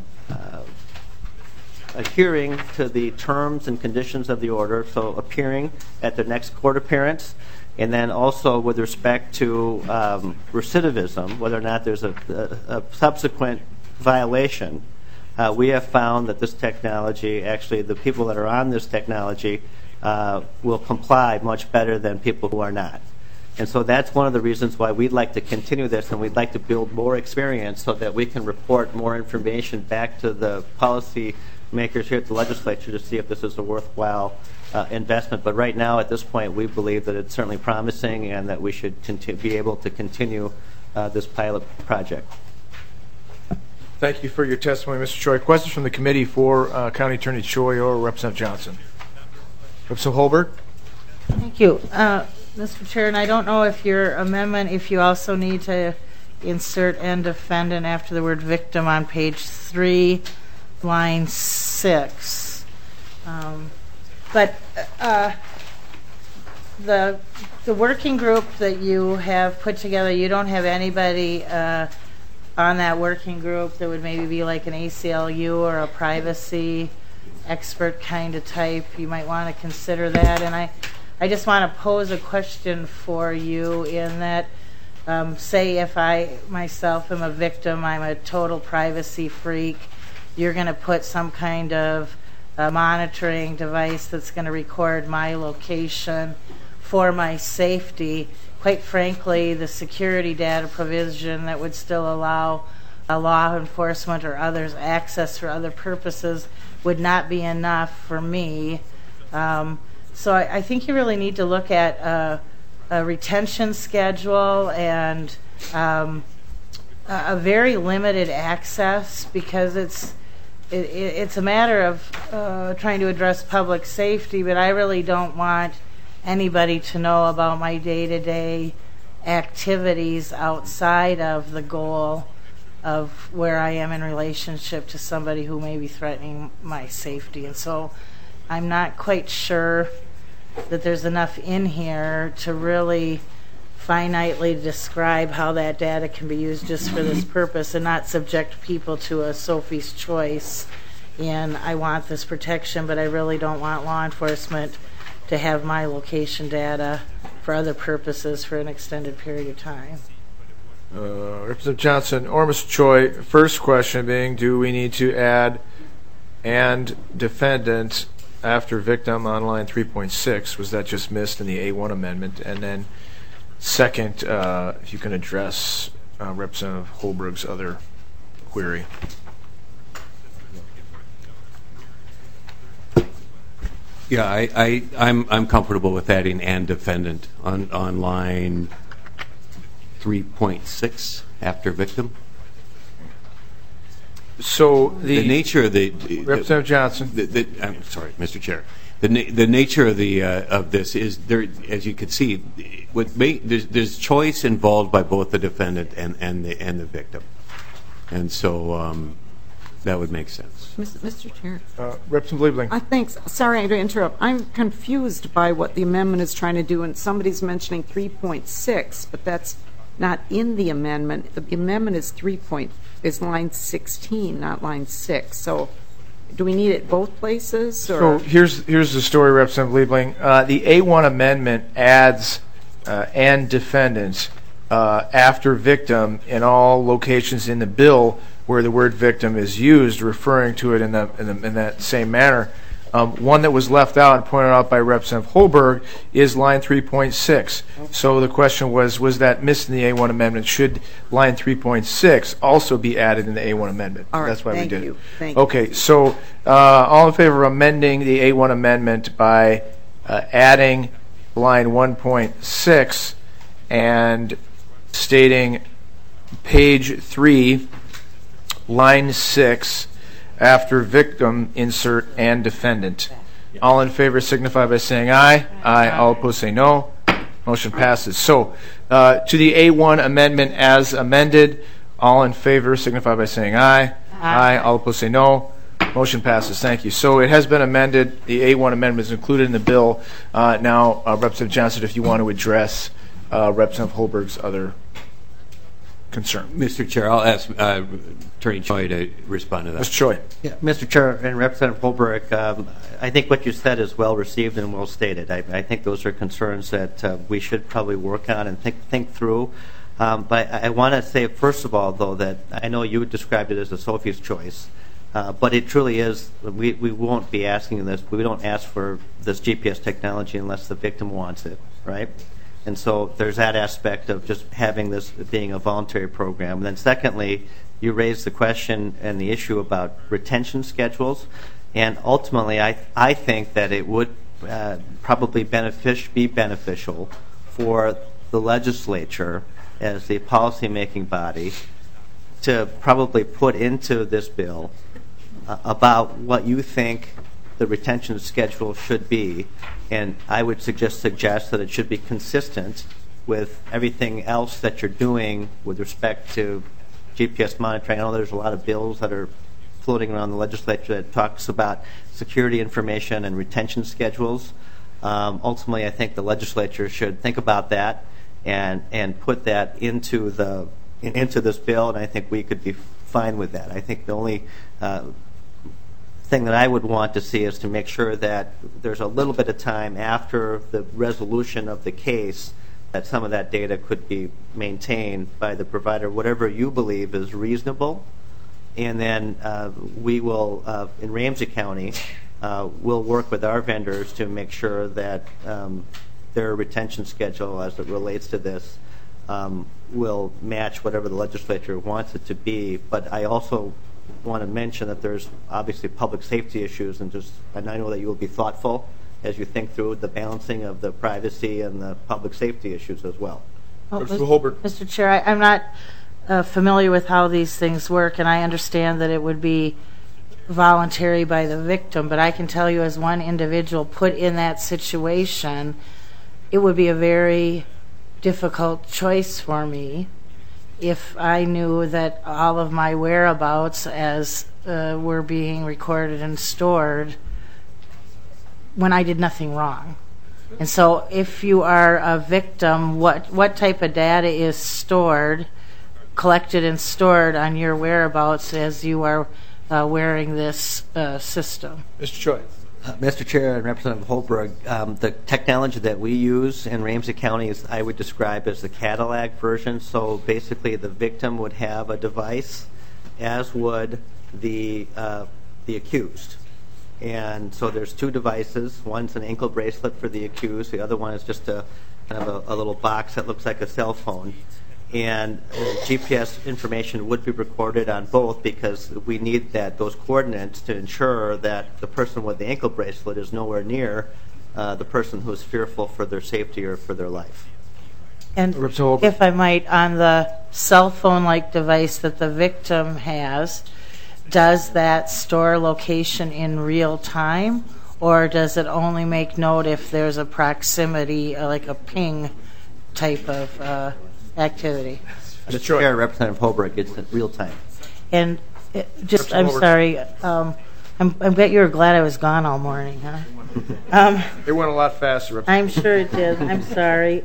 adhering to the terms and conditions of the order, so appearing at the next court appearance, and then also with respect to recidivism, whether or not there's a subsequent violation, we have found that this technology, actually the people that are on this technology, will comply much better than people who are not. And so that's one of the reasons why we'd like to continue this, and we'd like to build more experience so that we can report more information back to the policy makers here at the legislature to see if this is a worthwhile investment. But right now, at this point, we believe that it's certainly promising and that we should be able to continue this pilot project. Thank you for your testimony, Mr. Choi. Questions from the committee for County Attorney Choi or Representative Johnson? Representative Holberg? Thank you, Mr. Chair. And I don't know if your amendment, if you also need to insert and defendant after the word victim on page 3, line 6. But the working group that you have put together, you don't have anybody on that working group that would maybe be like an ACLU or a privacy expert kind of type. You might want to consider that. And I just want to pose a question for you in that, say if I myself am a victim, I'm a total privacy freak, you're going to put some kind of monitoring device that's going to record my location for my safety. Quite frankly, the security data provision that would still allow law enforcement or others access for other purposes would not be enough for me. So I think you really need to look at a retention schedule and a very limited access, because it's a matter of trying to address public safety, but I really don't want anybody to know about my day-to-day activities outside of the goal of where I am in relationship to somebody who may be threatening my safety. And so I'm not quite sure that there's enough in here to really finitely describe how that data can be used just for this purpose and not subject people to a Sophie's choice. And I want this protection, but I really don't want law enforcement to have my location data for other purposes for an extended period of time. Representative Johnson or Mr. Choi, first question being, do we need to add and defendant after victim on line 3.6? Was that just missed in the A1 amendment? And then second, if you can address Representative Holberg's other query. Yeah, I'm comfortable with adding and defendant on line 3.6 after victim. So the nature of the Representative Johnson. I'm sorry, Mr. Chair. The nature of this is there, as you can see, there's choice involved by both the defendant and the victim, and so that would make sense. Mr. Chair. Representative Liebling. I think, sorry to interrupt, I'm confused by what the amendment is trying to do, and somebody's mentioning 3.6, but that's not in the amendment. The amendment is line 16, not line 6. So do we need it both places? Or? So here's the story, Representative Liebling. The A1 amendment adds and defendant after victim in all locations in the bill where the word victim is used, referring to it in that same manner. One that was left out and pointed out by Representative Holberg is line 3.6. So the question was that missed in the A1 amendment? Should line 3.6 also be added in the A1 amendment? All right, that's why we did you. it. Thank you. Okay, so all in favor of amending the A1 amendment by adding line 1.6 and stating page 3, line 6, after victim, insert and defendant. All in favor signify by saying aye. Aye. All opposed say no. Motion passes. So to the A1 amendment as amended, all in favor signify by saying aye. Aye. All opposed say no. Motion passes. Thank you. So it has been amended. The A1 amendment is included in the bill. Now, Representative Johnson, if you want to address Representative Holberg's other concern. Mr. Chair, I'll ask Attorney Choi to respond to that. Mr. Choi. Yeah, Mr. Chair and Representative Holberg, I think what you said is well received and well stated. I think those are concerns that we should probably work on and think through. But I want to say, first of all, though, that I know you described it as a Sophie's choice, but it truly is. We won't be asking this. We don't ask for this GPS technology unless the victim wants it, right? And so there's that aspect of just having this being a voluntary program. And then secondly, you raised the question and the issue about retention schedules. And ultimately, I think that it would probably be beneficial for the legislature as the policymaking body to probably put into this bill about what you think the retention schedule should be. And I would suggest that it should be consistent with everything else that you're doing with respect to GPS monitoring. I know there's a lot of bills that are floating around the legislature that talks about security information and retention schedules. Ultimately, I think the legislature should think about that and put that into this bill, and I think we could be fine with that. I think the only thing that I would want to see is to make sure that there's a little bit of time after the resolution of the case that some of that data could be maintained by the provider, whatever you believe is reasonable. And then we will, in Ramsey County, we'll work with our vendors to make sure that their retention schedule as it relates to this will match whatever the legislature wants it to be. But I also want to mention that there's obviously public safety issues, and I know that you will be thoughtful as you think through the balancing of the privacy and the public safety issues as well. Mr. Chair, I'm not familiar with how these things work, and I understand that it would be voluntary by the victim, but I can tell you as one individual put in that situation, it would be a very difficult choice for me if I knew that all of my whereabouts as were being recorded and stored when I did nothing wrong. And so if you are a victim, what type of data is stored, collected and stored on your whereabouts as you are wearing this system? Mr. Choi. Mr. Chair and Representative Holberg, the technology that we use in Ramsey County is, I would describe as the Cadillac version. So basically the victim would have a device, as would the accused. And so there's two devices. One's an ankle bracelet for the accused. The other one is just a kind of a little box that looks like a cell phone. And GPS information would be recorded on both because we need those coordinates to ensure that the person with the ankle bracelet is nowhere near the person who is fearful for their safety or for their life. And if I might, on the cell phone-like device that the victim has, does that store location in real time, or does it only make note if there's a proximity, like a ping type of activity? Mr. Chair, Representative Holberg, it's in real time. And I'm sorry, I bet you were glad I was gone all morning, huh? It went a lot faster. I'm sure it did. I'm sorry.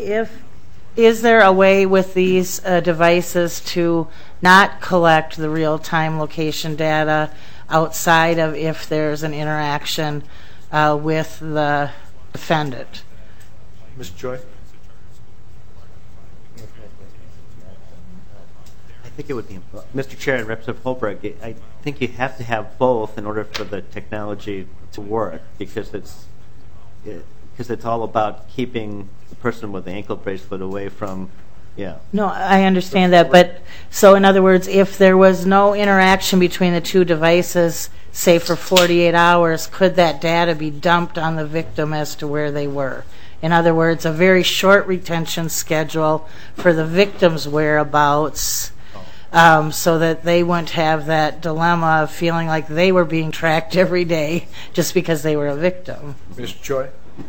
Is there a way with these devices to not collect the real-time location data outside of if there's an interaction with the defendant? Mr. Choi? think it would be, Mr. Chair and Representative Holbrook, I think you have to have both in order for the technology to work, because it's all about keeping the person with the ankle bracelet away from, yeah. No, I understand that, but so in other words, if there was no interaction between the two devices, say for 48 hours, could that data be dumped on the victim as to where they were? In other words, a very short retention schedule for the victim's whereabouts, so that they wouldn't have that dilemma of feeling like they were being tracked every day just because they were a victim. Mr. Choi?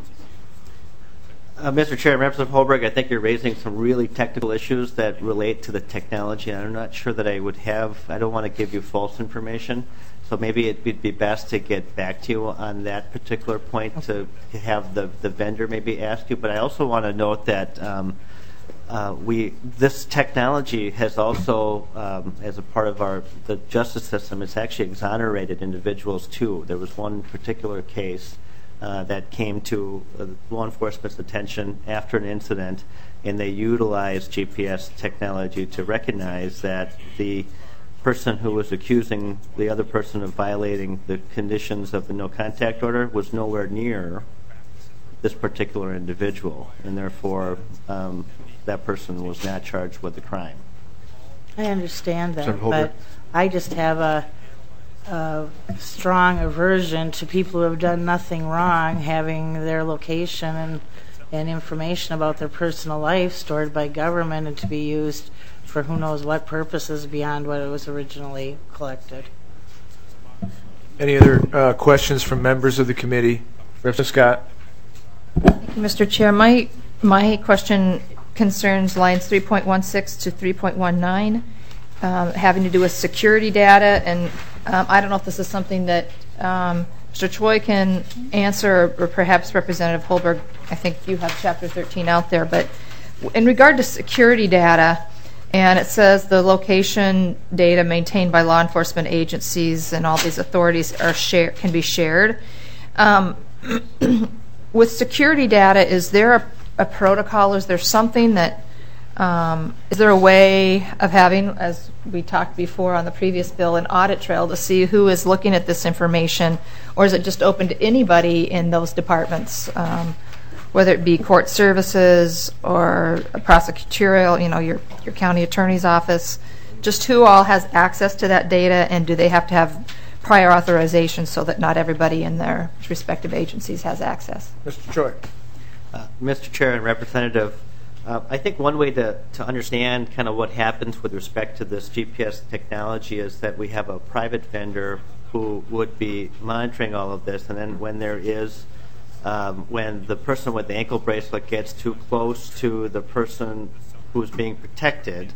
Mr. Chair, Representative Holbrook, I think you're raising some really technical issues that relate to the technology, and I'm not sure that I don't want to give you false information. So maybe it would be best to get back to you on that particular point, to have the vendor maybe ask you. But I also want to note that this technology has also, as a part of the justice system, it's actually exonerated individuals too. There was one particular case that came to law enforcement's attention after an incident, and they utilized GPS technology to recognize that the person who was accusing the other person of violating the conditions of the no contact order was nowhere near this particular individual, and therefore that person was not charged with the crime. I understand that, but I just have a strong aversion to people who have done nothing wrong having their location and information about their personal life stored by government and to be used for who knows what purposes beyond what it was originally collected. Any other questions from members of the committee? Representative Scott? Thank you, Mr. Chair. My question concerns lines 3.16 to 3.19, having to do with security data, and I don't know if this is something that Mr. Choi can answer, or perhaps Representative Holbrook. I think you have Chapter 13 out there, but in regard to security data, and it says the location data maintained by law enforcement agencies and all these authorities can be shared. With security data, is there a protocol? Is there something that, is there a way of having, as we talked before on the previous bill, an audit trail to see who is looking at this information, or is it just open to anybody in those departments, whether it be court services or a prosecutorial, your county attorney's office? Just who all has access to that data, and do they have to have prior authorization so that not everybody in their respective agencies has access? Mr. Choi. Mr. Chair and Representative, I think one way to understand kind of what happens with respect to this GPS technology is that we have a private vendor who would be monitoring all of this, and then when there is, when the person with the ankle bracelet gets too close to the person who's being protected,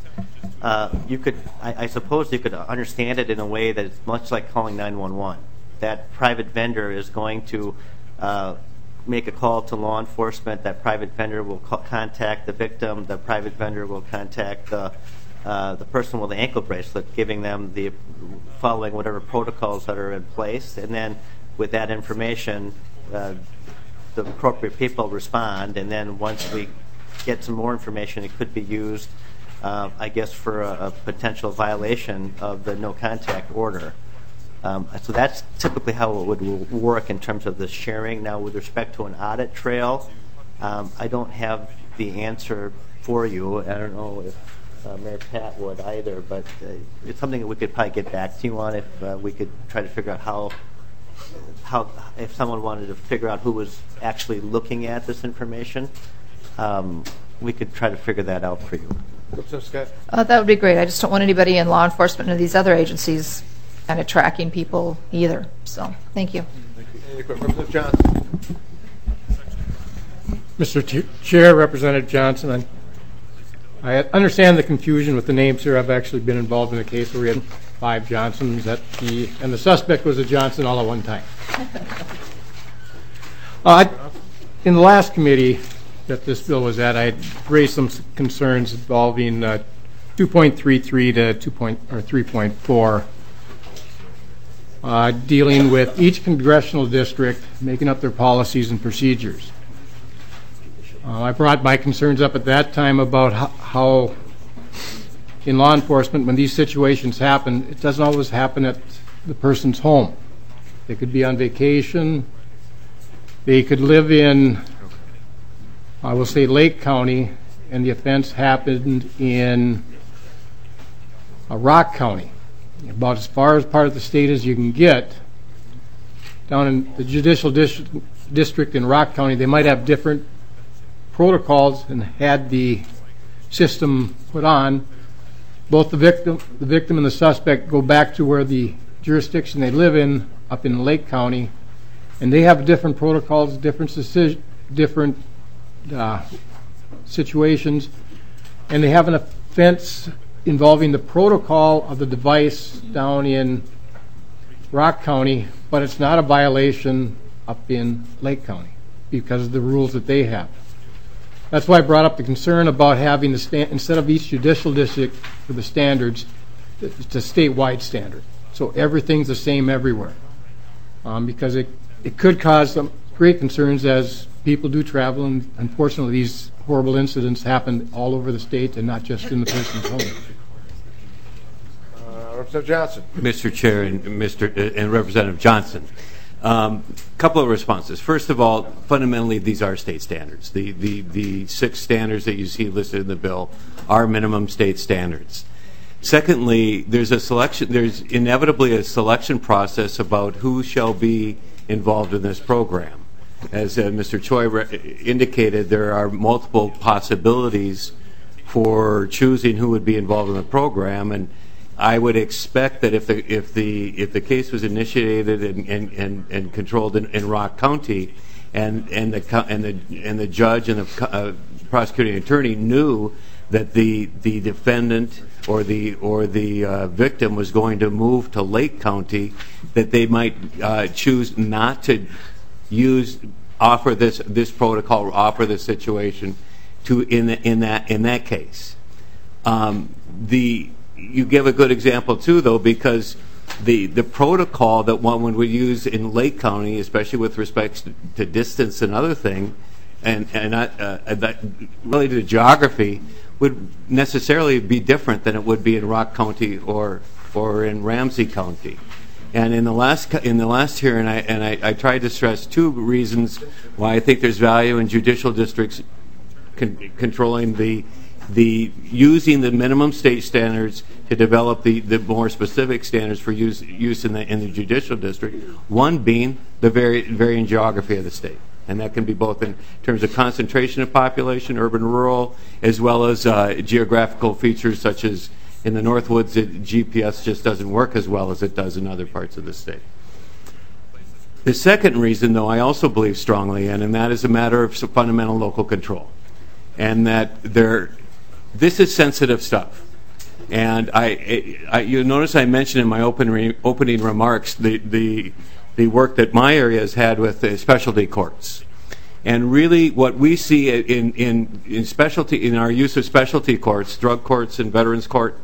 I suppose you could understand it in a way that it's much like calling 911. That private vendor is going to make a call to law enforcement. That private vendor will contact the victim. The private vendor will contact the person with the ankle bracelet, giving them following whatever protocols that are in place. And then with that information, the appropriate people respond. And then once we get some more information, it could be used, I guess, for a potential violation of the no contact order. So that's typically how it would work in terms of the sharing. Now, with respect to an audit trail, I don't have the answer for you. I don't know if Mayor Pat would either, but it's something that we could probably get back to you on if we could try to figure out how if someone wanted to figure out who was actually looking at this information, we could try to figure that out for you. That would be great. I just don't want anybody in law enforcement or these other agencies kind of tracking people either. So, thank you. Representative Johnson. Mr. Chair, Representative Johnson, I understand the confusion with the names here. I've actually been involved in a case where we had 5 Johnsons and the suspect was a Johnson all at one time. In the last committee that this bill was at, I raised some concerns involving 2.33 to 3.4. Dealing with each congressional district, making up their policies and procedures. I brought my concerns up at that time about how in law enforcement, when these situations happen, it doesn't always happen at the person's home. They could be on vacation. They could live in, I will say, Lake County, and the offense happened in Rock County, about as far as part of the state as you can get. Down in the judicial district in Rock County, they might have different protocols and had the system put on. Both the victim and the suspect go back to where the jurisdiction they live in, up in Lake County, and they have different protocols, different situations, and they have an offense involving the protocol of the device down in Rock County, but it's not a violation up in Lake County because of the rules that they have. That's why I brought up the concern about having instead of each judicial district for the standards, it's a statewide standard. So everything's the same everywhere. Because it could cause some great concerns as people do travel, and unfortunately these horrible incidents happen all over the state and not just in the person's home. Representative Johnson. Mr. Chair and Representative Johnson. Couple of responses. First of all, fundamentally, these are state standards. The 6 standards that you see listed in the bill are minimum state standards. Secondly, there's inevitably a selection process about who shall be involved in this program. As Mr. Choi indicated, there are multiple possibilities for choosing who would be involved in the program, and I would expect that if the case was initiated and controlled in Rock County, and the judge and the prosecuting attorney knew that the defendant or the victim was going to move to Lake County, that they might choose not to offer this protocol or offer this situation in that case. You give a good example too, though, because the protocol that one would use in Lake County, especially with respect to distance and other things, and related to geography, would necessarily be different than it would be in Rock County or in Ramsey County. And in the last hearing, I tried to stress 2 reasons why I think there's value in judicial districts controlling the using the minimum state standards to develop the more specific standards for use in the judicial district. One being the varying geography of the state, and that can be both in terms of concentration of population, urban, rural, as well as geographical features such as in the Northwoods, GPS just doesn't work as well as it does in other parts of the state. The second reason, though, I also believe strongly in, and that is a matter of fundamental local control, and that this is sensitive stuff. And you notice I mentioned in my opening remarks the work that my area has had with the specialty courts. And really what we see in our use of specialty courts, drug courts and veterans court,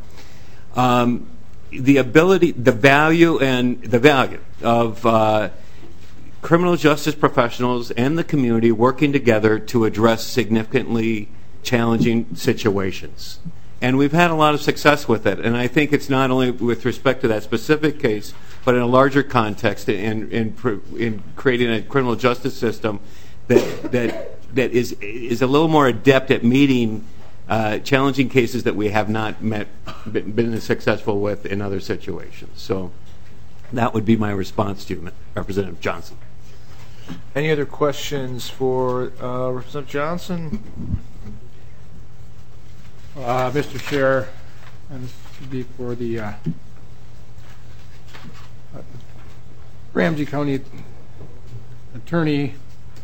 the value of criminal justice professionals and the community working together to address significantly challenging situations. And we've had a lot of success with it. And I think it's not only with respect to that specific case, but in a larger context in creating a criminal justice system that is a little more adept at meeting challenging cases that we have not been successful with in other situations. So that would be my response to you, Representative Johnson. Any other questions for Representative Johnson? Mr. Chair, and this would be for the Ramsey County Attorney.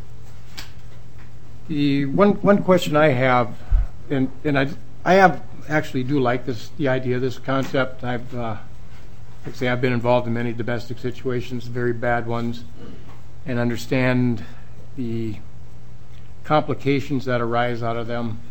The one question I have, and I have actually do like the idea of this concept. I've been involved in many domestic situations, very bad ones, and understand the complications that arise out of them.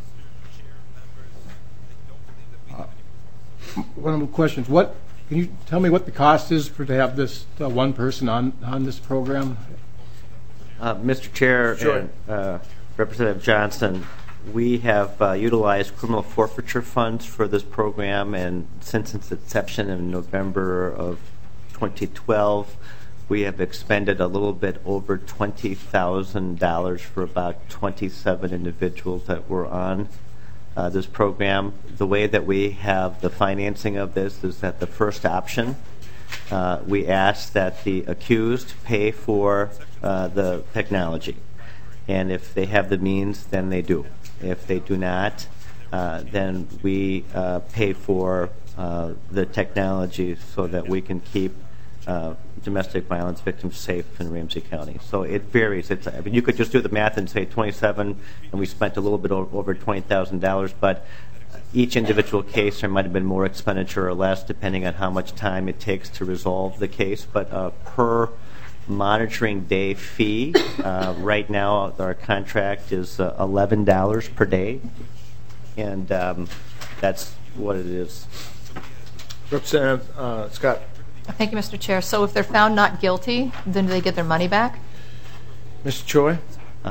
One of the questions: can you tell me what the cost is to have this one person on this program? Mr. Chair, sure. And Representative Johnson, We have utilized criminal forfeiture funds for this program, and since its inception in November of 2012, we have expended a little bit over $20,000 for about 27 individuals that were on this program. The way that we have the financing of this is that the first option, we ask that the accused pay for the technology. And if they have the means, then they do. If they do not, then we pay for the technology so that we can keep domestic violence victims safe in Ramsey County. So it varies. You could just do the math and say 27, and we spent a little bit over $20,000, but each individual case there might have been more expenditure or less depending on how much time it takes to resolve the case. But per monitoring day fee, right now our contract is $11 per day, and that's what it is. Representative Scott. Thank you, Mr. Chair. So if they're found not guilty, then do they get their money back? Mr. Choi?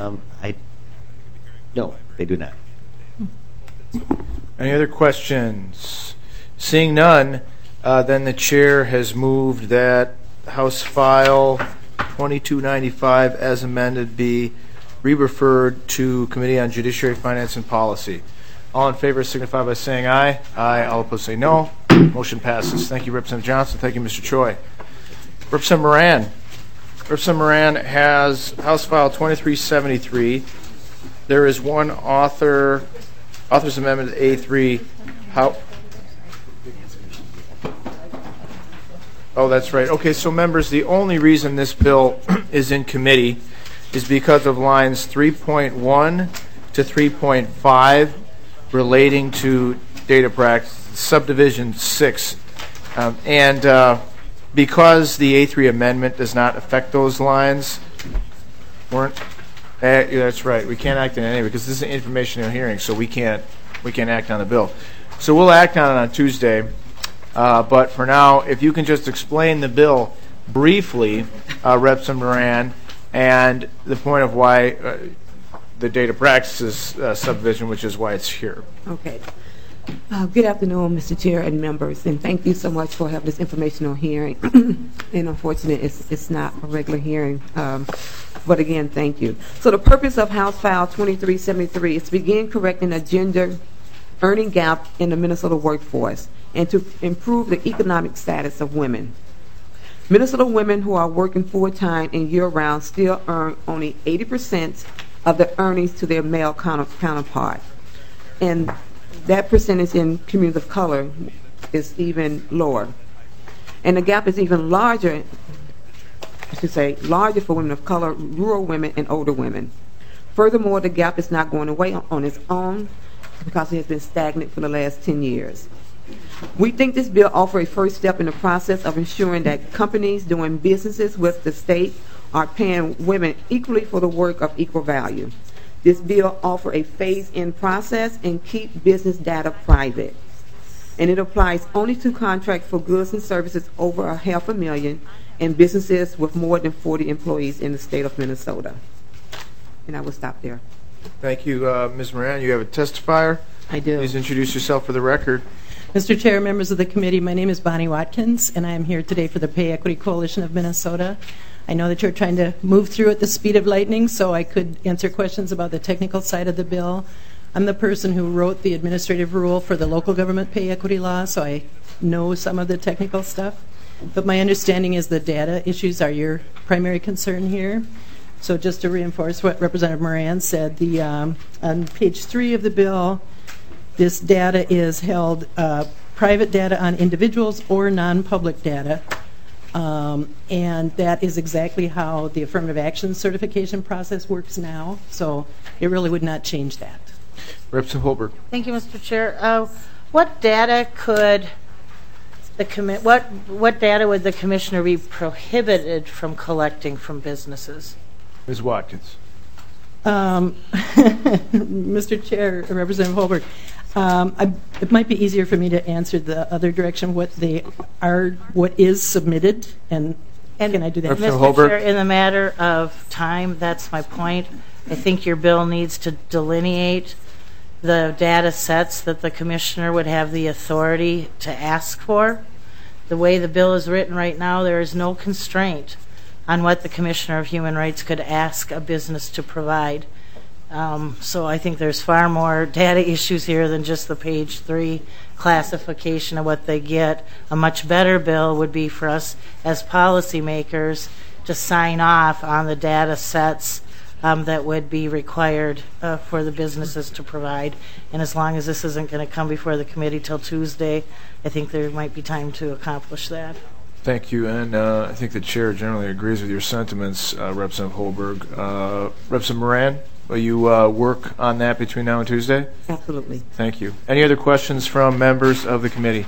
No, they do not. Any other questions? Seeing none, then the chair has moved that House File 2295 as amended be re-referred to Committee on Judiciary, Finance, and Policy. All in favor signify by saying aye. Aye. All opposed say no. Motion passes. Thank you, Representative Johnson. Thank you, Mr. Choi. Representative Moran. Representative Moran has House File 2373. There is one author's amendment A3. Oh, that's right. Okay, so members, the only reason this bill is in committee is because of lines 3.1 to 3.5 relating to data practice, subdivision 6. And because the A3 amendment does not affect those lines, that's right, we can't act on it anyway because this is an informational hearing, so we can't act on the bill. So we'll act on it on Tuesday. But for now, if you can just explain the bill briefly, Representative Moran, and the point of why the data practices subdivision, which is why it's here. Okay. Good afternoon, Mr. Chair and members, and thank you so much for having this informational hearing. And unfortunately, it's not a regular hearing, but again, thank you. So the purpose of House File 2373 is to begin correcting a gender earning gap in the Minnesota workforce and to improve the economic status of women. Minnesota women who are working full-time and year-round still earn only 80% of the earnings to their male counterpart. And that percentage in communities of color is even lower. And the gap is even larger, larger for women of color, rural women, and older women. Furthermore, the gap is not going away on its own because it has been stagnant for the last 10 years. We think this bill offers a first step in the process of ensuring that companies doing businesses with the state are paying women equally for the work of equal value. This bill offers a phase-in process and keep business data private. And it applies only to contracts for goods and services over $500,000 and businesses with more than 40 employees in the state of Minnesota. And I will stop there. Thank you, Ms. Moran. You have a testifier? I do. Please introduce yourself for the record. Mr. Chair, members of the committee, my name is Bonnie Watkins, and I am here today for the Pay Equity Coalition of Minnesota. I know that you're trying to move through at the speed of lightning, so I could answer questions about the technical side of the bill. I'm the person who wrote the administrative rule for the local government pay equity law, so I know some of the technical stuff. But my understanding is the data issues are your primary concern here. So just to reinforce what Representative Moran said, on page 3 of the bill, this data is held private data on individuals or non-public data. And that is exactly how the affirmative action certification process works now. So it really would not change that. Representative Holberg. Thank you, Mr. Chair. What data could what data would the commissioner be prohibited from collecting from businesses? Ms. Watkins. Mr. Chair, Representative Holberg, it might be easier for me to answer the other direction, what is submitted, and can I do that? Mr. Chair, in the matter of time, that's my point. I think your bill needs to delineate the data sets that the commissioner would have the authority to ask for. The way the bill is written right now, there is no constraint on what the Commissioner of Human Rights could ask a business to provide. So I think there's far more data issues here than just the page 3 classification of what they get. A much better bill would be for us as policymakers to sign off on the data sets that would be required for the businesses to provide. And as long as this isn't going to come before the committee till Tuesday, I think there might be time to accomplish that. Thank you, and I think the chair generally agrees with your sentiments, Representative Holberg. Representative Moran, will you work on that between now and Tuesday? Absolutely. Thank you. Any other questions from members of the committee?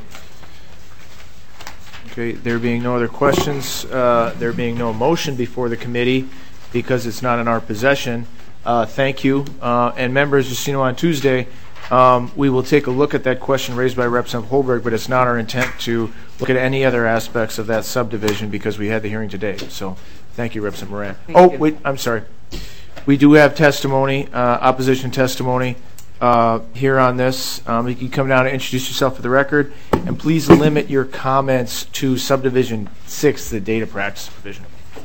Okay, there being no other questions, there being no motion before the committee because it's not in our possession, thank you. And members, just so you know, on Tuesday, we will take a look at that question raised by Representative Holberg, but it's not our intent to look at any other aspects of that subdivision because we had the hearing today. So thank you, Representative Moran. Thank you. Wait, I'm sorry. We do have testimony, opposition testimony here on this. You can come down and introduce yourself for the record, and please limit your comments to subdivision 6, the data practice provision.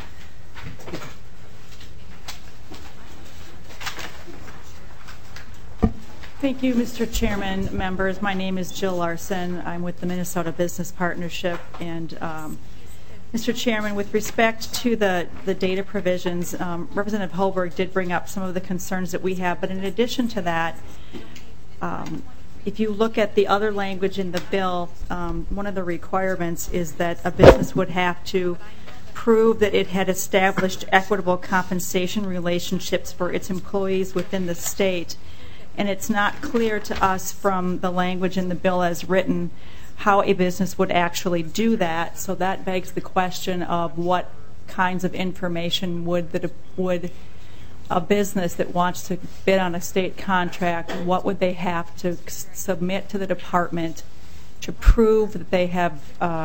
Thank you, Mr. Chairman, members. My name is Jill Larson. I'm with the Minnesota Business Partnership. And Mr. Chairman, with respect to the data provisions, Representative Holberg did bring up some of the concerns that we have. But in addition to that, if you look at the other language in the bill, one of the requirements is that a business would have to prove that it had established equitable compensation relationships for its employees within the state. And it's not clear to us from the language in the bill as written how a business would actually do that. So that begs the question of what kinds of information would a business that wants to bid on a state contract, what would they have to submit to the department to prove that they have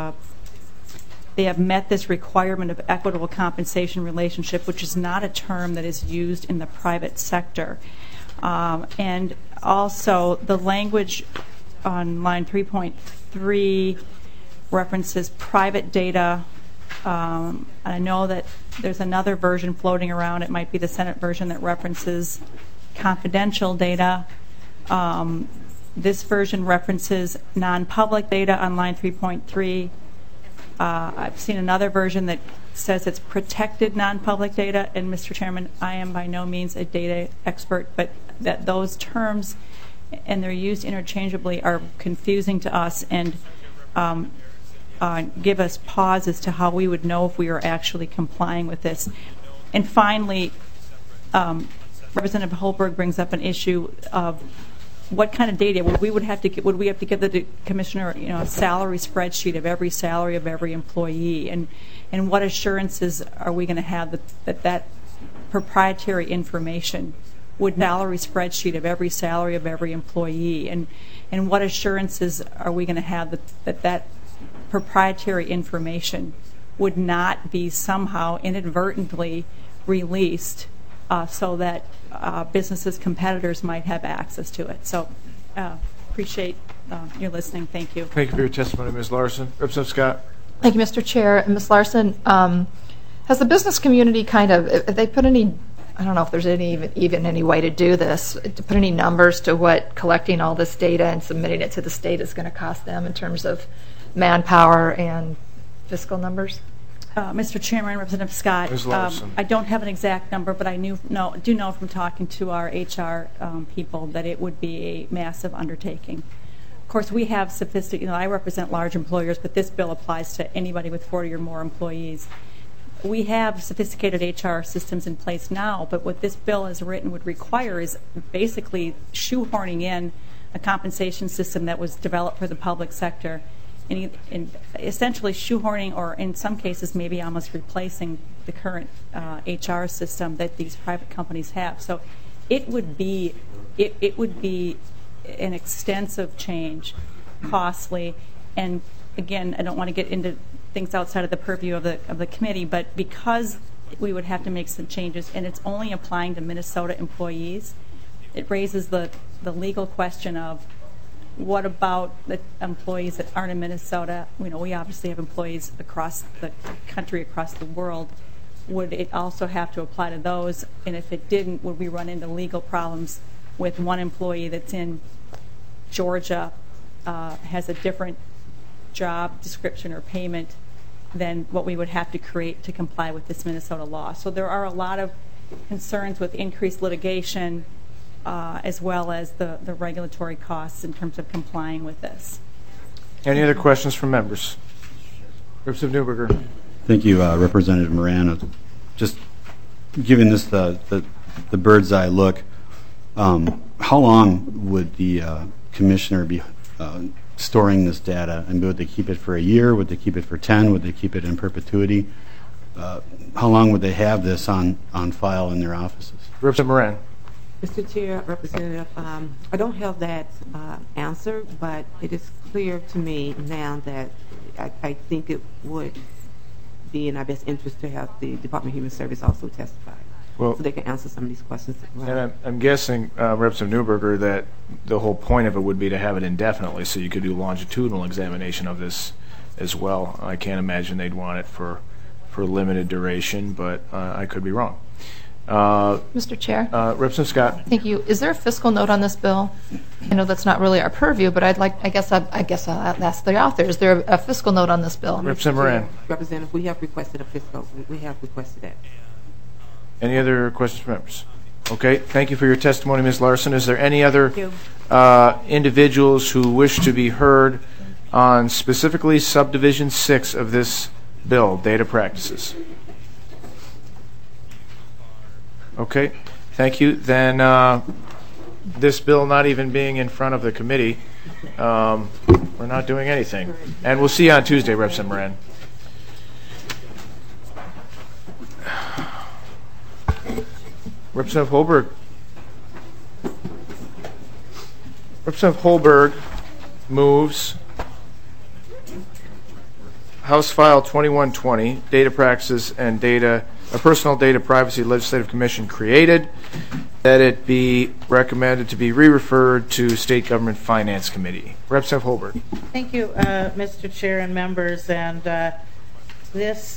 met this requirement of equitable compensation relationship, which is not a term that is used in the private sector. And also the language on line 3.3 references private data. I know that there's another version floating around. It might be the Senate version that references confidential data. This version references non-public data on line 3.3. I've seen another version that says it's protected non-public data. And Mr. Chairman, I am by no means a data expert, but that those terms, and they're used interchangeably, are confusing to us and give us pause as to how we would know if we are actually complying with this. And finally, Representative Holberg brings up an issue of what kind of data would we have to give the commissioner, a salary spreadsheet of every salary of every employee, and what assurances are we going to have that proprietary information would salary spreadsheet of every salary of every employee, and what assurances are we going to have that proprietary information would not be somehow inadvertently released so that businesses, competitors might have access to it. So appreciate your listening. Thank you. Thank you for your testimony, Ms. Larson. Representative Scott. Thank you, Mr. Chair. Ms. Larson, has the business community have they put any, I don't know if there's even any way to do this, to put any numbers to what collecting all this data and submitting it to the state is going to cost them in terms of manpower and fiscal numbers? Mr. Chairman, Representative Scott, I don't have an exact number, but I do know from talking to our HR people that it would be a massive undertaking. Of course, we have sophisticated, I represent large employers, but this bill applies to anybody with 40 or more employees. We have sophisticated HR systems in place now, but what this bill as written would require is basically shoehorning in a compensation system that was developed for the public sector, and essentially shoehorning, or in some cases maybe almost replacing the current HR system that these private companies have. So it would be an extensive change, costly, and again, I don't want to get into things outside of the purview of the committee, but because we would have to make some changes, and it's only applying to Minnesota employees, it raises the the legal question of what about the employees that aren't in Minnesota? We obviously have employees across the country, across the world. Would it also have to apply to those? And if it didn't, would we run into legal problems with one employee that's in Georgia, has a different job description or payment than what we would have to create to comply with this Minnesota law? So there are a lot of concerns with increased litigation as well as the regulatory costs in terms of complying with this. Any other questions from members? Representative Newberger. Thank you, Representative Moran. Just giving this the bird's eye look, how long would the commissioner be storing this data? And would they keep it for a year? Would they keep it for 10? Would they keep it in perpetuity? How long would they have this on file in their offices? Representative Moran. Mr. Chair, Representative, I don't have that answer, but it is clear to me now that I think it would be in our best interest to have the Department of Human Service also testify, so they can answer some of these questions. And I'm guessing, Representative Newberger, that the whole point of it would be to have it indefinitely, so you could do longitudinal examination of this as well. I can't imagine they'd want it for limited duration, but I could be wrong. Mr. Chair? Representative Scott. Thank you. Is there a fiscal note on this bill? I know that's not really our purview, but I guess I'll ask the author. Is there a fiscal note on this bill? Representative Moran. Representative, we have requested a fiscal. We have requested that. Any other questions from members? Okay. Thank you for your testimony, Ms. Larson. Is there any other individuals who wish to be heard on specifically subdivision 6 of this bill, data practices? Okay, thank you. Then this bill not even being in front of the committee, we're not doing anything. And we'll see you on Tuesday, Representative Moran. Representative Holberg. Representative Holberg moves House File 2120, Data Practices and a Personal Data Privacy Legislative Commission created, that it be recommended to be re-referred to State Government Finance Committee. Representative Holberg. Thank you, Mr. Chair and members. And this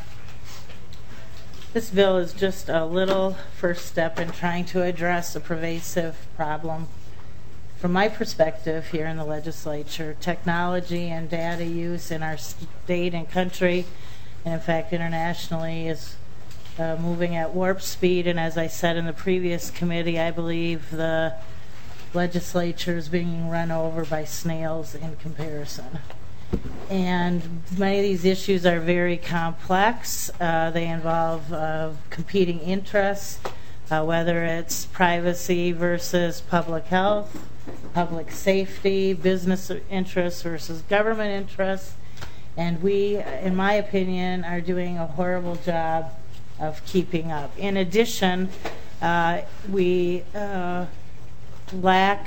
bill is just a little first step in trying to address a pervasive problem. From my perspective here in the legislature, technology and data use in our state and country, and in fact internationally, is moving at warp speed. And as I said in the previous committee, I believe the legislature is being run over by snails in comparison. And many of these issues are very complex. They involve competing interests, whether it's privacy versus public health, public safety, business interests versus government interests. And we, in my opinion, are doing a horrible job of keeping up. In addition, we lack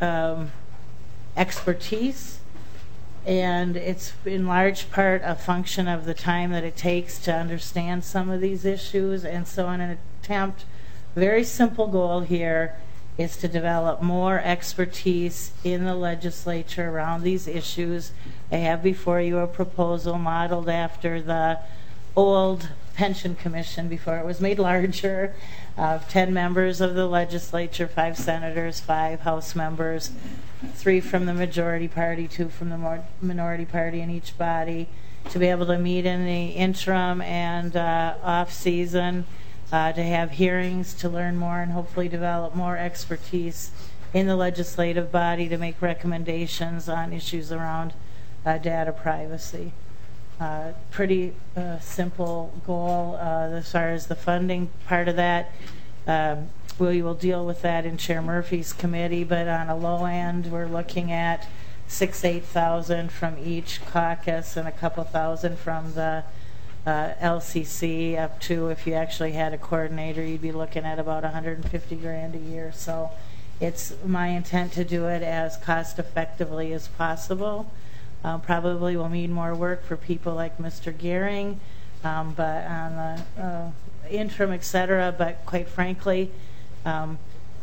expertise, and it's in large part a function of the time that it takes to understand some of these issues. And so in an attempt, very simple goal here is to develop more expertise in the legislature around these issues. I have before you a proposal modeled after the old pension commission before it was made larger, of 10 members of the legislature, 5 senators, 5 House members, 3 from the majority party, 2 from the minority party in each body, to be able to meet in the interim and off season, to have hearings, to learn more and hopefully develop more expertise in the legislative body to make recommendations on issues around data privacy. Pretty simple goal as far as the funding part of that. We will deal with that in Chair Murphy's committee, but on a low end, we're looking at $8,000 from each caucus and a couple thousand from the LCC, up to, if you actually had a coordinator, you'd be looking at about $150,000 a year. So it's my intent to do it as cost effectively as possible. Probably will mean more work for people like Mr. Gehring, but on the interim, et cetera. But quite frankly,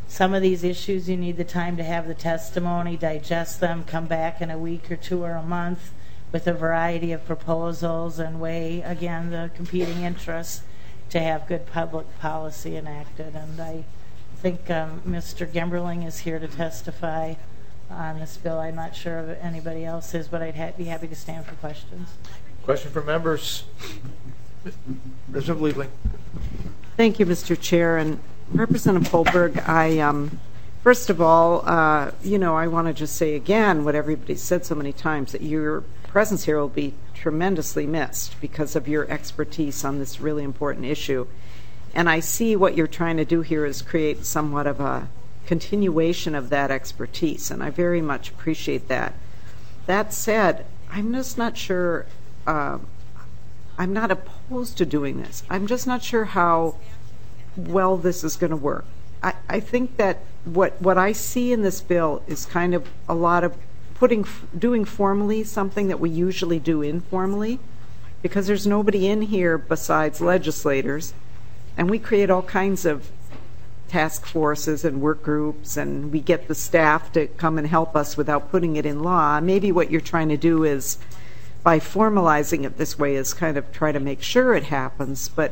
some of these issues you need the time to have the testimony, digest them, come back in a week or two or a month with a variety of proposals and weigh, again, the competing interests to have good public policy enacted. And I think Mr. Gemberling is here to testify on this bill. I'm not sure if anybody else is, but I'd be happy to stand for questions. Question from members? Representative Liebling. Thank you, Mr. Chair. And Representative Holberg, first of all, I want to just say again what everybody's said so many times, that your presence here will be tremendously missed because of your expertise on this really important issue. And I see what you're trying to do here is create somewhat of a continuation of that expertise, and I very much appreciate that. That said, I'm just not sure, I'm not opposed to doing this. I'm just not sure how well this is going to work. I think that what I see in this bill is kind of a lot of doing formally something that we usually do informally, because there's nobody in here besides legislators, and we create all kinds of task forces and work groups, and we get the staff to come and help us without putting it in law. Maybe what you're trying to do is, by formalizing it this way, is kind of try to make sure it happens, but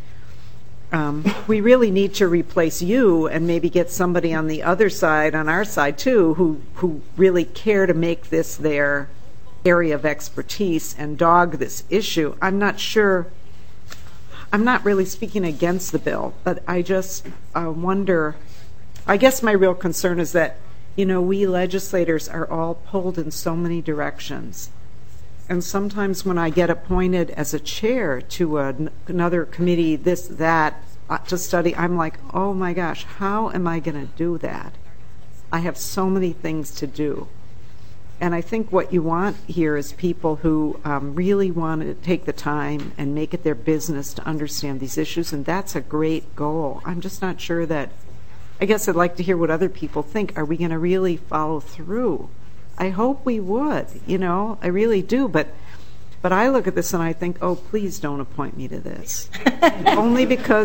we really need to replace you and maybe get somebody on the other side, on our side too, who really care to make this their area of expertise and dog this issue. I'm not sure, I'm not really speaking against the bill, but I just wonder, I guess my real concern is that, we legislators are all pulled in so many directions. And sometimes when I get appointed as a chair to another committee, that, to study, I'm like, oh my gosh, how am I going to do that? I have so many things to do. And I think what you want here is people who really want to take the time and make it their business to understand these issues, and that's a great goal. I'm just not sure that, I guess I'd like to hear what other people think. Are we going to really follow through? I hope we would, I really do, but I look at this and I think, oh, please don't appoint me to this. Only because,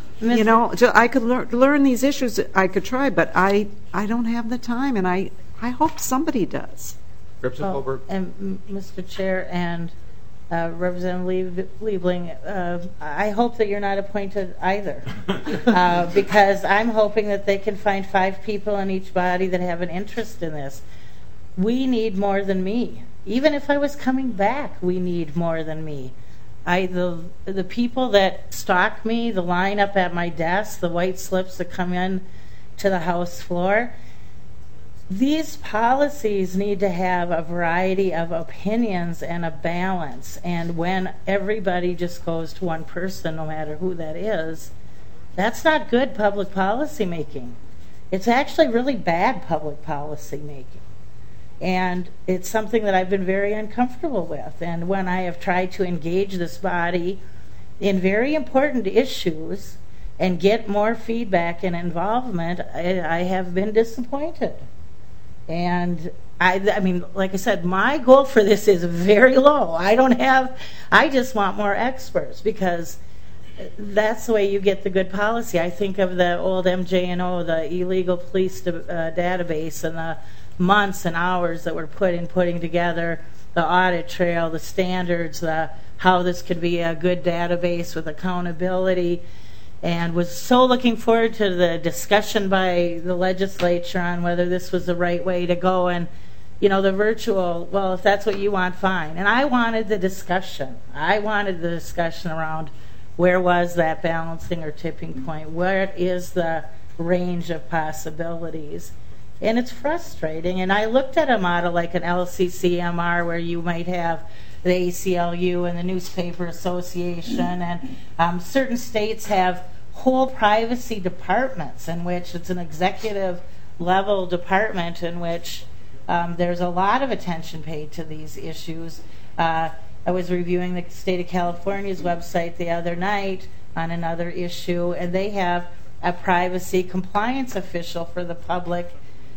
I could learn these issues, I could try, but I don't have the time, and I hope somebody does. Representative Holberg. And Mr. Chair and Representative Liebling, I hope that you're not appointed either, because I'm hoping that they can find 5 people in each body that have an interest in this. We need more than me. Even if I was coming back, we need more than me. The people that stalk me, the line up at my desk, the white slips that come in to the House floor, these policies need to have a variety of opinions and a balance. And when everybody just goes to one person, no matter who that is, that's not good public policy making. It's actually really bad public policy making. And it's something that I've been very uncomfortable with. And when I have tried to engage this body in very important issues and get more feedback and involvement, I have been disappointed. And I mean, like I said, my goal for this is very low. I just want more experts, because that's the way you get the good policy. I think of the old MJNO, the illegal police database, and the months and hours that were put in putting together the audit trail, the standards, how this could be a good database with accountability, and was so looking forward to the discussion by the legislature on whether this was the right way to go. And the virtual, well, if that's what you want, fine. And I wanted the discussion. I wanted the discussion around where was that balancing or tipping point, where is the range of possibilities. And it's frustrating. And I looked at a model like an LCCMR, where you might have the ACLU and the Newspaper Association, and certain states have whole privacy departments in which it's an executive level department in which there's a lot of attention paid to these issues. I was reviewing the state of California's website the other night on another issue, and they have a privacy compliance official for the public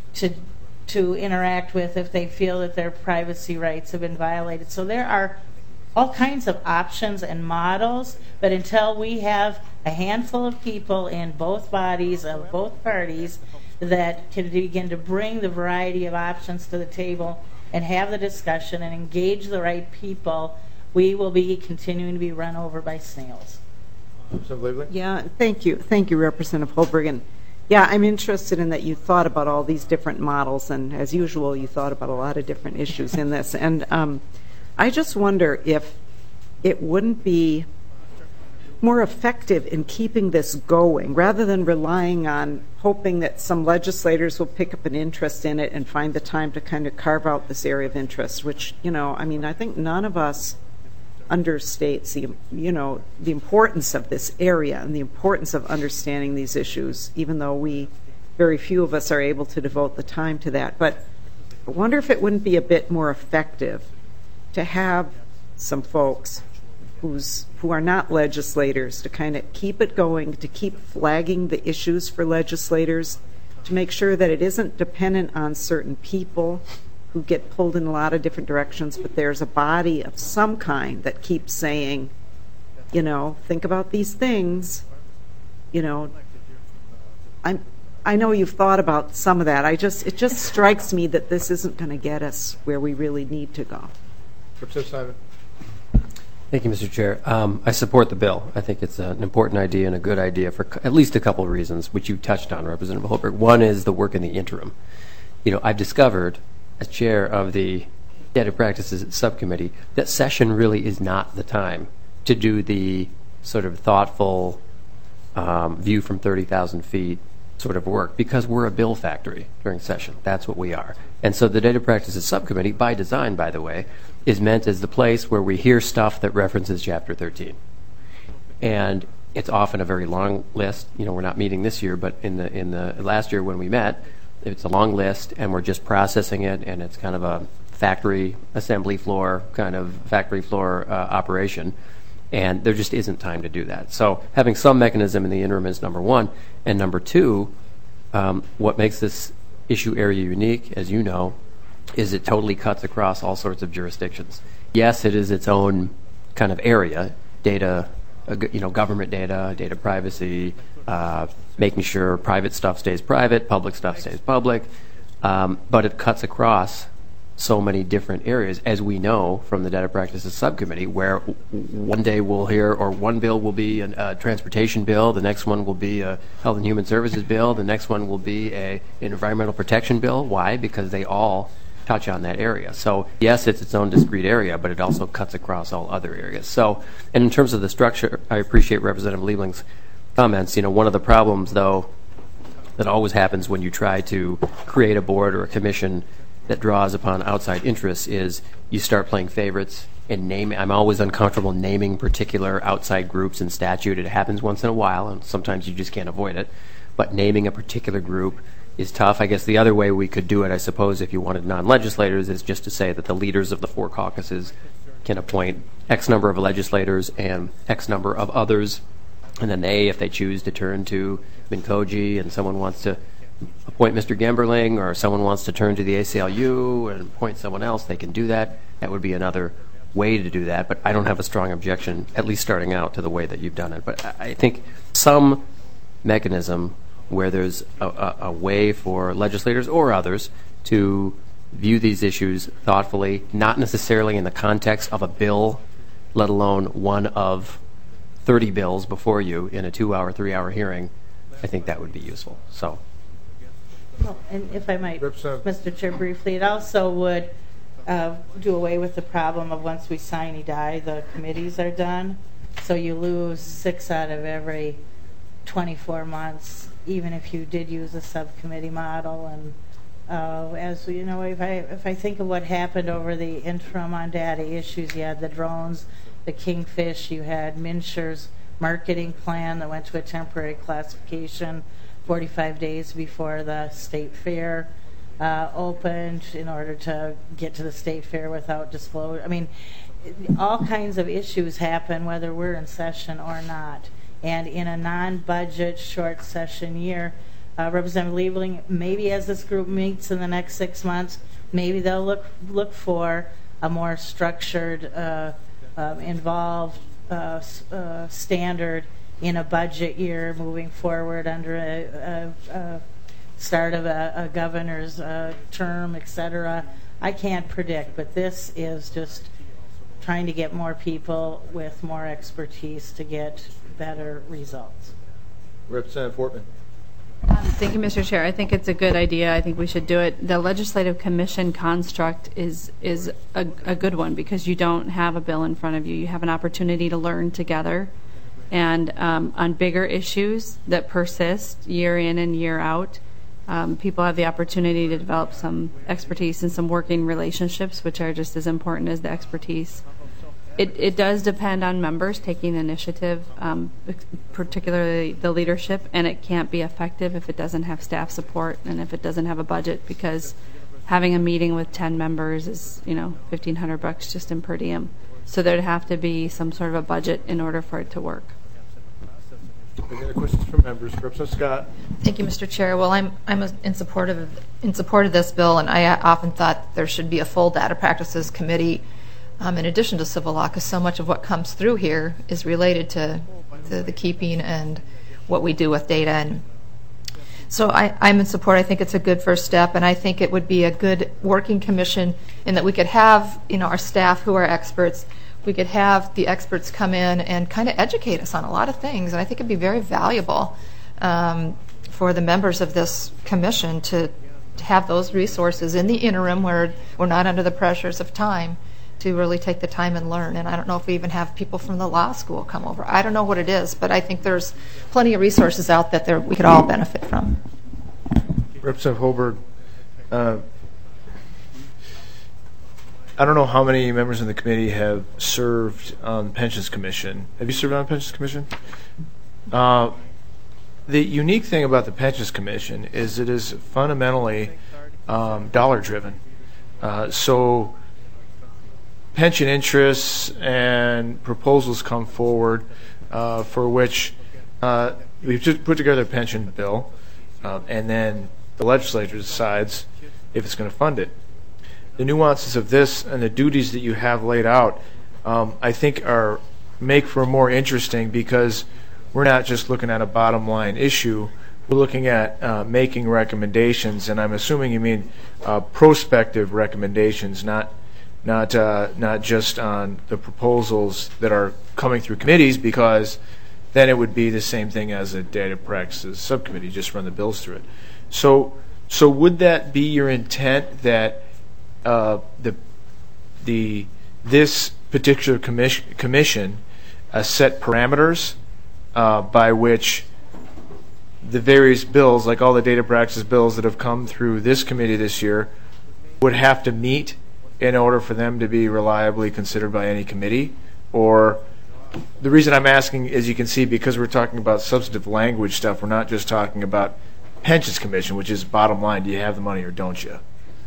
to interact with if they feel that their privacy rights have been violated. So there are all kinds of options and models, but until we have a handful of people in both bodies of both parties that can begin to bring the variety of options to the table and have the discussion and engage the right people, we will be continuing to be run over by snails. Yeah, thank you. Thank you, Representative Holberg. And yeah, I'm interested in that you thought about all these different models, and as usual, you thought about a lot of different issues in this. And I just wonder if it wouldn't be more effective in keeping this going rather than relying on hoping that some legislators will pick up an interest in it and find the time to kind of carve out this area of interest, which, I mean, I think none of us understates the importance of this area and the importance of understanding these issues, even though very few of us are able to devote the time to that. But I wonder if it wouldn't be a bit more effective to have some folks who are not legislators to kind of keep it going, to keep flagging the issues for legislators, to make sure that it isn't dependent on certain people who get pulled in a lot of different directions, but there's a body of some kind that keeps saying, think about these things. I know you've thought about some of that. It just strikes me that this isn't going to get us where we really need to go. Representative Simon. Thank you, Mr. Chair. I support the bill. I think it's an important idea and a good idea for at least a couple of reasons, which you touched on, Representative Holberg. One is the work in the interim. I've discovered, as chair of the Data Practices Subcommittee, that session really is not the time to do the sort of thoughtful view from 30,000 feet sort of work, because we're a bill factory during session. That's what we are. And so the Data Practices Subcommittee, by design, by the way, is meant as the place where we hear stuff that references Chapter 13. And it's often a very long list. We're not meeting this year, but in the last year when we met, it's a long list, and we're just processing it, and it's kind of a factory assembly floor, operation. And there just isn't time to do that. So having some mechanism in the interim is number one. And number two, what makes this issue area unique, as you know, is it totally cuts across all sorts of jurisdictions. Yes, it is its own kind of area, data, government data privacy, making sure private stuff stays private, public stuff stays public, but it cuts across so many different areas, as we know from the Data Practices Subcommittee, where one day we'll hear, or one bill will be a transportation bill, the next one will be a Health and Human Services bill, the next one will be an environmental protection bill. Why? Because they all touch on that area. So yes, it's its own discrete area, but it also cuts across all other areas. So, and in terms of the structure, I appreciate Representative Liebling's comments. One of the problems, though, that always happens when you try to create a board or a commission that draws upon outside interests is you start playing favorites and naming. I'm always uncomfortable naming particular outside groups in statute. It happens once in a while, and sometimes you just can't avoid it. But naming a particular group is tough. I guess the other way we could do it, I suppose, if you wanted non-legislators, is just to say that the leaders of the four caucuses can appoint X number of legislators and X number of others, and then they, if they choose to turn to Minkoji and someone wants to appoint Mr. Gemberling, or someone wants to turn to the ACLU and appoint someone else, they can do that. That would be another way to do that, but I don't have a strong objection, at least starting out, to the way that you've done it. But I think some mechanism where there's a way for legislators or others to view these issues thoughtfully, not necessarily in the context of a bill, let alone one of 30 bills before you in a 2-hour, 3-hour hearing, I think that would be useful. So. Well, and if I might, Mr. Chair, briefly, it also would do away with the problem of once we sine die, the committees are done. So you lose 6 out of every 24 months, even if you did use a subcommittee model. And as you know, if I think of what happened over the interim on data issues, you had the drones, the Kingfish, you had Minsher's marketing plan that went to a temporary classification 45 days before the state fair opened in order to get to the state fair without disclosure. I mean, all kinds of issues happen whether we're in session or not. And in a non-budget short session year, Representative Liebling, maybe as this group meets in the next 6 months, maybe they'll look for a more structured, involved standard in a budget year moving forward under a start of a governor's term, etc. I can't predict, but this is just trying to get more people with more expertise to get better results. Representative Fortman. Thank you, Mr. Chair. I think it's a good idea. I think we should do it. The legislative commission construct is a good one because you don't have a bill in front of you. You have an opportunity to learn together. And on bigger issues that persist year in and year out, people have the opportunity to develop some expertise and some working relationships, which are just as important as the expertise. It does depend on members taking initiative, particularly the leadership, and it can't be effective if it doesn't have staff support and if it doesn't have a budget, because having a meeting with 10 members is, $1,500 just in per diem. So there'd have to be some sort of a budget in order for it to work. Any other questions from members? Representative Scott. Thank you, Mr. Chair. Well, I'm in support of this bill, and I often thought there should be a full data practices committee in addition to civil law, because so much of what comes through here is related to the keeping and what we do with data. And so I'm in support. I think it's a good first step, and I think it would be a good working commission in that we could have our staff who are experts. We could have the experts come in and kind of educate us on a lot of things, and I think it'd be very valuable for the members of this commission to have those resources in the interim where we're not under the pressures of time to really take the time and learn. And I don't know if we even have people from the law school come over. I don't know what it is, but I think there's plenty of resources out that we could all benefit from. Representative Holberg, I don't know how many members in the committee have served on the Pensions Commission. Have you served on the Pensions Commission? The unique thing about the Pensions Commission is it is fundamentally dollar-driven. So pension interests and proposals come forward for which we've just put together a pension bill, and then the legislature decides if it's going to fund it. The nuances of this and the duties that you have laid out, I think, make for more interesting, because we're not just looking at a bottom line issue. We're looking at making recommendations, and I'm assuming you mean prospective recommendations, not just on the proposals that are coming through committees, because then it would be the same thing as a data practices subcommittee, just run the bills through it. So would that be your intent, that this particular commission set parameters by which the various bills, like all the data practices bills that have come through this committee this year, would have to meet in order for them to be reliably considered by any committee? Or the reason I'm asking, as you can see, because we're talking about substantive language stuff, we're not just talking about Pensions Commission, which is bottom line, do you have the money or don't you?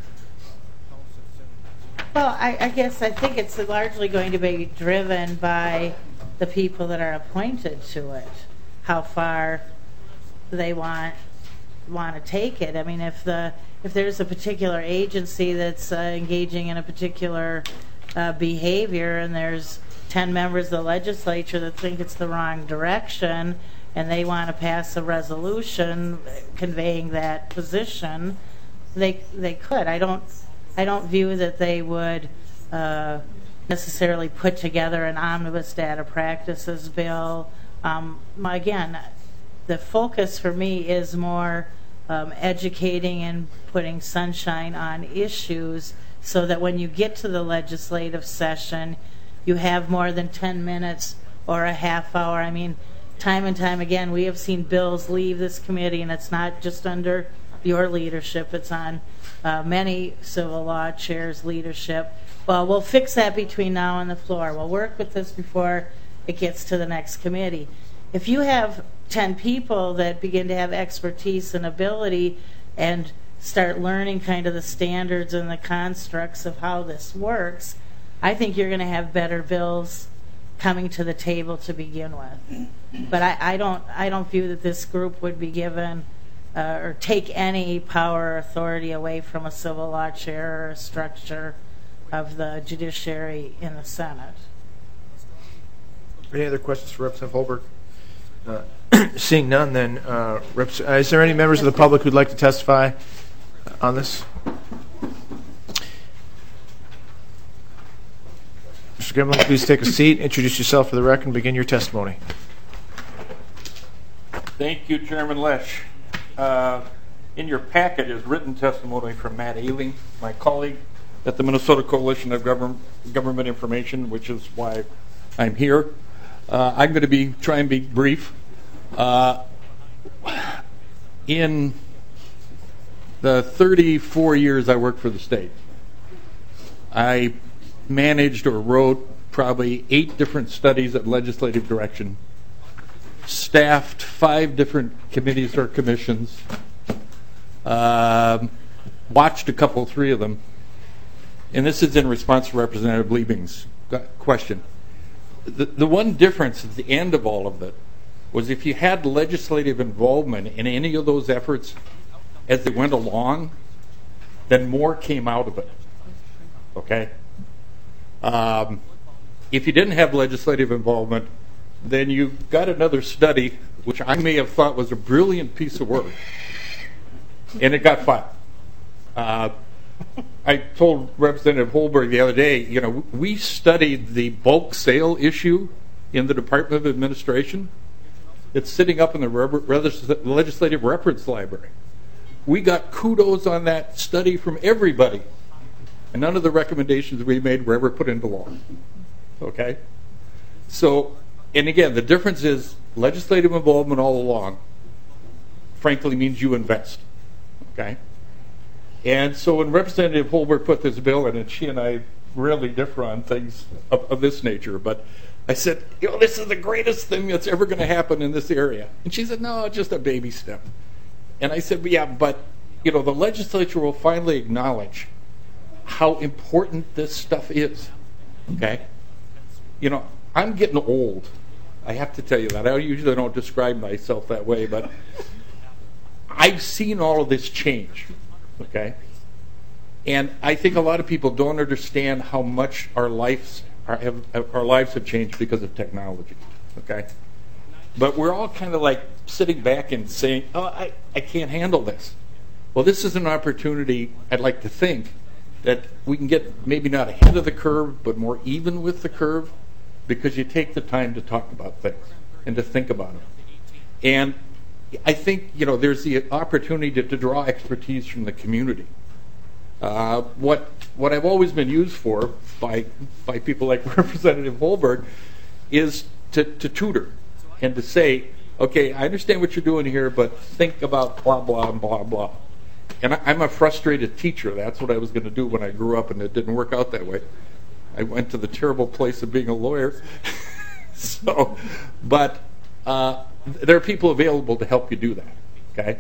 Well, I think it's largely going to be driven by the people that are appointed to it, how far they want to take it. I mean, if there's a particular agency that's engaging in a particular behavior, and there's 10 members of the legislature that think it's the wrong direction, and they want to pass a resolution conveying that position, they could. I don't view that they would necessarily put together an omnibus data practices bill. Again, the focus for me is more educating and putting sunshine on issues, so that when you get to the legislative session, you have more than 10 minutes or a half hour. I mean, time and time again, we have seen bills leave this committee, and it's not just under your leadership, it's on many civil law chairs' leadership. Well, we'll fix that between now and the floor. We'll work with this before it gets to the next committee. If you have 10 people that begin to have expertise and ability and start learning kind of the standards and the constructs of how this works, I think you're going to have better bills coming to the table to begin with. But I don't view that this group would be given or take any power or authority away from a civil law chair or a structure of the judiciary in the Senate. Any other questions for Representative Holberg? Seeing none, then, is there any members of the public who'd like to testify on this? Mr. Gimlin, please take a seat, introduce yourself for the record, and begin your testimony. Thank you, Chairman Lesh. In your packet is written testimony from Matt Ailing, my colleague at the Minnesota Coalition of Government Information, which is why I'm here. I'm going to try and be brief. In the 34 years I worked for the state, I managed or wrote probably 8 different studies at legislative direction, staffed 5 different committees or commissions, watched 3 of them, and this is in response to Representative Liebing's question. The one difference at the end of all of it was if you had legislative involvement in any of those efforts as they went along, then more came out of it. Okay? If you didn't have legislative involvement, then you got another study, which I may have thought was a brilliant piece of work, and it got filed. I told Representative Holberg the other day, we studied the bulk sale issue in the Department of Administration. It's sitting up in the Legislative Reference Library. We got kudos on that study from everybody, and none of the recommendations we made were ever put into law. Okay? So, and again, the difference is legislative involvement all along, frankly, means you invest. Okay? And so when Representative Holberg put this bill in, and she and I really differ on things of this nature, but I said, this is the greatest thing that's ever going to happen in this area. And she said, no, it's just a baby step. And I said, yeah, but the legislature will finally acknowledge how important this stuff is. Okay? I'm getting old. I have to tell you that. I usually don't describe myself that way, but I've seen all of this change. Okay? And I think a lot of people don't understand how much our lives have changed because of technology. Okay? But we're all kind of like sitting back and saying, I can't handle this. Well, this is an opportunity, I'd like to think, that we can get maybe not ahead of the curve, but more even with the curve, because you take the time to talk about things and to think about them. And I think, there's the opportunity to draw expertise from the community. What I've always been used for by people like Representative Holberg is to tutor and to say, okay, I understand what you're doing here, but think about blah, blah, and blah, blah. And I'm a frustrated teacher. That's what I was going to do when I grew up, and it didn't work out that way. I went to the terrible place of being a lawyer. But there are people available to help you do that. Okay?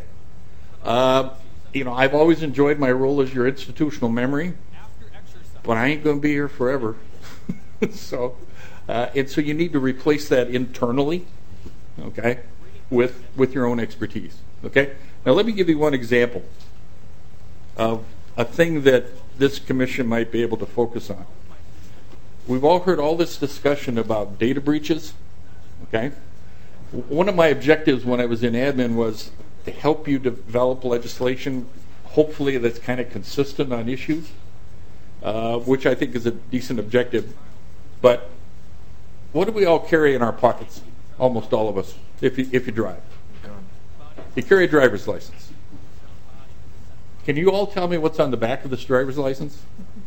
I've always enjoyed my role as your institutional memory, but I ain't going to be here forever. So you need to replace that internally, okay, with your own expertise. Okay? Now let me give you one example of a thing that this commission might be able to focus on. We've all heard all this discussion about data breaches. Okay? One of my objectives when I was in admin was to help you develop legislation, hopefully that's kind of consistent on issues, which I think is a decent objective. But what do we all carry in our pockets? Almost all of us, if you drive. You carry a driver's license. Can you all tell me what's on the back of this driver's license?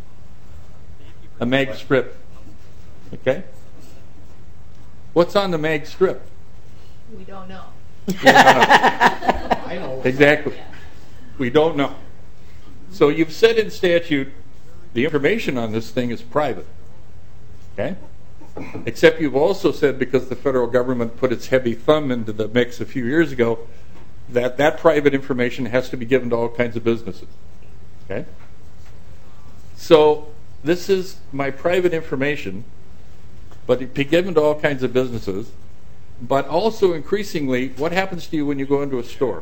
A mag strip. Okay? What's on the mag strip? We don't know. I know. Exactly. We don't know. So you've said in statute the information on this thing is private. Okay? Except you've also said, because the federal government put its heavy thumb into the mix a few years ago, that private information has to be given to all kinds of businesses. Okay? So this is my private information, but it be given to all kinds of businesses. But also, increasingly, what happens to you when you go into a store?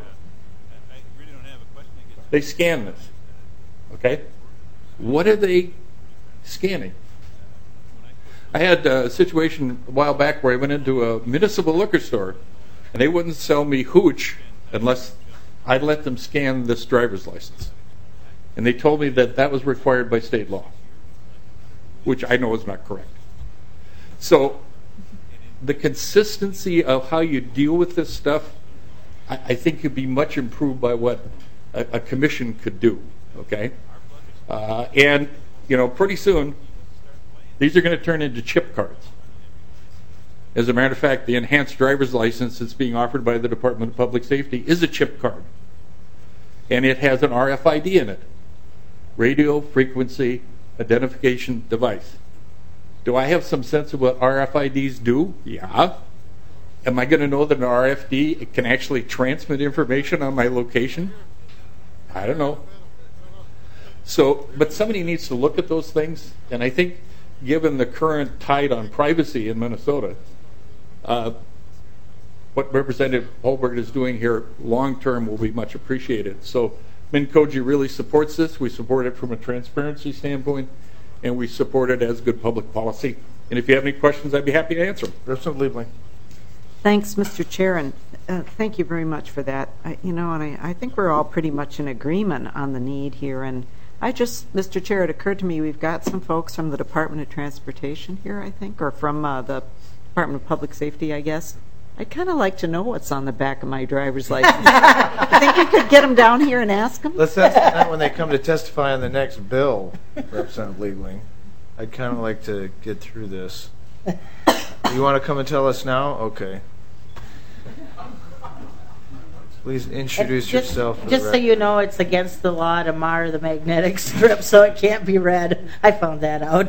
They scan this. Okay? What are they scanning? I had a situation a while back where I went into a municipal liquor store, and they wouldn't sell me hooch unless I'd let them scan this driver's license. And they told me that that was required by state law, which I know is not correct. So the consistency of how you deal with this stuff, I think could be much improved by what a commission could do, okay? And, you know, pretty soon, these are going to turn into chip cards. As a matter of fact, the enhanced driver's license that's being offered by the Department of Public Safety is a chip card. And it has an RFID in it, radio frequency identification device. Do I have some sense of what RFIDs do? Yeah. Am I going to know that an RFID can actually transmit information on my location? I don't know. So, but somebody needs to look at those things, and I think given the current tide on privacy in Minnesota, what Representative Holberg is doing here long-term will be much appreciated. So MinCoG really supports this. We support it from a transparency standpoint, and we support it as good public policy. And if you have any questions, I'd be happy to answer them. Representative Liebling. Thanks, Mr. Chair, and thank you very much for that. I think we're all pretty much in agreement on the need here. And Mr. Chair, it occurred to me we've got some folks from the Department of Transportation here, I think, or from the Department of Public Safety, I guess. I'd kind of like to know what's on the back of my driver's license. I think we could get them down here and ask them. Let's ask them when they come to testify on the next bill, Representative Liebling. I'd kind of like to get through this. You want to come and tell us now? Okay. Please introduce yourself. Just so you know, it's against the law to mar the magnetic strip, so it can't be read. I found that out.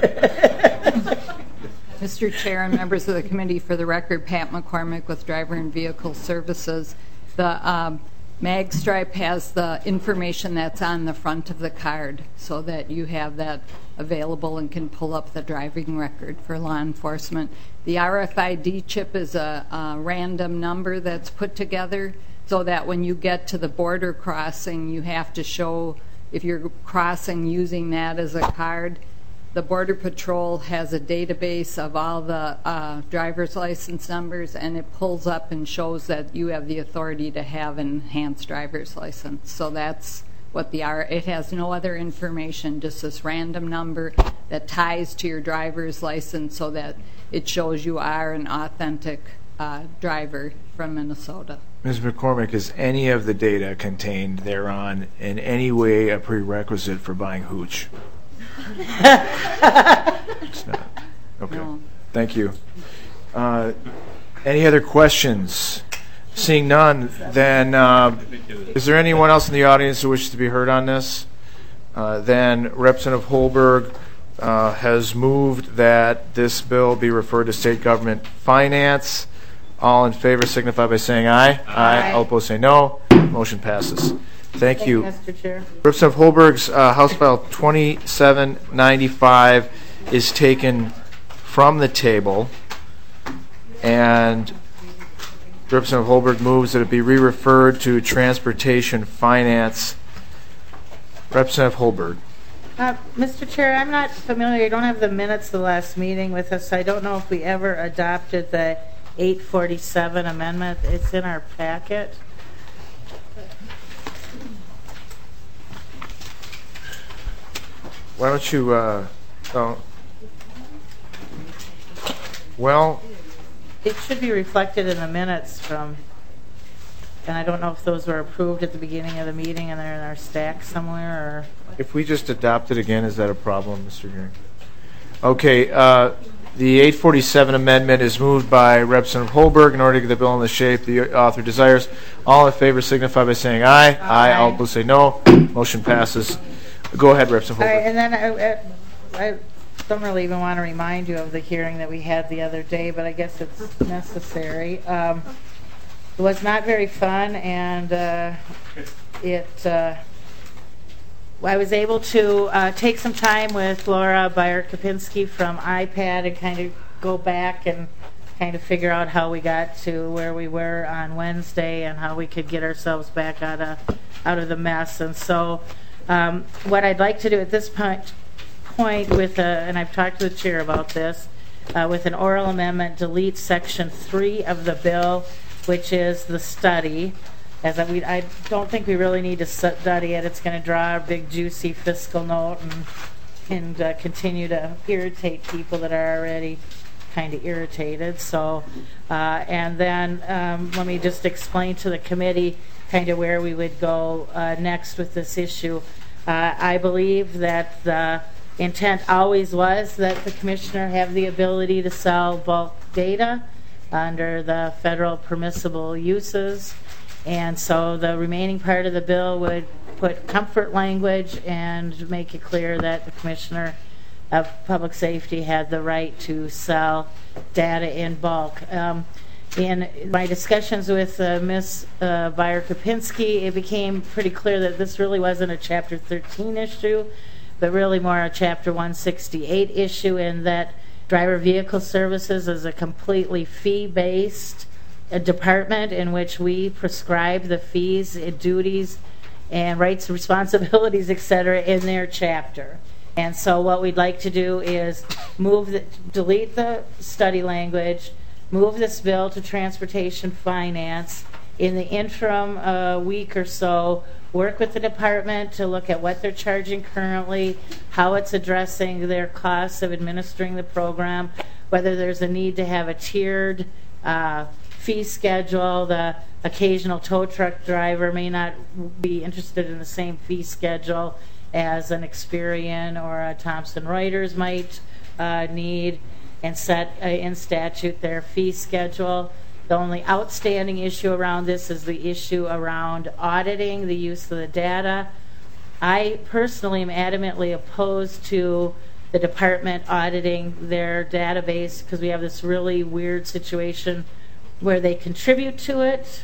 Mr. Chair and members of the committee, for the record, Pat McCormick with Driver and Vehicle Services. The mag stripe has the information that's on the front of the card so that you have that available and can pull up the driving record for law enforcement. The RFID chip is a random number that's put together so that when you get to the border crossing, you have to show if you're crossing using that as a card. The Border Patrol has a database of all the driver's license numbers, and it pulls up and shows that you have the authority to have an enhanced driver's license. So that's what it has no other information, just this random number that ties to your driver's license so that it shows you are an authentic driver from Minnesota. Ms. McCormick, is any of the data contained thereon in any way a prerequisite for buying hooch? It's not. Okay. No. Thank you. Any other questions? Seeing none, then is there anyone else in the audience who wishes to be heard on this? Then Representative Holberg has moved that this bill be referred to State Government Finance. All in favor signify by saying aye. Aye. All opposed say no. Motion passes. Thank you. Mr. Chair. Representative Holberg's House File 2795 is taken from the table, and Representative Holberg moves that it be re-referred to Transportation Finance. Representative Holberg. Mr. Chair, I'm not familiar. I don't have the minutes of the last meeting with us, so I don't know if we ever adopted the 847 amendment. It's in our packet. Why don't you, well... It should be reflected in the minutes from, and I don't know if those were approved at the beginning of the meeting and they're in our stack somewhere, or... If we just adopt it again, is that a problem, Mr. Gearing? Okay, the 847 amendment is moved by Representative Holberg in order to get the bill in the shape the author desires. All in favor signify by saying aye. Aye. All opposed say no. Motion passes. Go ahead, Representative Holberg. All right, and then I don't really even want to remind you of the hearing that we had the other day, but I guess it's necessary. It was not very fun, and I was able to take some time with Laura Bayer-Kapinski from iPad and kind of go back and kind of figure out how we got to where we were on Wednesday and how we could get ourselves back out of the mess. And so what I'd like to do at this point with, and I've talked to the chair about this, with an oral amendment, delete Section 3 of the bill which is the study. I don't think we really need to study it. It's going to draw a big, juicy fiscal note and continue to irritate people that are already kind of irritated. So, and then let me just explain to the committee kind of where we would go next with this issue. I believe that the intent always was that the commissioner have the ability to sell bulk data under the federal permissible uses. And so the remaining part of the bill would put comfort language and make it clear that the Commissioner of Public Safety had the right to sell data in bulk. In my discussions with Ms. Byer-Kopinski, it became pretty clear that this really wasn't a Chapter 13 issue, but really more a Chapter 168 issue, in that driver vehicle services is a completely fee-based department in which we prescribe the fees, duties, and rights, responsibilities, etc. in their chapter. And so what we'd like to do is delete the study language, move this bill to Transportation Finance. In the interim week or so, work with the department to look at what they're charging currently, how it's addressing their costs of administering the program, whether there's a need to have a tiered fee schedule. The occasional tow truck driver may not be interested in the same fee schedule as an Experian or a Thomson Reuters might need, and set in statute their fee schedule. The only outstanding issue around this is the issue around auditing the use of the data. I personally am adamantly opposed to the department auditing their database, because we have this really weird situation where they contribute to it.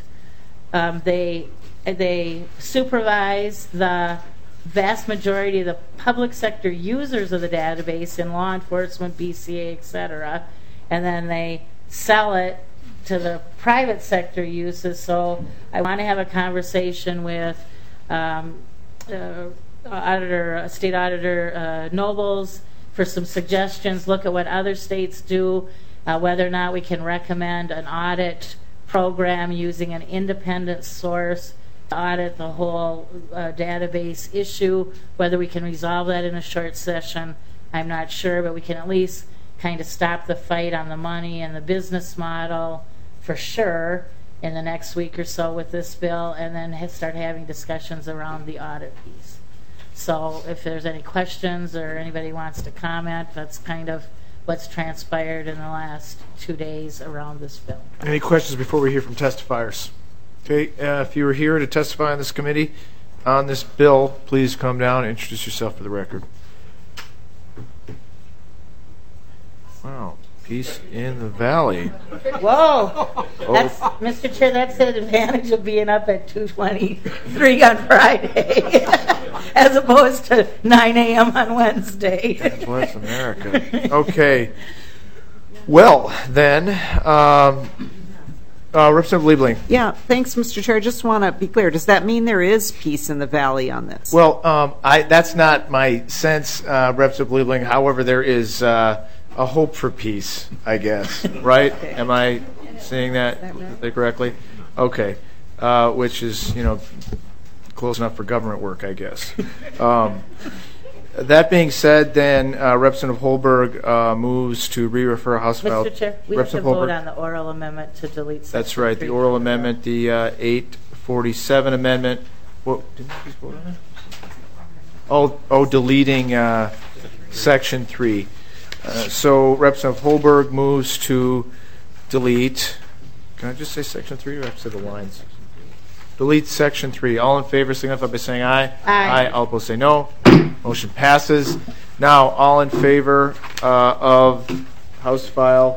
They supervise the vast majority of the public sector users of the database in law enforcement, BCA, etc., and then they sell it to the private sector uses. So I want to have a conversation with State Auditor Nobles for some suggestions, look at what other states do, whether or not we can recommend an audit program using an independent source to audit the whole database issue. Whether we can resolve that in a short session, I'm not sure, but we can at least kind of stop the fight on the money and the business model for sure in the next week or so with this bill, and then start having discussions around the audit piece. So if there's any questions or anybody wants to comment, that's kind of what's transpired in the last 2 days around this bill. Any questions before we hear from testifiers? Okay, if you were here to testify on this committee on this bill, please come down and introduce yourself for the record. Wow, peace in the valley. Whoa! That's, Mr. Chair, that's the advantage of being up at 2:23 on Friday as opposed to 9 a.m. on Wednesday. God bless America. Okay. Well, then, Representative Liebling. Yeah, thanks, Mr. Chair. I just want to be clear. Does that mean there is peace in the valley on this? Well, that's not my sense, Representative Liebling. However, there is a hope for peace, I guess. Right? Am I saying that correctly? Okay. Which is, close enough for government work, I guess. That being said, then Representative Holberg moves to re-refer House File. Mr. Chair, we have to vote on the oral amendment to delete section. That's right, the oral amendment, the 847 amendment. What, didn't you vote on it? Oh, deleting section 3. So Representative Holberg moves to delete. Can I just say section 3, or I have to say the lines? Delete section 3. All in favor signify by saying aye. Aye. All opposed say no. Motion passes. Now, all in favor of House File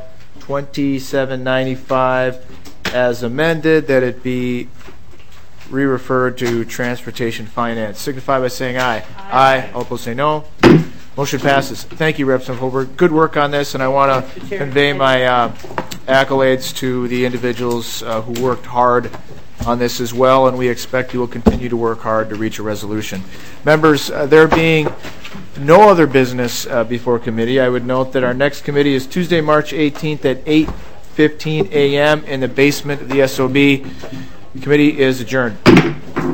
2795 as amended, that it be re-referred to Transportation Finance, signify by saying aye. Aye. All opposed say no. Motion passes. Thank you, Representative Holberg. Good work on this, and I want to convey my accolades to the individuals who worked hard on this as well, and we expect you will continue to work hard to reach a resolution. Members, there being no other business before committee, I would note that our next committee is Tuesday, March 18th at 8 7:15 a.m. in the basement of the SOB. The committee is adjourned.